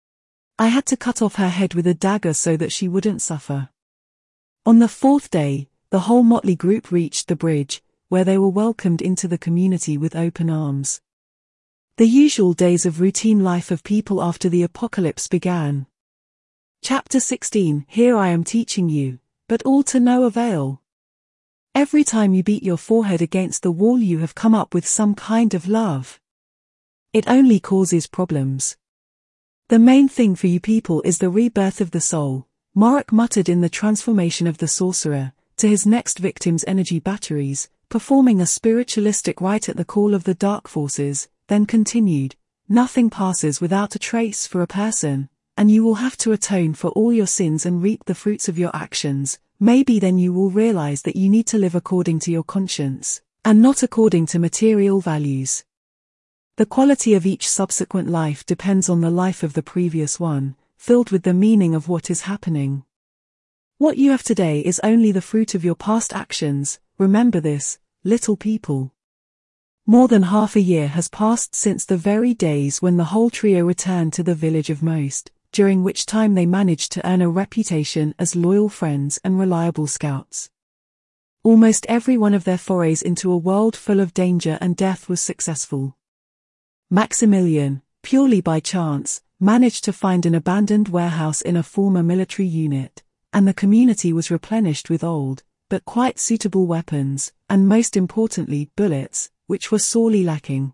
I had to cut off her head with a dagger so that she wouldn't suffer. On the fourth day, the whole motley group reached the bridge, where they were welcomed into the community with open arms. The usual days of routine life of people after the apocalypse began. Chapter sixteen. Here I am teaching you, but all to no avail. Every time you beat your forehead against the wall you have come up with some kind of love. It only causes problems. The main thing for you people is the rebirth of the soul, Morok muttered in the transformation of the sorcerer, to his next victim's energy batteries, performing a spiritualistic rite at the call of the dark forces, then continued, "Nothing passes without a trace for a person, and you will have to atone for all your sins and reap the fruits of your actions. Maybe then you will realize that you need to live according to your conscience, and not according to material values. The quality of each subsequent life depends on the life of the previous one, filled with the meaning of what is happening. What you have today is only the fruit of your past actions. Remember this, little people." More than half a year has passed since the very days when the whole trio returned to the village of Most, during which time they managed to earn a reputation as loyal friends and reliable scouts. Almost every one of their forays into a world full of danger and death was successful. Maximilian, purely by chance, managed to find an abandoned warehouse in a former military unit, and the community was replenished with old, but quite suitable weapons, and most importantly, bullets, which were sorely lacking.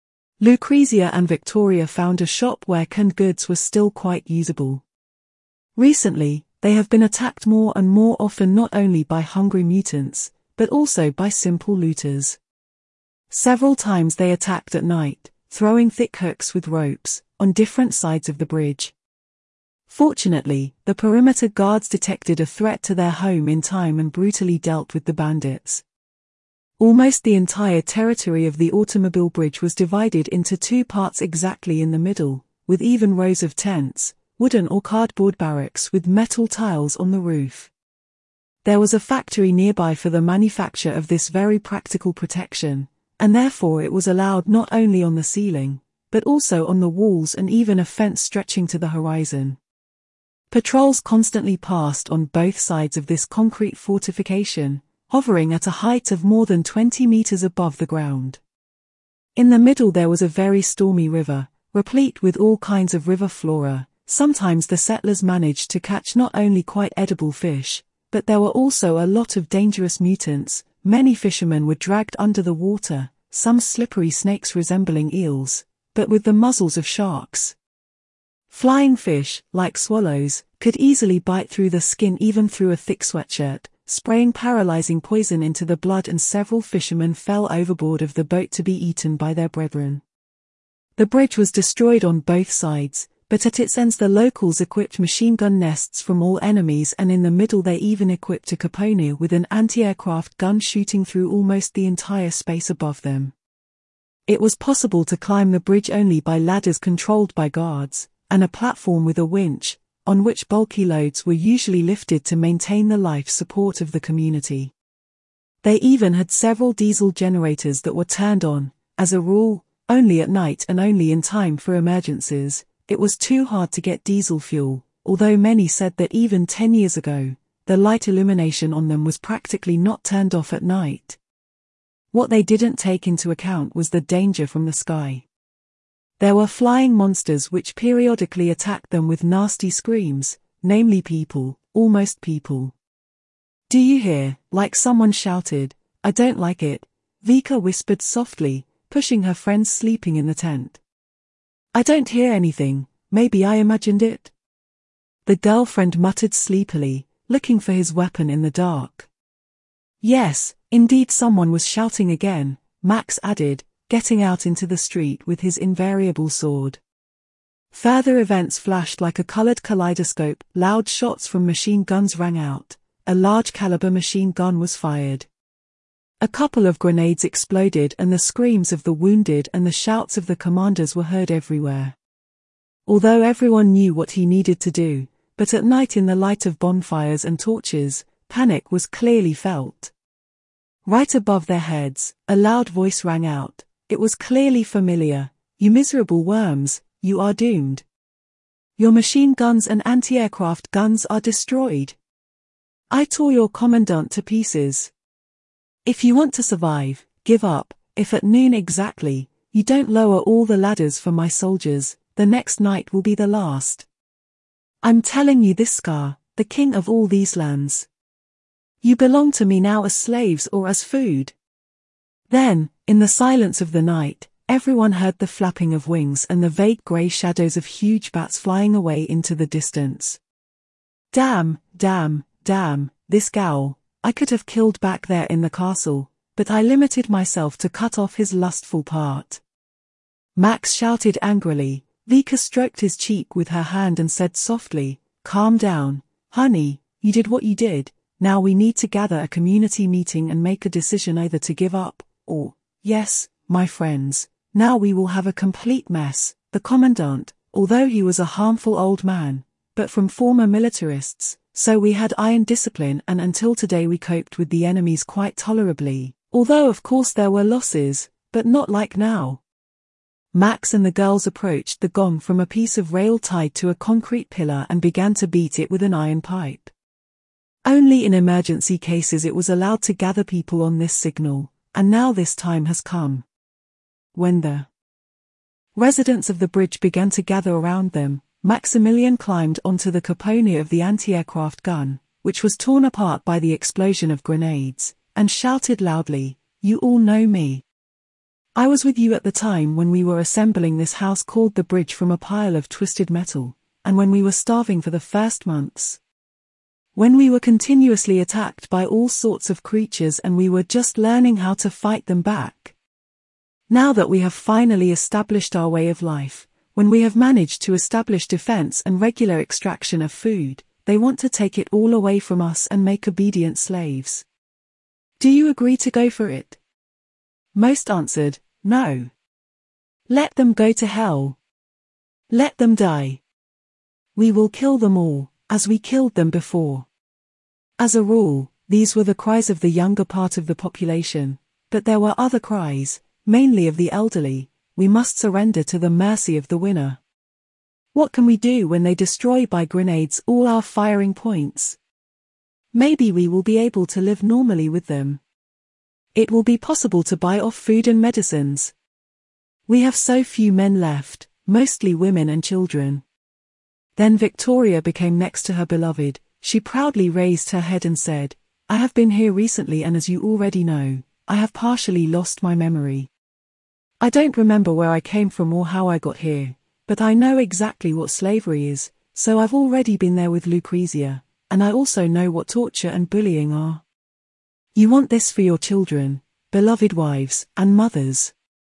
Lucrezia and Victoria found a shop where canned goods were still quite usable. Recently, they have been attacked more and more often, not only by hungry mutants, but also by simple looters. Several times they attacked at night, throwing thick hooks with ropes on different sides of the bridge. Fortunately, the perimeter guards detected a threat to their home in time and brutally dealt with the bandits. Almost the entire territory of the automobile bridge was divided into two parts exactly in the middle, with even rows of tents, wooden or cardboard barracks with metal tiles on the roof. There was a factory nearby for the manufacture of this very practical protection, and therefore it was allowed not only on the ceiling, but also on the walls and even a fence stretching to the horizon. Patrols constantly passed on both sides of this concrete fortification, hovering at a height of more than twenty meters above the ground. In the middle there was a very stormy river, replete with all kinds of river flora. Sometimes the settlers managed to catch not only quite edible fish, but there were also a lot of dangerous mutants. Many fishermen were dragged under the water, some slippery snakes resembling eels, but with the muzzles of sharks. Flying fish, like swallows, could easily bite through the skin even through a thick sweatshirt, spraying paralyzing poison into the blood, and several fishermen fell overboard of the boat to be eaten by their brethren. The bridge was destroyed on both sides, but at its ends the locals equipped machine gun nests from all enemies, and in the middle they even equipped a Capone with an anti-aircraft gun shooting through almost the entire space above them. It was possible to climb the bridge only by ladders controlled by guards, and a platform with a winch, on which bulky loads were usually lifted to maintain the life support of the community. They even had several diesel generators that were turned on, as a rule, only at night and only in time for emergencies. It was too hard to get diesel fuel, although many said that even ten years ago, the light illumination on them was practically not turned off at night. What they didn't take into account was the danger from the sky. There were flying monsters which periodically attacked them with nasty screams, namely people, almost people. "Do you hear?" like someone shouted. "I don't like it," Vika whispered softly, pushing her friends sleeping in the tent. "I don't hear anything, maybe I imagined it," the girlfriend muttered sleepily, looking for his weapon in the dark. "Yes, indeed someone was shouting again," Max added, getting out into the street with his invariable sword. Further events flashed like a colored kaleidoscope. Loud shots from machine guns rang out. A large caliber machine gun was fired. A couple of grenades exploded, and the screams of the wounded and the shouts of the commanders were heard everywhere. Although everyone knew what he needed to do, but at night in the light of bonfires and torches, panic was clearly felt. Right above their heads, a loud voice rang out. It was clearly familiar. "You miserable worms, you are doomed. Your machine guns and anti-aircraft guns are destroyed. I tore your commandant to pieces. If you want to survive, give up. If at noon exactly, you don't lower all the ladders for my soldiers, the next night will be the last. I'm telling you this, Scar, the king of all these lands. You belong to me now as slaves or as food." Then, in the silence of the night, everyone heard the flapping of wings and the vague grey shadows of huge bats flying away into the distance. "Damn, damn, damn, this Gaul. I could have killed back there in the castle, but I limited myself to cut off his lustful part," Max shouted angrily. Vika stroked his cheek with her hand and said softly, "Calm down, honey, you did what you did. Now we need to gather a community meeting and make a decision, either to give up, or, yes, my friends, now we will have a complete mess." The commandant, although he was a harmful old man, but from former militarists, so we had iron discipline, and until today we coped with the enemies quite tolerably, although of course there were losses, but not like now. Max and the girls approached the gong from a piece of rail tied to a concrete pillar and began to beat it with an iron pipe. Only in emergency cases it was allowed to gather people on this signal, and now this time has come. When the residents of the bridge began to gather around them, Maximilian climbed onto the Capone of the anti-aircraft gun, which was torn apart by the explosion of grenades, and shouted loudly, "You all know me. I was with you at the time when we were assembling this house called the bridge from a pile of twisted metal, and when we were starving for the first months. When we were continuously attacked by all sorts of creatures and we were just learning how to fight them back. Now that we have finally established our way of life, when we have managed to establish defense and regular extraction of food, they want to take it all away from us and make obedient slaves. Do you agree to go for it? Most answered, no. Let them go to hell. Let them die. We will kill them all, as we killed them before. As a rule, these were the cries of the younger part of the population, but there were other cries, mainly of the elderly. We must surrender to the mercy of the winner. What can we do when they destroy by grenades all our firing points? Maybe we will be able to live normally with them. It will be possible to buy off food and medicines. We have so few men left, mostly women and children. Then Victoria became next to her beloved. She proudly raised her head and said, I have been here recently and as you already know, I have partially lost my memory. I don't remember where I came from or how I got here, but I know exactly what slavery is, so I've already been there with Lucrezia, and I also know what torture and bullying are. You want this for your children, beloved wives, and mothers.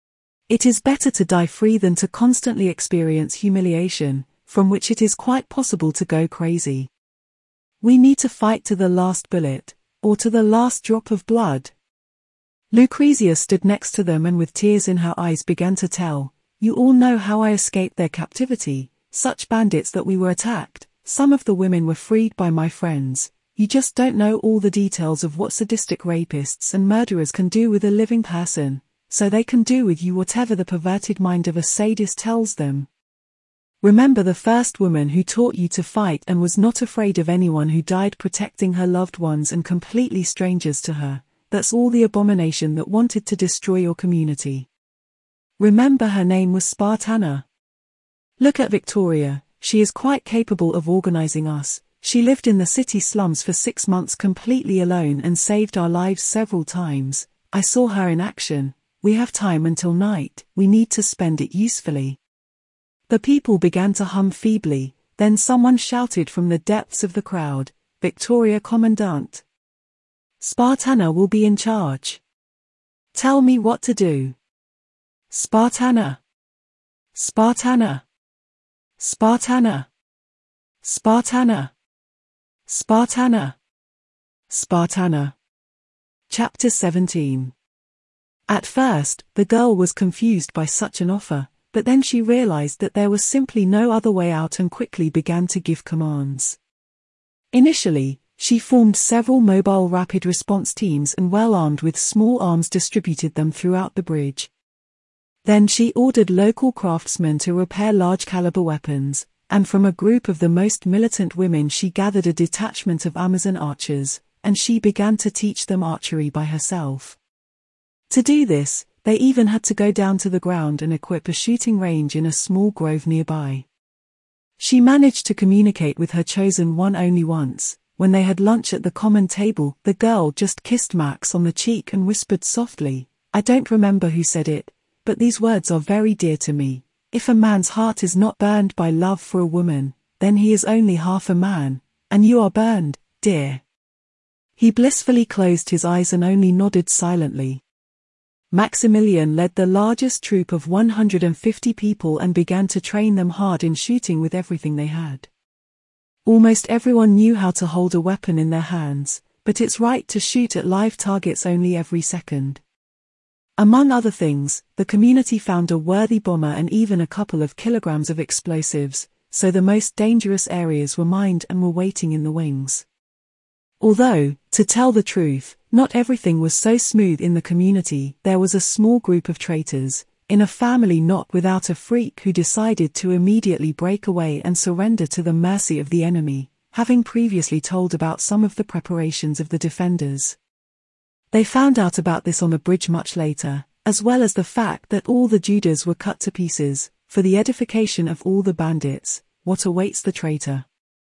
It is better to die free than to constantly experience humiliation, from which it is quite possible to go crazy. We need to fight to the last bullet, or to the last drop of blood. Lucrezia stood next to them and with tears in her eyes began to tell, you all know how I escaped their captivity, such bandits that we were attacked, some of the women were freed by my friends, you just don't know all the details of what sadistic rapists and murderers can do with a living person, so they can do with you whatever the perverted mind of a sadist tells them. Remember the first woman who taught you to fight and was not afraid of anyone who died protecting her loved ones and completely strangers to her. That's all the abomination that wanted to destroy your community. Remember her name was Spartana. Look at Victoria, she is quite capable of organizing us. She lived in the city slums for six months completely alone and saved our lives several times. I saw her in action. We have time until night, we need to spend it usefully. The people began to hum feebly, then someone shouted from the depths of the crowd, Victoria Commandant. Spartana will be in charge. Tell me what to do. Spartana. Spartana. Spartana. Spartana. Spartana. Spartana. Chapter seventeen. At first, the girl was confused by such an offer, but then she realized that there was simply no other way out and quickly began to give commands. Initially, she formed several mobile rapid response teams and well armed with small arms distributed them throughout the bridge. Then she ordered local craftsmen to repair large caliber weapons, and from a group of the most militant women she gathered a detachment of Amazon archers, and she began to teach them archery by herself. To do this, they even had to go down to the ground and equip a shooting range in a small grove nearby. She managed to communicate with her chosen one only once. When they had lunch at the common table, the girl just kissed Max on the cheek and whispered softly, I don't remember who said it, but these words are very dear to me. If a man's heart is not burned by love for a woman, then he is only half a man, and you are burned, dear. He blissfully closed his eyes and only nodded silently. Maximilian led the largest troop of one hundred fifty people and began to train them hard in shooting with everything they had. Almost everyone knew how to hold a weapon in their hands, but it's right to shoot at live targets only every second. Among other things, the community found a worthy bomber and even a couple of kilograms of explosives, so the most dangerous areas were mined and were waiting in the wings. Although, to tell the truth, not everything was so smooth in the community, there was a small group of traitors, in a family not without a freak who decided to immediately break away and surrender to the mercy of the enemy, having previously told about some of the preparations of the defenders. They found out about this on the bridge much later, as well as the fact that all the Judas were cut to pieces, for the edification of all the bandits. What awaits the traitor?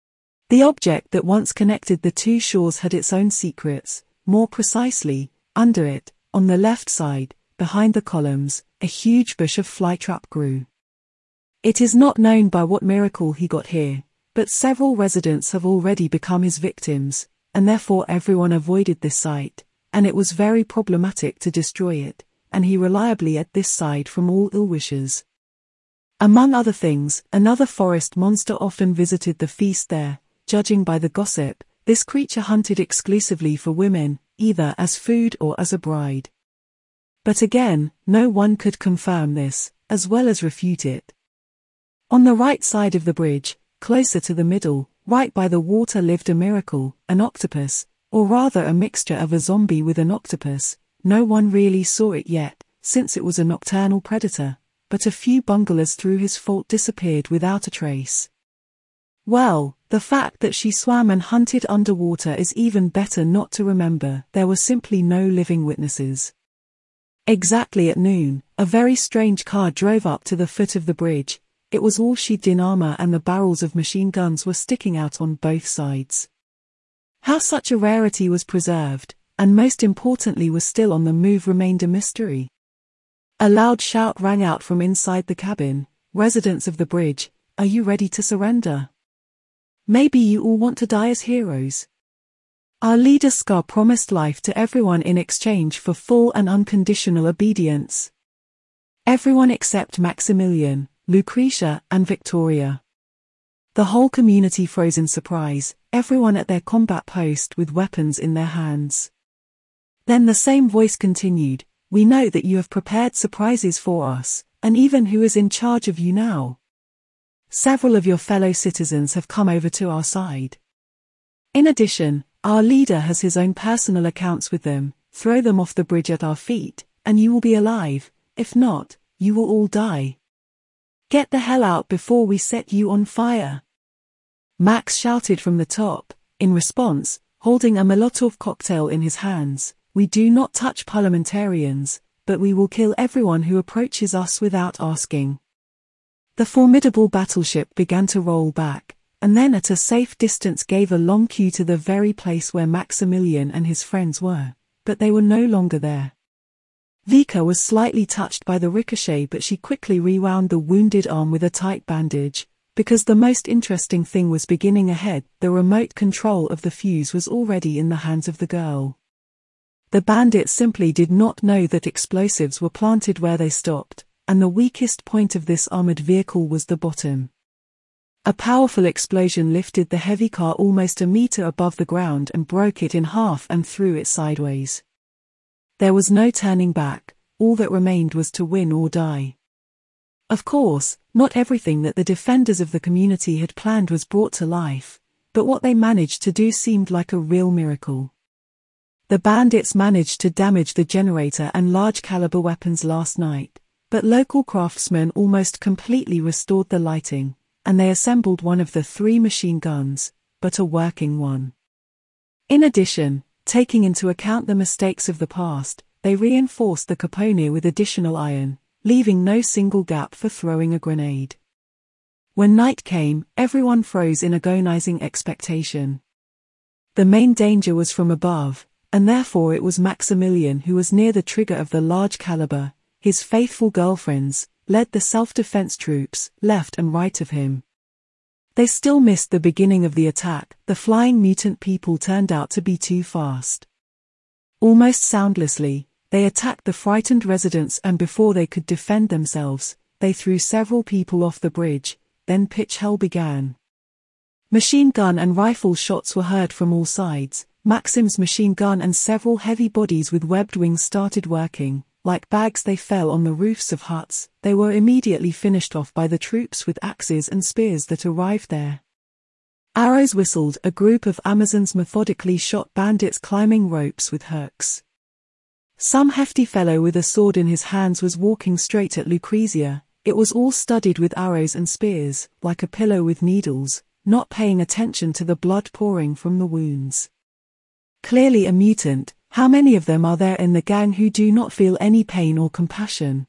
The object that once connected the two shores had its own secrets. More precisely, under it, on the left side, behind the columns, a huge bush of flytrap grew. It is not known by what miracle he got here, but several residents have already become his victims, and therefore everyone avoided this site, and it was very problematic to destroy it, and he reliably at this side from all ill wishes. Among other things, another forest monster often visited the feast there. Judging by the gossip, this creature hunted exclusively for women, either as food or as a bride. But again, no one could confirm this, as well as refute it. On the right side of the bridge, closer to the middle, right by the water lived a miracle, an octopus, or rather a mixture of a zombie with an octopus. No one really saw it yet, since it was a nocturnal predator, but a few bunglers through his fault disappeared without a trace. Well, the fact that she swam and hunted underwater is even better not to remember. There were simply no living witnesses. Exactly at noon, a very strange car drove up to the foot of the bridge. It was all sheathed in armor and the barrels of machine guns were sticking out on both sides. How such a rarity was preserved, and most importantly was still on the move, remained a mystery. A loud shout rang out from inside the cabin. Residents of the bridge, are you ready to surrender? Maybe you all want to die as heroes. Our leader Scar promised life to everyone in exchange for full and unconditional obedience. Everyone except Maximilian, Lucretia, and Victoria. The whole community froze in surprise, everyone at their combat post with weapons in their hands. Then the same voice continued, we know that you have prepared surprises for us, and even who is in charge of you now? Several of your fellow citizens have come over to our side. In addition, our leader has his own personal accounts with them. Throw them off the bridge at our feet, and you will be alive. If not, you will all die. Get the hell out before we set you on fire. Max shouted from the top. In response, holding a Molotov cocktail in his hands, we do not touch parliamentarians, but we will kill everyone who approaches us without asking. The formidable battleship began to roll back, and then at a safe distance gave a long cue to the very place where Maximilian and his friends were, but they were no longer there. Vika was slightly touched by the ricochet, but she quickly rewound the wounded arm with a tight bandage, because the most interesting thing was beginning ahead. The remote control of the fuse was already in the hands of the girl. The bandits simply did not know that explosives were planted where they stopped, and the weakest point of this armored vehicle was the bottom. A powerful explosion lifted the heavy car almost a meter above the ground and broke it in half and threw it sideways. There was no turning back, all that remained was to win or die. Of course, not everything that the defenders of the community had planned was brought to life, but what they managed to do seemed like a real miracle. The bandits managed to damage the generator and large-caliber weapons last night, but local craftsmen almost completely restored the lighting, and they assembled one of the three machine guns, but a working one. In addition, taking into account the mistakes of the past, they reinforced the Capone with additional iron, leaving no single gap for throwing a grenade. When night came, everyone froze in agonizing expectation. The main danger was from above, and therefore it was Maximilian who was near the trigger of the large caliber. His faithful girlfriends led the self-defense troops, left and right of him. They still missed the beginning of the attack. The flying mutant people turned out to be too fast. Almost soundlessly, they attacked the frightened residents, and before they could defend themselves, they threw several people off the bridge. Then pitch hell began. Machine gun and rifle shots were heard from all sides. Maxim's machine gun and several heavy bodies with webbed wings started working. Like bags they fell on the roofs of huts. They were immediately finished off by the troops with axes and spears that arrived there. Arrows whistled. A group of Amazons methodically shot bandits climbing ropes with hooks. Some hefty fellow with a sword in his hands was walking straight at Lucrezia. It was all studded with arrows and spears, like a pillow with needles, not paying attention to the blood pouring from the wounds. Clearly a mutant. How many of them are there in the gang who do not feel any pain or compassion?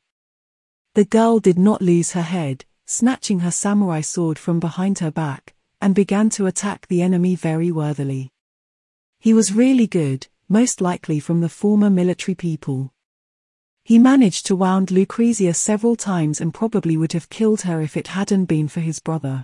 The girl did not lose her head, snatching her samurai sword from behind her back, and began to attack the enemy very worthily. He was really good, most likely from the former military people. He managed to wound Lucrezia several times and probably would have killed her if it hadn't been for his brother.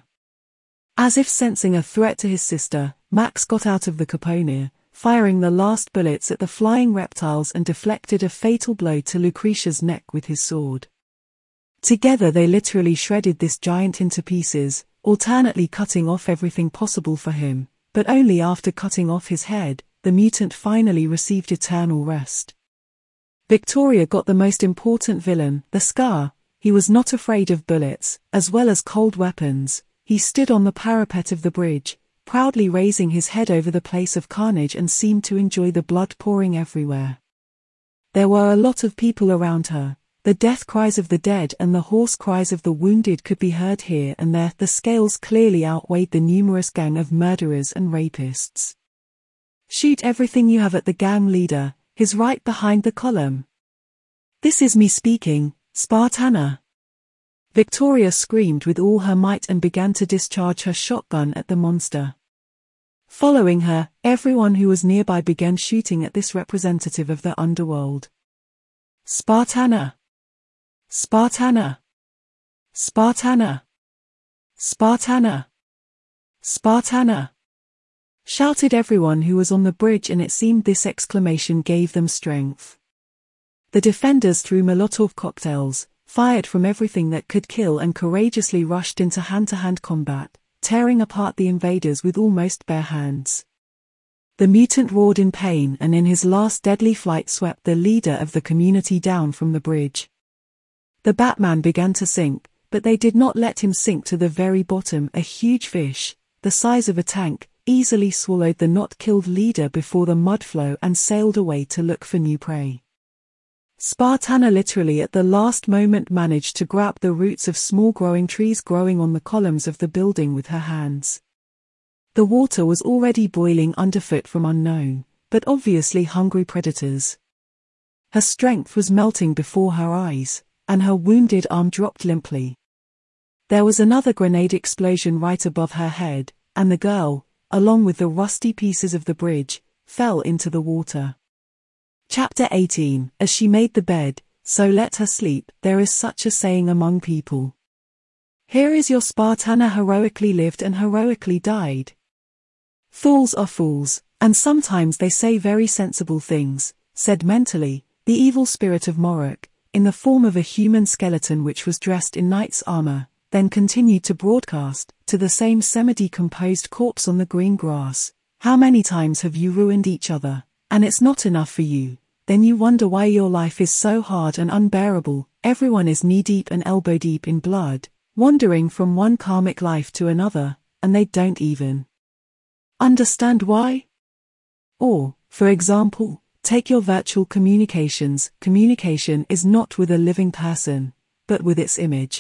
As if sensing a threat to his sister, Max got out of the caponnier, firing the last bullets at the flying reptiles and deflected a fatal blow to Lucrezia's neck with his sword. Together they literally shredded this giant into pieces, alternately cutting off everything possible for him, but only after cutting off his head, the mutant finally received eternal rest. Victoria got the most important villain, the Scar. He was not afraid of bullets, as well as cold weapons. He stood on the parapet of the bridge, proudly raising his head over the place of carnage and seemed to enjoy the blood pouring everywhere. There were a lot of people around her. The death cries of the dead and the hoarse cries of the wounded could be heard here and there. The scales clearly outweighed the numerous gang of murderers and rapists. "Shoot everything you have at the gang leader, he's right behind the column. This is me speaking, Spartana." Victoria screamed with all her might and began to discharge her shotgun at the monster. Following her, everyone who was nearby began shooting at this representative of the underworld. "Spartana! Spartana! Spartana! Spartana! Spartana!" shouted everyone who was on the bridge, and it seemed this exclamation gave them strength. The defenders threw Molotov cocktails, fired from everything that could kill, and courageously rushed into hand-to-hand combat, tearing apart the invaders with almost bare hands. The mutant roared in pain and in his last deadly flight swept the leader of the community down from the bridge. The Batman began to sink, but they did not let him sink to the very bottom. A huge fish, the size of a tank, easily swallowed the not-killed leader before the mud flow and sailed away to look for new prey. Spartana literally at the last moment managed to grab the roots of small growing trees growing on the columns of the building with her hands. The water was already boiling underfoot from unknown, but obviously hungry predators. Her strength was melting before her eyes, and her wounded arm dropped limply. There was another grenade explosion right above her head, and the girl, along with the rusty pieces of the bridge, fell into the water. Chapter eighteen. As she made the bed, so let her sleep. There is such a saying among people. Here is your Spartana, heroically lived and heroically died. Fools are fools, and sometimes they say very sensible things, said mentally, the evil spirit of Morok, in the form of a human skeleton which was dressed in knight's armor, then continued to broadcast, to the same semi-decomposed corpse on the green grass. How many times have you ruined each other, and it's not enough for you? Then you wonder why your life is so hard and unbearable. Everyone is knee-deep and elbow-deep in blood, wandering from one karmic life to another, and they don't even understand why? Or, for example, take your virtual communications. Communication is not with a living person, but with its image.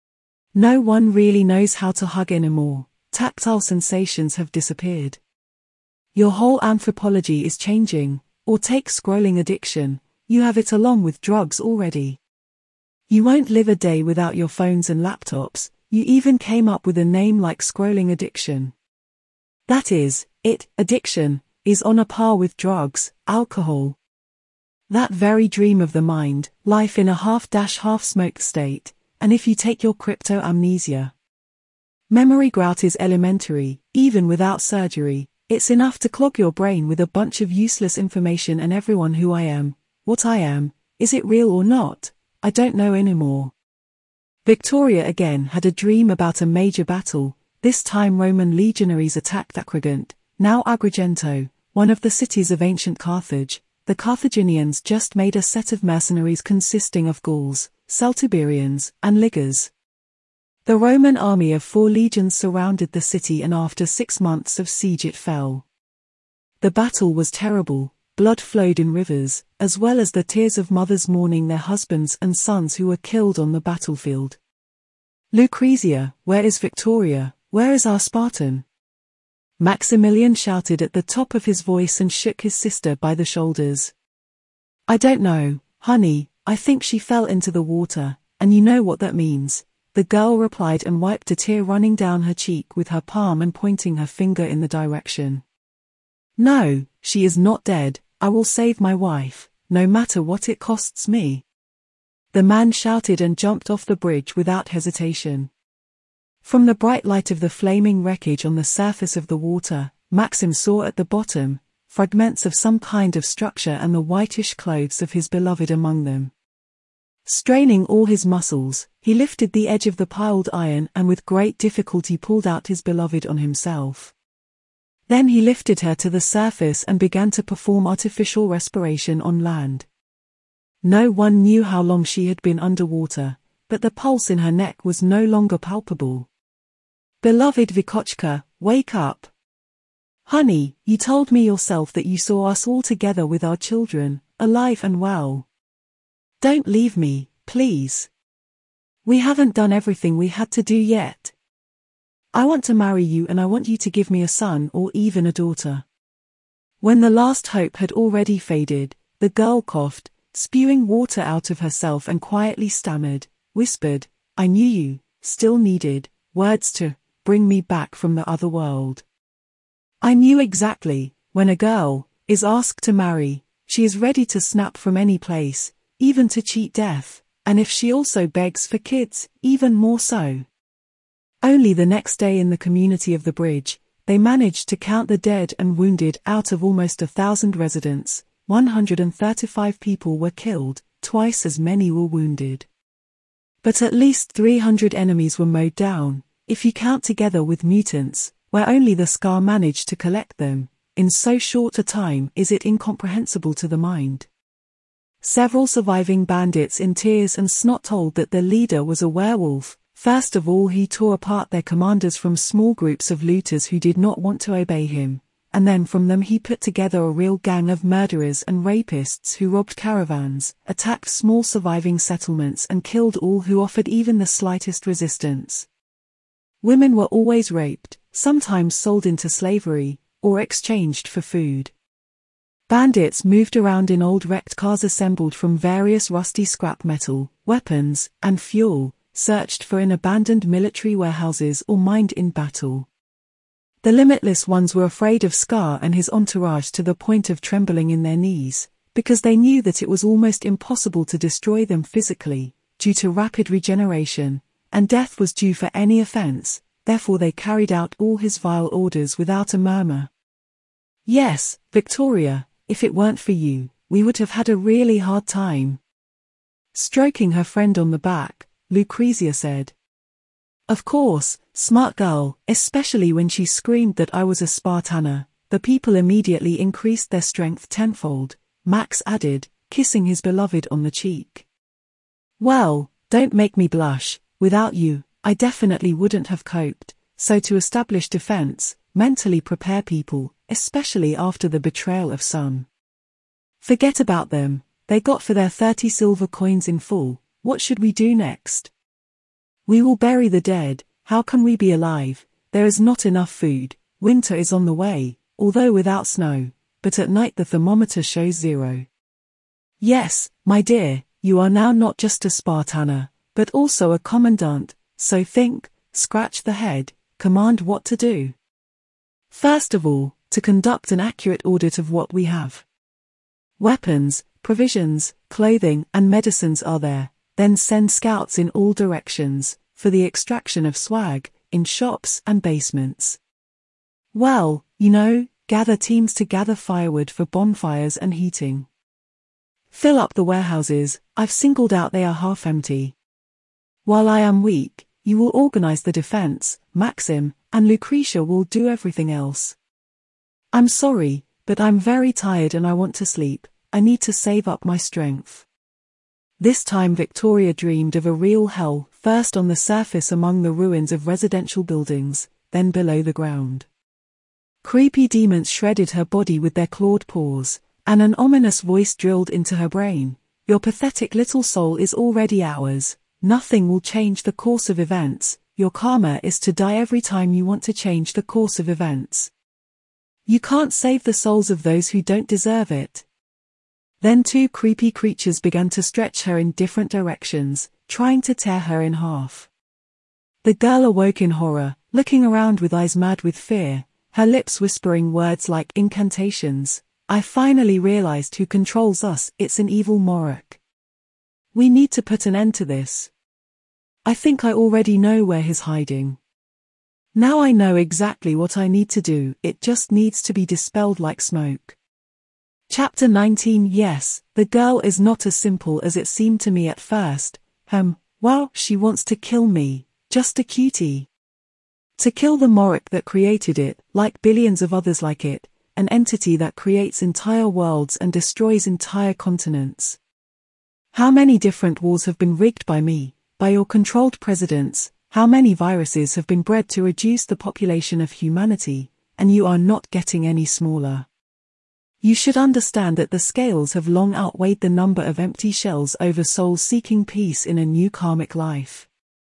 No one really knows how to hug anymore. Tactile sensations have disappeared. Your whole anthropology is changing. Or take scrolling addiction, you have it along with drugs already. You won't live a day without your phones and laptops. You even came up with a name like scrolling addiction. That is, it, addiction, is on a par with drugs, alcohol. That very dream of the mind, life in a half-dash-half-smoked state, and if you take your crypto amnesia. Memory grout is elementary, even without surgery. It's enough to clog your brain with a bunch of useless information and everyone who I am, what I am, is it real or not? I don't know anymore. Victoria again had a dream about a major battle. This time Roman legionaries attacked Agrigent, now Agrigento, one of the cities of ancient Carthage. The Carthaginians just made a set of mercenaries consisting of Gauls, Celtiberians, and Ligurs. The Roman army of four legions surrounded the city, and after six months of siege it fell. The battle was terrible, blood flowed in rivers, as well as the tears of mothers mourning their husbands and sons who were killed on the battlefield. Lucrezia, where is Victoria, where is our Spartan? Maximilian shouted at the top of his voice and shook his sister by the shoulders. I don't know, honey, I think she fell into the water, and you know what that means. The girl replied and wiped a tear running down her cheek with her palm and pointing her finger in the direction. No, she is not dead. I will save my wife, no matter what it costs me. The man shouted and jumped off the bridge without hesitation. From the bright light of the flaming wreckage on the surface of the water, Maxim saw at the bottom fragments of some kind of structure and the whitish clothes of his beloved among them. Straining all his muscles, he lifted the edge of the piled iron and with great difficulty pulled out his beloved on himself. Then he lifted her to the surface and began to perform artificial respiration on land. No one knew how long she had been underwater, but the pulse in her neck was no longer palpable. "Beloved Vikochka, wake up! Honey, you told me yourself that you saw us all together with our children, alive and well. Don't leave me, please. We haven't done everything we had to do yet. I want to marry you and I want you to give me a son or even a daughter." When the last hope had already faded, the girl coughed, spewing water out of herself and quietly stammered, whispered, "I knew you, still needed words to bring me back from the other world. I knew exactly, when a girl is asked to marry, she is ready to snap from any place, even to cheat death, and if she also begs for kids, even more so." Only the next day in the community of the bridge, they managed to count the dead and wounded. Out of almost a thousand residents, one hundred thirty-five people were killed, twice as many were wounded. But at least three hundred enemies were mowed down, if you count together with mutants, where only the Scar managed to collect them. In so short a time is it incomprehensible to the mind. Several surviving bandits in tears and snot told that their leader was a werewolf. First of all, he tore apart their commanders from small groups of looters who did not want to obey him, and then from them he put together a real gang of murderers and rapists who robbed caravans, attacked small surviving settlements and killed all who offered even the slightest resistance. Women were always raped, sometimes sold into slavery, or exchanged for food. Bandits moved around in old wrecked cars assembled from various rusty scrap metal, weapons, and fuel, searched for in abandoned military warehouses or mined in battle. The limitless ones were afraid of Scar and his entourage to the point of trembling in their knees, because they knew that it was almost impossible to destroy them physically, due to rapid regeneration, and death was due for any offense, therefore they carried out all his vile orders without a murmur. "Yes, Victoria, if it weren't for you, we would have had a really hard time." Stroking her friend on the back, Lucrezia said. "Of course, smart girl, especially when she screamed that I was a Spartaner, the people immediately increased their strength tenfold," Max added, kissing his beloved on the cheek. "Well, don't make me blush, without you, I definitely wouldn't have coped, so to establish defense, mentally prepare people, especially after the betrayal of Sun. Forget about them, they got for their thirty silver coins in full, what should we do next? We will bury the dead, how can we be alive? There is not enough food, winter is on the way, although without snow, but at night the thermometer shows zero. Yes, my dear, you are now not just a Spartaner, but also a commandant, so think, scratch the head, command what to do. First of all, to conduct an accurate audit of what we have. Weapons, provisions, clothing, and medicines are there, then send scouts in all directions, for the extraction of swag, in shops and basements. Well, you know, gather teams to gather firewood for bonfires and heating. Fill up the warehouses, I've singled out they are half empty. While I am weak, you will organize the defense, Maxim, and Lucretia will do everything else. I'm sorry, but I'm very tired and I want to sleep, I need to save up my strength." This time Victoria dreamed of a real hell, first on the surface among the ruins of residential buildings, then below the ground. Creepy demons shredded her body with their clawed paws, and an ominous voice drilled into her brain, "Your pathetic little soul is already ours, nothing will change the course of events, your karma is to die every time you want to change the course of events. You can't save the souls of those who don't deserve it." Then two creepy creatures began to stretch her in different directions, trying to tear her in half. The girl awoke in horror, looking around with eyes mad with fear, her lips whispering words like incantations. "I finally realized who controls us, it's an evil Morok. We need to put an end to this. I think I already know where he's hiding. Now I know exactly what I need to do, it just needs to be dispelled like smoke. Chapter nineteen. Yes, the girl is not as simple as it seemed to me at first. Um, well, she wants to kill me, just a cutie. To kill the Morok that created it, like billions of others like it, an entity that creates entire worlds and destroys entire continents. How many different wars have been rigged by me, by your controlled presidents? How many viruses have been bred to reduce the population of humanity, and you are not getting any smaller? You should understand that the scales have long outweighed the number of empty shells over souls seeking peace in a new karmic life.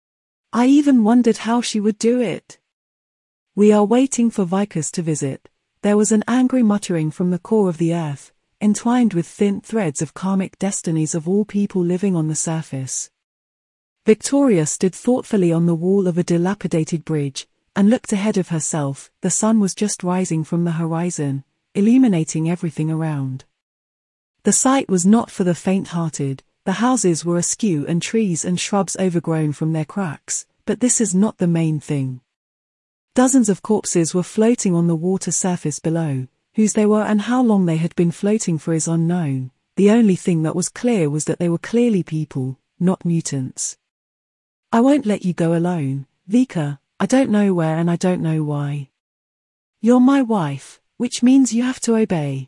I even wondered how she would do it. We are waiting for Vicus to visit. There was an angry muttering from the core of the earth, entwined with thin threads of karmic destinies of all people living on the surface. Victoria stood thoughtfully on the wall of a dilapidated bridge, and looked ahead of herself. The sun was just rising from the horizon, illuminating everything around. The sight was not for the faint-hearted. The houses were askew and trees and shrubs overgrown from their cracks, but this is not the main thing. Dozens of corpses were floating on the water surface below. Whose they were and how long they had been floating for is unknown. The only thing that was clear was that they were clearly people, not mutants. I won't let you go alone, Vika. I don't know where and I don't know why. You're my wife, which means you have to obey.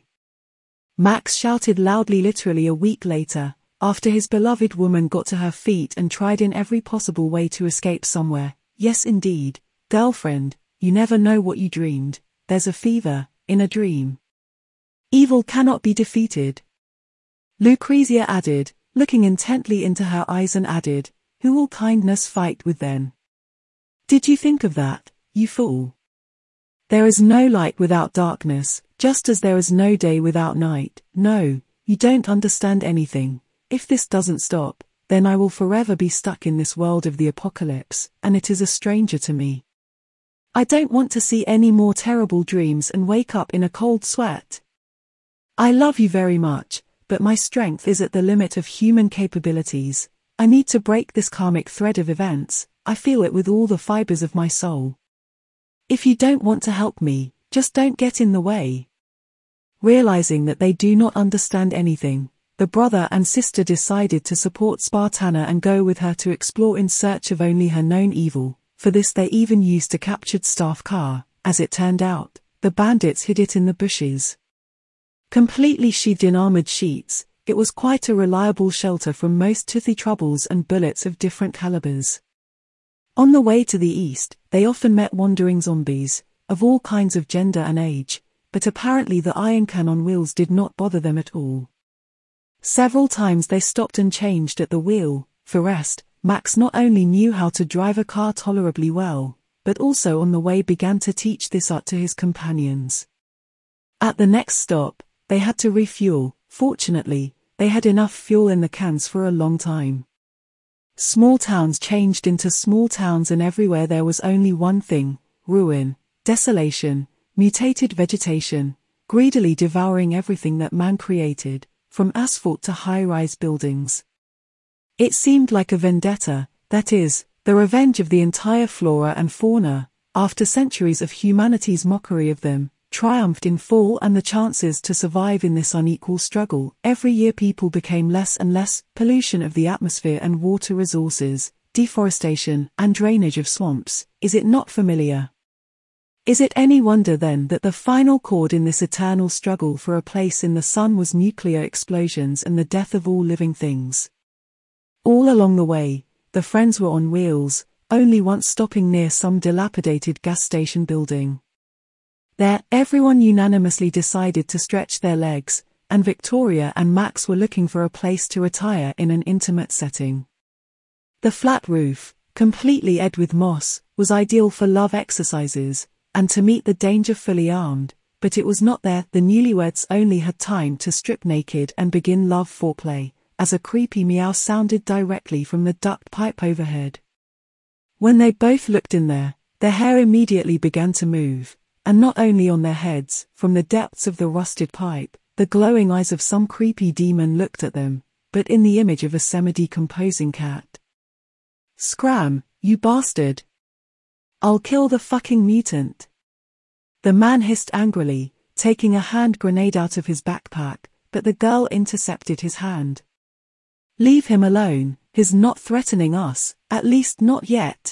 Max shouted loudly literally a week later, after his beloved woman got to her feet and tried in every possible way to escape somewhere. Yes indeed, girlfriend, you never know what you dreamed. There's a fever, in a dream. Evil cannot be defeated. Lucrezia added, looking intently into her eyes and added, who will kindness fight with then? Did you think of that, you fool? There is no light without darkness, just as there is no day without night. No, you don't understand anything. If this doesn't stop, then I will forever be stuck in this world of the apocalypse, and it is a stranger to me. I don't want to see any more terrible dreams and wake up in a cold sweat. I love you very much, but my strength is at the limit of human capabilities. I need to break this karmic thread of events. I feel it with all the fibers of my soul. If you don't want to help me, just don't get in the way. Realizing that they do not understand anything, the brother and sister decided to support Spartana and go with her to explore in search of only her known evil. For this they even used a captured staff car. As it turned out, the bandits hid it in the bushes. Completely sheathed in armored sheets, it was quite a reliable shelter from most toothy troubles and bullets of different calibers. On the way to the east, they often met wandering zombies, of all kinds of gender and age, but apparently the iron can on wheels did not bother them at all. Several times they stopped and changed at the wheel. For rest, Max not only knew how to drive a car tolerably well, but also on the way began to teach this art to his companions. At the next stop, they had to refuel. Fortunately, they had enough fuel in the cans for a long time. Small towns changed into small towns and everywhere there was only one thing: ruin, desolation, mutated vegetation, greedily devouring everything that man created, from asphalt to high-rise buildings. It seemed like a vendetta, that is, the revenge of the entire flora and fauna, after centuries of humanity's mockery of them, triumphed in full, and the chances to survive in this unequal struggle. Every year people became less and less. Pollution of the atmosphere and water resources, deforestation and drainage of swamps. Is it not familiar? Is it any wonder then that the final chord in this eternal struggle for a place in the sun was nuclear explosions and the death of all living things? All along the way, the friends were on wheels, only once stopping near some dilapidated gas station building. There, everyone unanimously decided to stretch their legs, and Victoria and Max were looking for a place to retire in an intimate setting. The flat roof, completely edged with moss, was ideal for love exercises, and to meet the danger fully armed, but it was not there. The newlyweds only had time to strip naked and begin love foreplay, as a creepy meow sounded directly from the duct pipe overhead. When they both looked in there, their hair immediately began to move. And not only on their heads. From the depths of the rusted pipe, the glowing eyes of some creepy demon looked at them, but in the image of a semi-decomposing cat. "Scram, you bastard! I'll kill the fucking mutant!" The man hissed angrily, taking a hand grenade out of his backpack, but the girl intercepted his hand. "Leave him alone, he's not threatening us, at least not yet."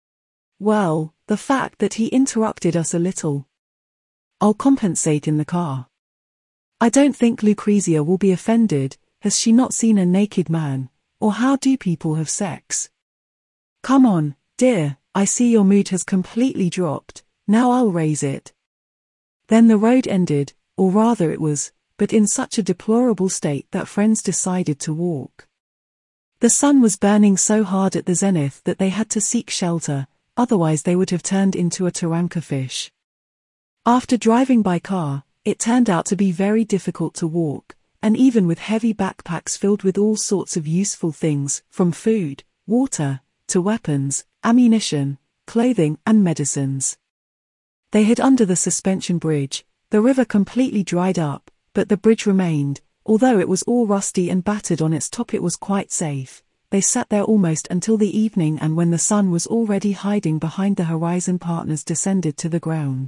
"Well, the fact that he interrupted us a little. I'll compensate in the car." "I don't think Lucrezia will be offended. Has she not seen a naked man? Or how do people have sex?" "Come on, dear, I see your mood has completely dropped, now I'll raise it." Then the road ended, or rather it was, but in such a deplorable state that friends decided to walk. The sun was burning so hard at the zenith that they had to seek shelter, otherwise they would have turned into a taranka fish. After driving by car, it turned out to be very difficult to walk, and even with heavy backpacks filled with all sorts of useful things, from food, water, to weapons, ammunition, clothing, and medicines. They hid under the suspension bridge. The river completely dried up, but the bridge remained. Although it was all rusty and battered on its top, it was quite safe. They sat there almost until the evening, and when the sun was already hiding behind the horizon, partners descended to the ground.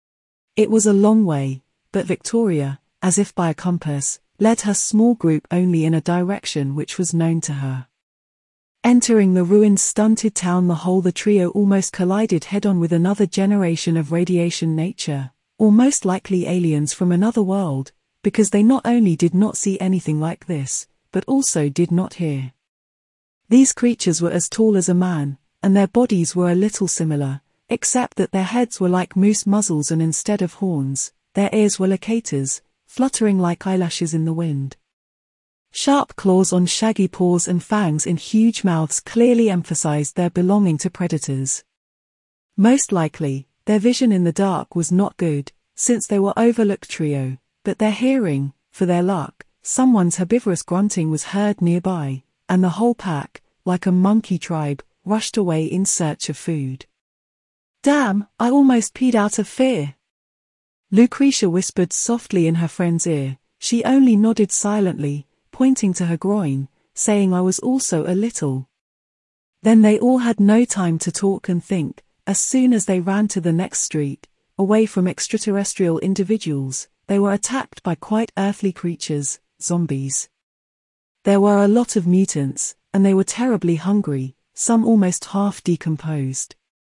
It was a long way, but Victoria, as if by a compass, led her small group only in a direction which was known to her. Entering the ruined, stunted town, the whole the trio almost collided head-on with another generation of radiation nature, or most likely aliens from another world, because they not only did not see anything like this, but also did not hear. These creatures were as tall as a man, and their bodies were a little similar, except that their heads were like moose muzzles, and instead of horns, their ears were locators, fluttering like eyelashes in the wind. Sharp claws on shaggy paws and fangs in huge mouths clearly emphasized their belonging to predators. Most likely, their vision in the dark was not good, since they were overlooked trio, but their hearing, for their luck, someone's herbivorous grunting was heard nearby, and the whole pack, like a monkey tribe, rushed away in search of food. "Damn, I almost peed out of fear," Lucretia whispered softly in her friend's ear. She only nodded silently, pointing to her groin, saying I was also a little. Then they all had no time to talk and think. As soon as they ran to the next street, away from extraterrestrial individuals, they were attacked by quite earthly creatures, zombies. There were a lot of mutants, and they were terribly hungry, some almost half decomposed.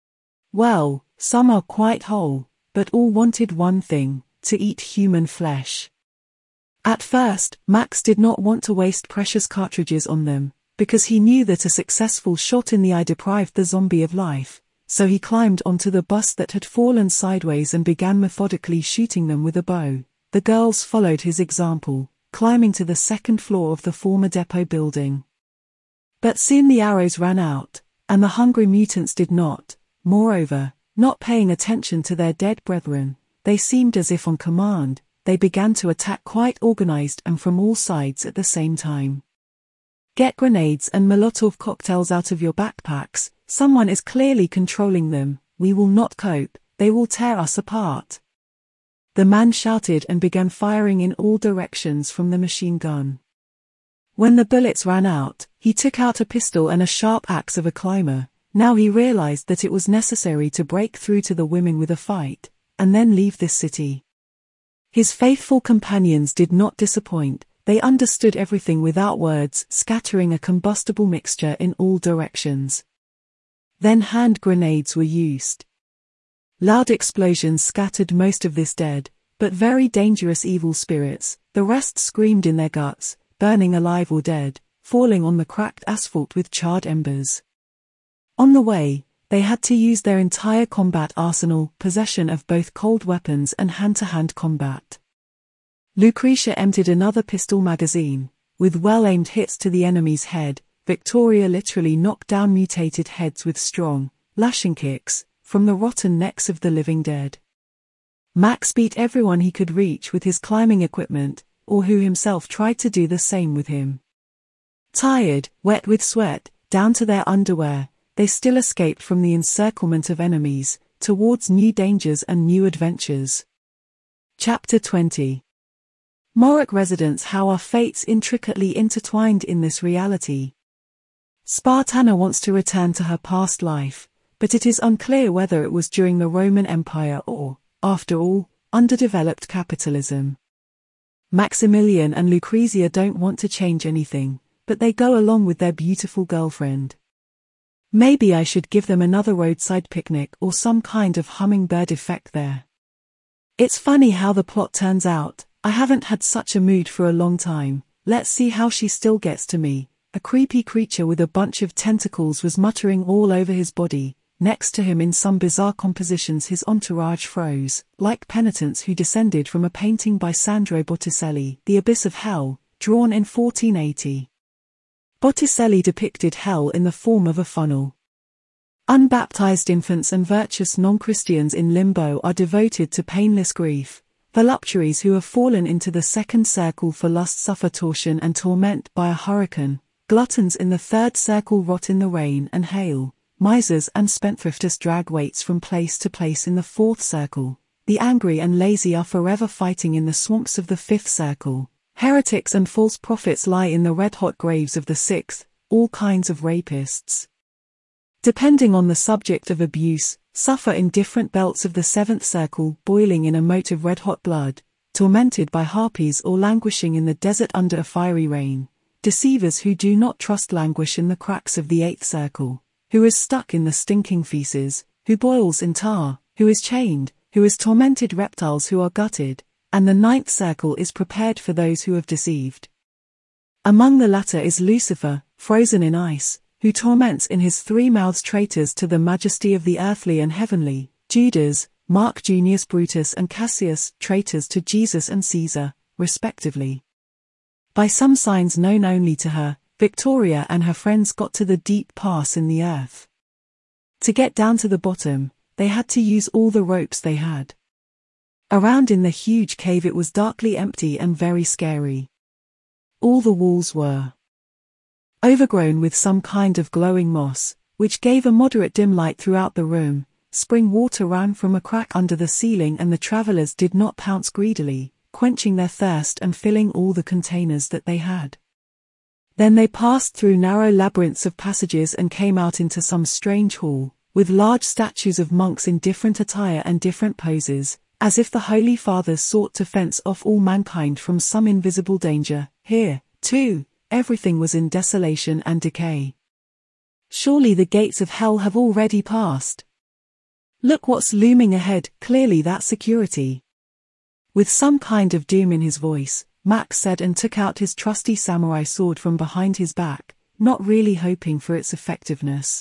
Well, some are quite whole, but all wanted one thing, to eat human flesh. At first, Max did not want to waste precious cartridges on them, because he knew that a successful shot in the eye deprived the zombie of life, so he climbed onto the bus that had fallen sideways and began methodically shooting them with a bow. The girls followed his example, climbing to the second floor of the former depot building. But soon the arrows ran out, and the hungry mutants did not. Moreover, not paying attention to their dead brethren, they seemed as if on command. They began to attack quite organized and from all sides at the same time. Get grenades and Molotov cocktails out of your backpacks. Someone is clearly controlling them. We will not cope, they will tear us apart. The man shouted and began firing in all directions from the machine gun. When the bullets ran out, he took out a pistol and a sharp axe of a climber. Now he realized that it was necessary to break through to the women with a fight, and then leave this city. His faithful companions did not disappoint. They understood everything without words, scattering a combustible mixture in all directions. Then hand grenades were used. Loud explosions scattered most of this dead, but very dangerous evil spirits. The rest screamed in their guts, burning alive or dead, falling on the cracked asphalt with charred embers. On the way, they had to use their entire combat arsenal, possession of both cold weapons and hand-to-hand combat. Lucretia emptied another pistol magazine. With well-aimed hits to the enemy's head, Victoria literally knocked down mutated heads with strong, lashing kicks, from the rotten necks of the living dead. Max beat everyone he could reach with his climbing equipment, or who himself tried to do the same with him. Tired, wet with sweat, down to their underwear, they still escaped from the encirclement of enemies, towards new dangers and new adventures. Chapter twenty. Morok residents, how are fates intricately intertwined in this reality? Spartana wants to return to her past life, but it is unclear whether it was during the Roman Empire or, after all, underdeveloped capitalism. Maximilian and Lucrezia don't want to change anything, but they go along with their beautiful girlfriend. Maybe I should give them another roadside picnic or some kind of hummingbird effect there. It's funny how the plot turns out. I haven't had such a mood for a long time. Let's see how she still gets to me. A creepy creature with a bunch of tentacles was muttering all over his body. Next to him in some bizarre compositions his entourage froze, like penitents who descended from a painting by Sandro Botticelli, The Abyss of Hell, drawn in fourteen eighty. Botticelli depicted hell in the form of a funnel. Unbaptized infants and virtuous non-Christians in limbo are devoted to painless grief. Voluptuaries who have fallen into the second circle for lust suffer torsion and torment by a hurricane. Gluttons in the third circle rot in the rain and hail. Misers and spendthrifters drag weights from place to place in the fourth circle. The angry and lazy are forever fighting in the swamps of the fifth circle. Heretics and false prophets lie in the red-hot graves of the sixth, all kinds of rapists, depending on the subject of abuse, suffer in different belts of the seventh circle, boiling in a moat of red-hot blood, tormented by harpies or languishing in the desert under a fiery rain. Deceivers who do not trust languish in the cracks of the eighth circle. Who is stuck in the stinking feces, who boils in tar, who is chained, who is tormented reptiles who are gutted, and the ninth circle is prepared for those who have deceived. Among the latter is Lucifer, frozen in ice, who torments in his three mouths traitors to the majesty of the earthly and heavenly, Judas, Mark Junius Brutus and Cassius, traitors to Jesus and Caesar, respectively. By some signs known only to her, Victoria and her friends got to the deep pass in the earth. To get down to the bottom, they had to use all the ropes they had. Around in the huge cave it was darkly empty and very scary. All the walls were overgrown with some kind of glowing moss, which gave a moderate dim light throughout the room. Spring water ran from a crack under the ceiling and the travelers did not pounce greedily, quenching their thirst and filling all the containers that they had. Then they passed through narrow labyrinths of passages and came out into some strange hall, with large statues of monks in different attire and different poses, as if the Holy Fathers sought to fence off all mankind from some invisible danger. Here, too, everything was in desolation and decay. Surely the gates of hell have already passed. Look what's looming ahead, clearly that's security. With some kind of doom in his voice, Max said and took out his trusty samurai sword from behind his back, not really hoping for its effectiveness.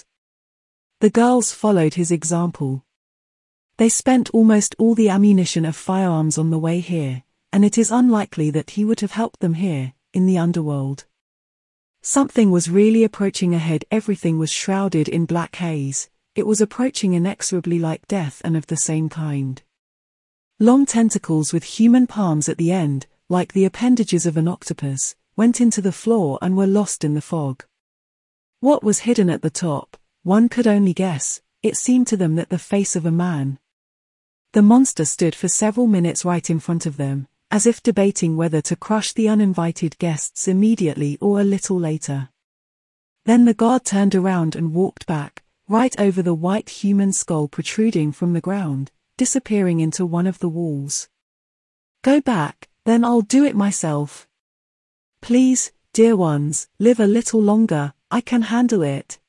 The girls followed his example. They spent almost all the ammunition of firearms on the way here, and it is unlikely that he would have helped them here, in the underworld. Something was really approaching ahead. Everything was shrouded in black haze. It was approaching inexorably like death and of the same kind. Long tentacles with human palms at the end, like the appendages of an octopus, went into the floor and were lost in the fog. What was hidden at the top, one could only guess. It seemed to them that the face of a man. The monster stood for several minutes right in front of them, as if debating whether to crush the uninvited guests immediately or a little later. Then the guard turned around and walked back, right over the white human skull protruding from the ground, disappearing into one of the walls. Go back, then I'll do it myself. Please, dear ones, live a little longer, I can handle it.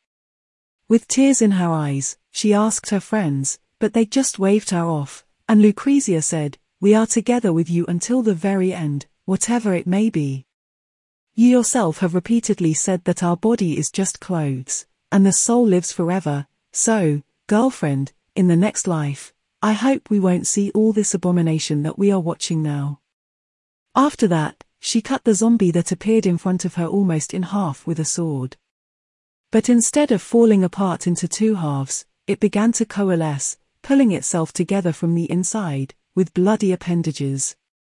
With tears in her eyes, she asked her friends, but they just waved her off, and Lucrezia said, we are together with you until the very end, whatever it may be. You yourself have repeatedly said that our body is just clothes, and the soul lives forever, so, girlfriend, in the next life, I hope we won't see all this abomination that we are watching now. After that, she cut the zombie that appeared in front of her almost in half with a sword. But instead of falling apart into two halves, it began to coalesce, pulling itself together from the inside, with bloody appendages.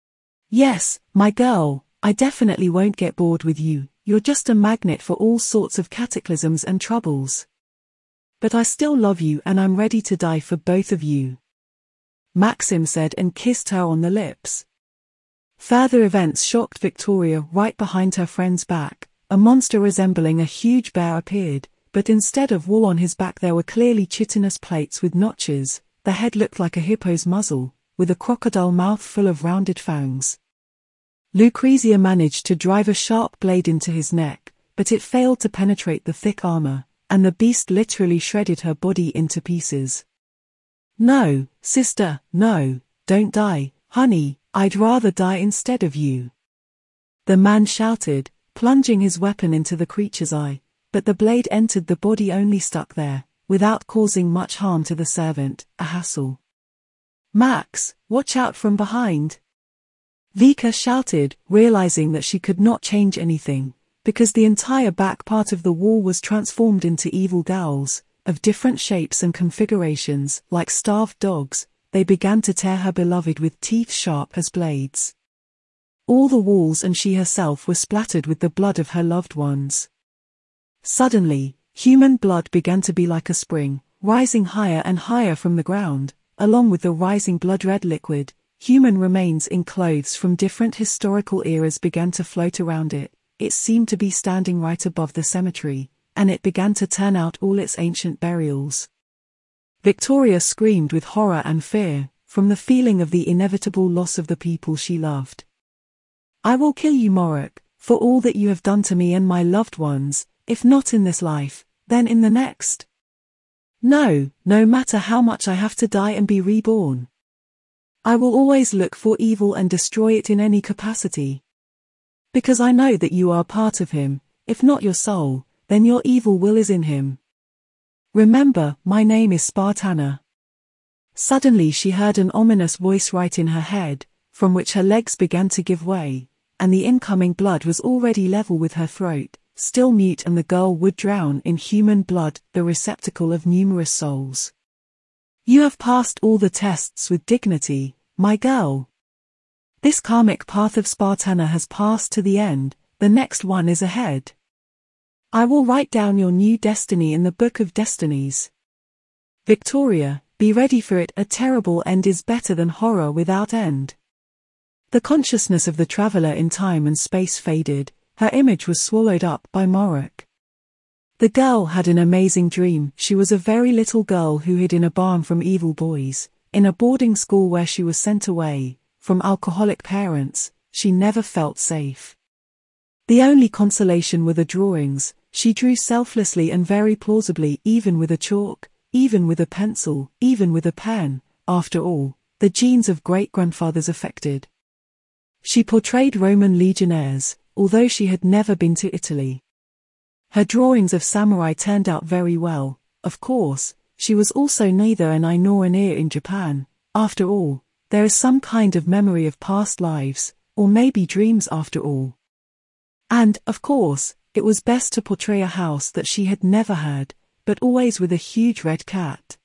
Yes, my girl, I definitely won't get bored with you, you're just a magnet for all sorts of cataclysms and troubles. But I still love you and I'm ready to die for both of you. Maxim said and kissed her on the lips. Further events shocked Victoria. Right behind her friend's back, a monster resembling a huge bear appeared, but instead of wool on his back there were clearly chitinous plates with notches. The head looked like a hippo's muzzle, with a crocodile mouth full of rounded fangs. Lucrezia managed to drive a sharp blade into his neck, but it failed to penetrate the thick armor, and the beast literally shredded her body into pieces. "No, sister, no, don't die, honey, I'd rather die instead of you," the man shouted, plunging his weapon into the creature's eye, but the blade entered the body only stuck there, without causing much harm to the servant, a hassle. "Max, watch out from behind!" Vika shouted, realizing that she could not change anything, because the entire back part of the wall was transformed into evil ghouls, of different shapes and configurations. Like starved dogs, they began to tear her beloved with teeth sharp as blades. All the walls and she herself were splattered with the blood of her loved ones. Suddenly, human blood began to be like a spring, rising higher and higher from the ground. Along with the rising blood-red liquid, human remains in clothes from different historical eras began to float around it. It seemed to be standing right above the cemetery, and it began to turn out all its ancient burials. Victoria screamed with horror and fear, from the feeling of the inevitable loss of the people she loved. "I will kill you, Morag, for all that you have done to me and my loved ones, if not in this life, then in the next. No, no matter how much I have to die and be reborn. I will always look for evil and destroy it in any capacity. Because I know that you are part of him, if not your soul, then your evil will is in him. Remember, my name is Spartana." Suddenly she heard an ominous voice right in her head, from which her legs began to give way, and the incoming blood was already level with her throat, still mute, and the girl would drown in human blood, the receptacle of numerous souls. "You have passed all the tests with dignity, my girl. This karmic path of Spartana has passed to the end, the next one is ahead. I will write down your new destiny in the Book of Destinies. Victoria, be ready for it. A terrible end is better than horror without end." The consciousness of the traveler in time and space faded. Her image was swallowed up by Morag. The girl had an amazing dream. She was a very little girl who hid in a barn from evil boys, in a boarding school where she was sent away, from alcoholic parents. She never felt safe. The only consolation were the drawings. She drew selflessly and very plausibly, even with a chalk, even with a pencil, even with a pen. After all, the genes of great-grandfathers affected. She portrayed Roman legionnaires, although she had never been to Italy. Her drawings of samurai turned out very well. Of course, she was also neither an eye nor an ear in Japan. After all, there is some kind of memory of past lives, or maybe dreams after all. And, of course, it was best to portray a house that she had never had, but always with a huge red cat.